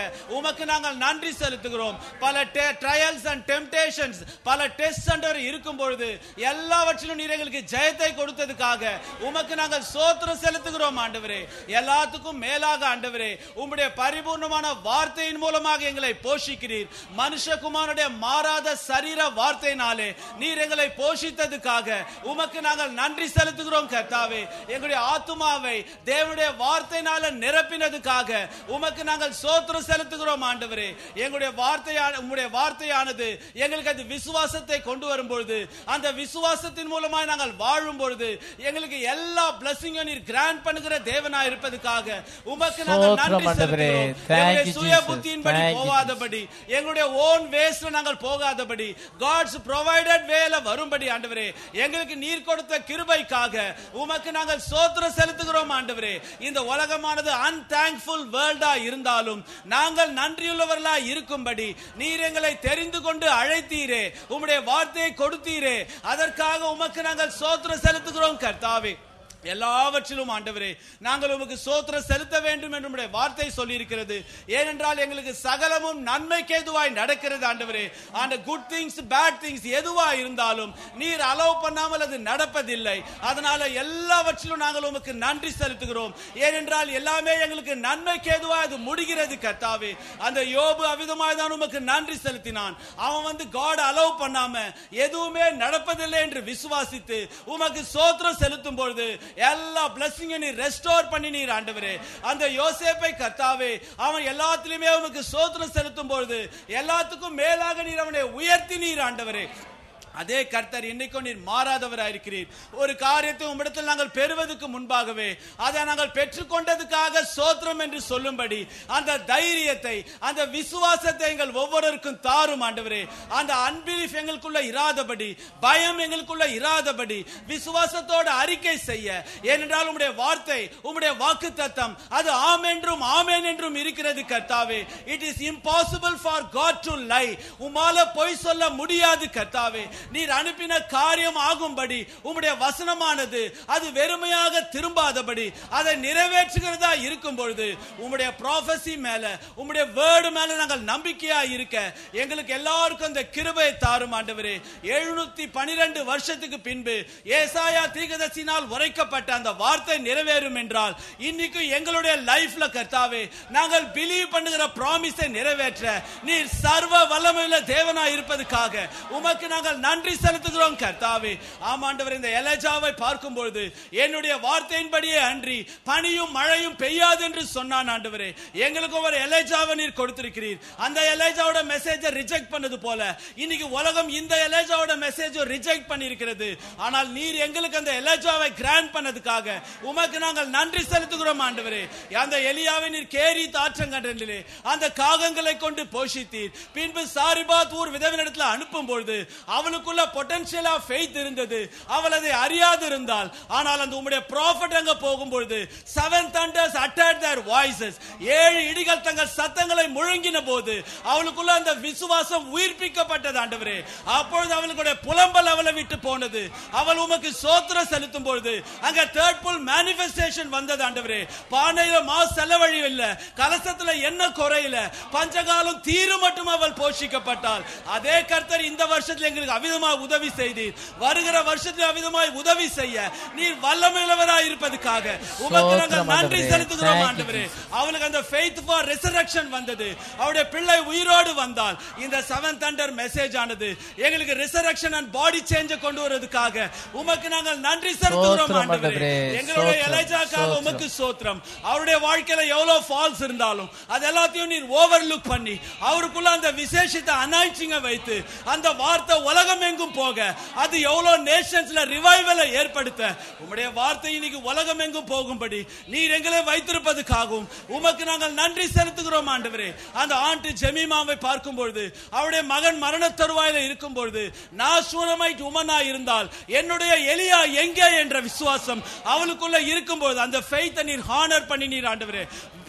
உமக்கு நாங்கள் நன்றி செலுத்துகிறோம். பல ட்ரையல்ஸ் அண்ட் டெம்டேஷன்ஸ், பல டெஸ்ட் சென்டர் இருக்கும் பொழுது எல்லாவற்றிலும் நீர் எங்களுக்கு ஜெயத்தை கொடுத்ததுக்காக உமக்கு நாங்கள் ஸ்தோத்திரம் செலுத்துகிறோம் ஆண்டவரே. எல்லாத்துக்கும் மேலாக ஆண்டவரே, உம்முடைய பரிபூர்ணமான வார்த்தையின் மூலமாக எங்களை போஷிக்கிறீர். மனுஷகுமாரனுடைய மாறாத சரீர வார்த்தையினாலே நீர் எங்களை போஷித்ததுக்காக உமக்கு நாங்கள் நன்றி செலுத்துகிறோம் கர்த்தாவே. எங்களுடைய ஆத்துமாவை தேவனுடைய வார்த்தையினால நிரப்பினதுக்காக உமக்கு நாங்கள் ஸ்தோத்திரம் செலுத்துகிறோம் ஆண்டவரே. எங்களுடைய வார்த்தையான உம்முடைய வார்த்தையானது எங்களுக்கு அது விசுவாசத்தை கொண்டு வரும் பொழுது, அந்த விசுவாசத்தின் மூலமாக நாங்கள் வாழும் பொழுது எங்களுக்கு எல்லா பிளஸிங்கும் நீர் கிராண்ட் பண்ணுகிற தேவனாய் இருப்பதற்காக உமக்கு நாங்கள் நன்றி செலுத்துகிறோம். எங்களுடைய சுய புத்தியின்படி போகாதபடி, எங்களுடைய ஓன் வேஸ்ட்ல நாங்கள் போகாதபடி, காட்ஸ் ப்ரொவைடட் வேல வரும்படி ஆண்டவரே எங்களுக்கு நீர் கொடுத்த கிருபைக்காக உமக்கு நாங்கள் ஸ்தோத்திரம் செலுத்துகிறோம் ஆண்டவரே. இந்த உலகமானது அன்தாங்க்ஃபுல் வேர்ல்டா இருந்தாலும் நாங்கள் நன்றியுள்ளவர்களா இருக்கும்படி நீர் எங்களை தெரிந்து கொண்டு அழைத்தீரே, உம்முடைய வார்த்தையை கொடுத்தீரே, அதற்காக உமக்கு நாங்கள் ஸ்தோத்திரம் செலுத்துகிறோம் கர்த்தாவே. எல்லாவற்றிலும் ஆண்டவரே நாங்கள் உமக்கு ஸ்தோத்திரம் செலுத்த வேண்டும் என்று உம்முடைய வார்த்தை சொல்லி இருக்கிறது. ஏனென்றால் எங்களுக்கு சகலமும் நன்மைக்கு ஏதுவாய் நடக்கிறது ஆண்டவரே. அந்த குட் திங்ஸ் பேட் திங்ஸ் எதுவா இருந்தாலும் நீர் அலோவ் பண்ணாமல் அது நடப்பதில்லை. அதனால எல்லாவற்றிலும் நாங்கள் உமக்கு நன்றி செலுத்துகிறோம். ஏனென்றால் எல்லாமே எங்களுக்கு நன்மைக்கு ஏதுவாய் அது முடிகிறது கர்த்தாவே. அந்த யோபு அவிதமாய் தான் உமக்கு நன்றி செலுத்தினான். அவன் வந்து காட் அலோவ் பண்ணாம எதுவுமே நடப்பதில்லை என்று விசுவாசித்து உமக்கு ஸ்தோத்திரம் செலுத்தும் பொழுது எல்லா பிளஸிங் நீ ரெஸ்டோர் பண்ணி நீர் ஆண்டவரே. அந்த யோசேப்பை கர்த்தாவே அவன் எல்லாத்திலுமே உமக்கு ஸ்தோத்திரம் செலுத்தும் பொழுது எல்லாத்துக்கும் மேலாக நீர் அவனை உயர்த்தி நீர் ஆண்டவரே. அதே கர்த்தர் இன்னைக்கும் நீர் மாறாதவராயிருக்கிறீர். ஒரு காரியத்தை உம்மிடத்தில் நாங்கள் பெறுவதற்கு முன்பாகவே அதை நாங்கள் பெற்றுக்கொண்டதுக்காக ஸ்தோத்திரம் என்று சொல்லும்படி அந்த தைரியத்தை, அந்த விசுவாசத்தை எங்கள் ஒவ்வொருவருக்கும் தாரும் ஆண்டவரே. அந்த அன்பிலீஃப் எங்களுக்குள்ள இராதபடி, பயம் எங்களுக்குள்ள இராதபடி விசுவாசத்தோடு அறிக்கை செய்ய, ஏனென்றால் உம்முடைய வார்த்தை, உம்முடைய வாக்குத்தத்தம் அது ஆம் என்றும் ஆமென் என்றும் இருக்கிறது கர்த்தாவே. It is impossible for God to lie. உம்மால பொய் சொல்ல முடியாது கர்த்தாவே. நீர் அனுப்பின காரியம் ஆகும்படி உம்முடைய வசனமானது அது வெறுமையாக திரும்பாதபடி அதை நிறைவேற்றுகிறதா இருக்கும் பொழுது உம்முடைய ப்ராஃபஸி மேல, உம்முடைய வேர்டு மேல நாங்கள் நம்பிக்கையா இருக்க எங்களுக்கு எல்லாருக்கும் அந்த கிருபையை தாரும் ஆண்டவரே. எழுநூத்தி பனிரெண்டு வருஷத்துக்கு பின்பு ஏசாயா தீர்க்கதரிசியினால் உரைக்கப்பட்ட அந்த வார்த்தை நிறைவேறும் என்றால் இன்னைக்கு எங்களுடைய லைஃப்ல கர்த்தாவே நாங்கள் பிலீவ் பண்ணுகிற ப்ராமிஸை நிறைவேற்ற நீர் சர்வ வல்லமையுள்ள தேவனாய் இருப்பதற்காக உமக்கு நாங்கள் நன்றி செலுத்துகிறோம் கர்த்தாவே. ஆமாண்டவர், இந்த எலியாவை பார்க்கும் பொழுது என்னுடைய வார்த்தையின்படியே அன்றி பனியும் மழையும் பெய்யாது என்று சொன்னான் ஆண்டவரே. எங்களுக்கு ஒரு எலியாவை நீர் கொடுத்திருக்கிறீர். அந்த எலியாவோட மெசேஜை ரிஜெக்ட் பண்ணது போல இன்னைக்கு உலகம் இந்த எலியாவோட மெசேஜை ரிஜெக்ட் பண்ணியிருக்கிறது. ஆனால் நீர் எங்களுக்கு அந்த எலியாவை கிராண்ட் பண்ணதுக்காக உமக்கு நாங்கள் நன்றி செலுத்துகிறோம் ஆண்டவரே. அந்த எலியாவை நீர் கேரி ஆற்றங்கடலிலே அந்த காகங்களை கொண்டு போஷித்தீர். பின்பு சாரிபாத் ஊர் விதவினிடத்தில் அனுப்பும் பொழுது அவளுக்குள்ள பொட்டன்ஷியல் ஆஃப் ஃபெய்த் இருந்தது. அவள் அதை அறியாது இருந்தால், ஆனால் அந்த உம்முடைய ப்ராஃபட் அங்க போகும்போது seven thunders uttered their voices, ஏழு இடிகள் தங்கள் சத்தங்களை முழங்கின போது அவளுக்குள்ள அந்த விசுவாசம் உயிர்ப்பிக்கப்பட்டது ஆண்டவரே. அப்பொழுது அவளுடைய புலம்பல் அவளை விட்டு போனது. அவள் உமக்கு ஸ்தோத்திரம் செலுத்தும் பொழுது அங்க தேர்ட் புல் மேனிஃபெஸ்டேஷன் வந்தது ஆண்டவரே. பானையில மா செலவழி இல்ல, கலசத்துல என்ன குறையில, பஞ்சகாலம் தீரு மட்டும் அவள் போஷிக்கப்பட்டாள். அதே கர்த்தர் இந்த வருஷத்துல எங்களுக்கு அவிதமாய் உதவி செய்தீர். வருகிற வருஷத்தில் அவிதமாய் உதவி செய்ய நீர் வல்லமையுள்ளவராய் இருப்பதற்காக உமக்கு நாங்கள் நன்றி செலுத்துகிறோம் ஆண்டவரே. அவளுக்கு அந்த ஃபெய்த் ஃபார் ரெசரக்ஷன் வந்தது. அவருடைய பிள்ளை உயிரோடு வந்தால் இந்த செவன் தண்டர் மெசேஜ் ஆனது எங்களுக்கு ரெசரக்ஷன் அண்ட் பாடி சேஞ்ச் கொண்டு வருவதற்காக உமக்கு நாங்கள் நன்றி செலுத்துகிறோம் ஆண்டவரே. எங்களுடைய எலியாக்காக உமக்கு ஸ்தோத்திரம். அவருடைய வாழ்க்கையில எவ்வளவு ஃபால்ஸ் இருந்தாலும் அது எல்லாத்தையும் நீர் ஓவர்லுக் பண்ணி அவருக்குள்ள அந்த விசேஷித்த அனாயிண்டிங்க வைத்து அந்த வார்த்தை உலகம் எங்கும் போக, அது எவ்வளவு நேஷன்ஸ்ல ரிவைவலை ஏற்படுத்த உம்முடைய வார்த்தை இன்னைக்கு உலகம் எங்கும் போகும்படி நீர் எங்களை வைத்திருப்பதற்காகவும் உமக்கு நாங்கள் நன்றி செலுத்துகிறோம் ஆண்டவரே. அந்த ஆண்டு ஜெமீமாவை பார்க்கும் பொழுது அவருடைய மகன் மரண தருவாயில இருக்கும் பொழுது நாசூரமைட் உமனா இருந்தால் என்னுடைய எலியா எங்கே என்ற விசுவாசம் அவளுக்குள்ள இருக்கும் பொழுது அந்த ஃபெய்த்தை நீர் ஹானர் பண்ணி நீர் ஆண்டவரே.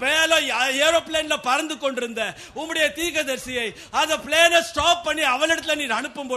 ஏரோப்ளேன்ல பறந்து கொண்டிருந்த உம்முடைய தீர்க்கதரிசியை அந்த பிளேனை ஸ்டாப் பண்ணி அவளிடத்துல நீர் அனுப்பும் பொழுது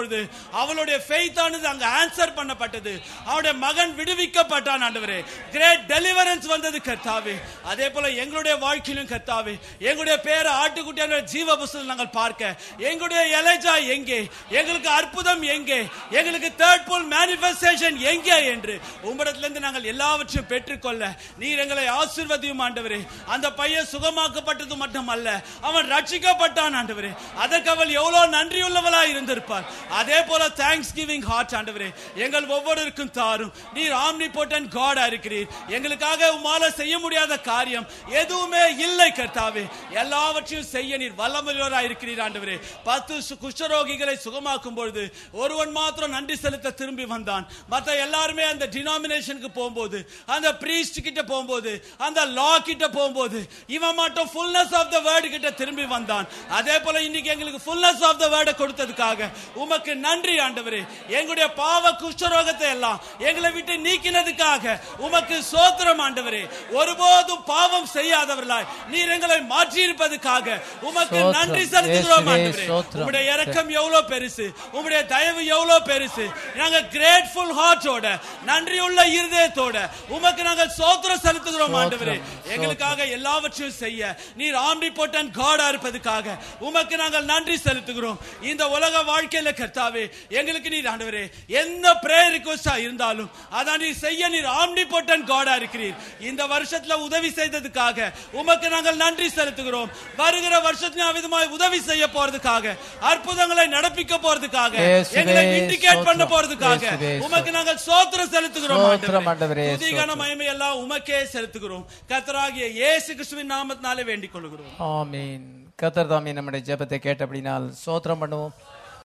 அவளுடைய faith ஆனது அங்க ஆன்சர் பண்ணப்பட்டது. அவருடைய மகன் விடுவிக்கப்பட்டான் ஆண்டவரே. கிரேட் டெலிவரன்ஸ் வந்தது கர்த்தாவே. அதே போல எங்களுடைய வாழ்க்கையிலும் கர்த்தாவே எங்களுடைய பேரை ஆட்டுக்குட்டியான ஜீவ புஸ்தகத்தில் நாங்கள் பார்க்க எங்களுடைய எலைஜா எங்கே, எங்களுக்கு அற்புதம் எங்கே, எங்களுக்கு தேர்ட் புல் மேனிஃபெஸ்டேஷன் எங்கே என்று உம்மிடத்திலிருந்து நாங்கள் எல்லாவற்றையும் பெற்றுக்கொள்ள நீர் எங்களை ஆசீர்வதியும் ஆண்டவரே. அந்த பையன் சுகமாக்கப்பட்டது மட்டுமல்ல, அவன் ரட்சிக்கப்பட்டான் ஆண்டவரே. அதற்கு அவள் எவ்வளவு நன்றியுள்ளவளாய் இருந்திருப்பார். அதே போல தேங்க்ஸ் கிவிங் ஹார்ட் ஆண்டவரே எங்கள் ஒவ்வொருவருக்கும் தாரும். நீர் ஆம்னிபோட்டன்ட் காடா இருக்கிறீர். எங்களுக்காக உம்மால செய்ய முடியாத காரியம் எதுவுமே இல்லை கர்த்தாவே. எல்லாவற்றையும் செய்ய நீர் வல்லமையுள்ளவராய் இருக்கிறீர் ஆண்டவரே. பத்து குஷ்டரோகிகளை சுகமாக்கும் பொழுது ஒருவன் மாத்திரம் நன்றி செலுத்த திரும்பி வந்தான். மற்ற எல்லாருமே அந்த டினாமினேஷனுக்கு போகும்போது, அந்த பிரீஸ்ட் கிட்ட போகும்போது, அந்த லா கிட்ட போகும்போது, இவன் மட்டும் ஃபுல்னஸ் ஆஃப் த வேர்ட் கிட்ட திரும்பி வந்தான். அதே போல இன்னைக்கு எங்களுக்கு ஃபுல்னஸ் ஆஃப் த வேர்ட் கொடுத்ததுக்காக உமக்கு நன்றி ஆண்டவரே. எங்களுடைய பாவ குஷ்டரோகத்தை எல்லாம் எங்களை விட்டு நீக்கினதுக்காக உமக்கு சோத்திரம் ஆண்டவரே. ஒருபோதும் பாவம் செய்யாதவர்களாய் நீர் எங்களை மாற்றி இருப்பதுக்காக உமக்கு நன்றி செலுத்துகிறோம் ஆண்டவரே. உம்முடைய இரக்கம் எவ்வளவு பெருசு, உம்முடைய தயவு எவ்வளவு பெருசு. நாங்க கிரேட்ஃபுல் ஹார்ட்டோட, நன்றியுள்ள இருதயத்தோட உமக்கு நாங்கள் சோத்திரம் செலுத்துகிறோம் ஆண்டவரே. எங்களுக்காக எல்லாவற்றையும் செய்ய நீர் ஆம்னிபோட்டன்ட் காடா இருப்பதுக்காக உமக்கு நாங்கள் நன்றி செலுத்துகிறோம். இந்த உலக வாழ்க்கையில கர்த்தாவே எங்களுக்கு நீர் ஆண்டவரே என்ன பிரேயர் ரிக்வெஸ்டா இருந்தாலும் அதான் நீர் செய்ய நீர் ஆம்னிபோட்டன்ட் காடா இருக்கிறீர். இந்த வருஷத்துல உதவி செய்ததுக்காக உமக்கு நாங்கள் நன்றி செலுத்துகிறோம். வருகிற வருஷத்துல அவிதமாய் உதவி செய்ய போறதுக்காக, அற்புதங்களை நடப்பிக்க போறதுக்காக, எங்களை இண்டிகேட் பண்ண போறதுக்காக உமக்கு நாங்கள் சோத்திரம் செலுத்துகிறோம் ஆண்டவரே. துதிகன மகிமை எல்லாம் உமக்கே செலுத்துகிறோம். கர்த்தராகிய இயேசு கிறிஸ்துவின் நாமத்தினாலே வேண்டிக் கொள்கிறோம். ஆமென். கர்த்தர் தாமே நம்முடைய ஜெபத்தை கேட்டபடினால் சோத்திரம் பண்ணுவோம்.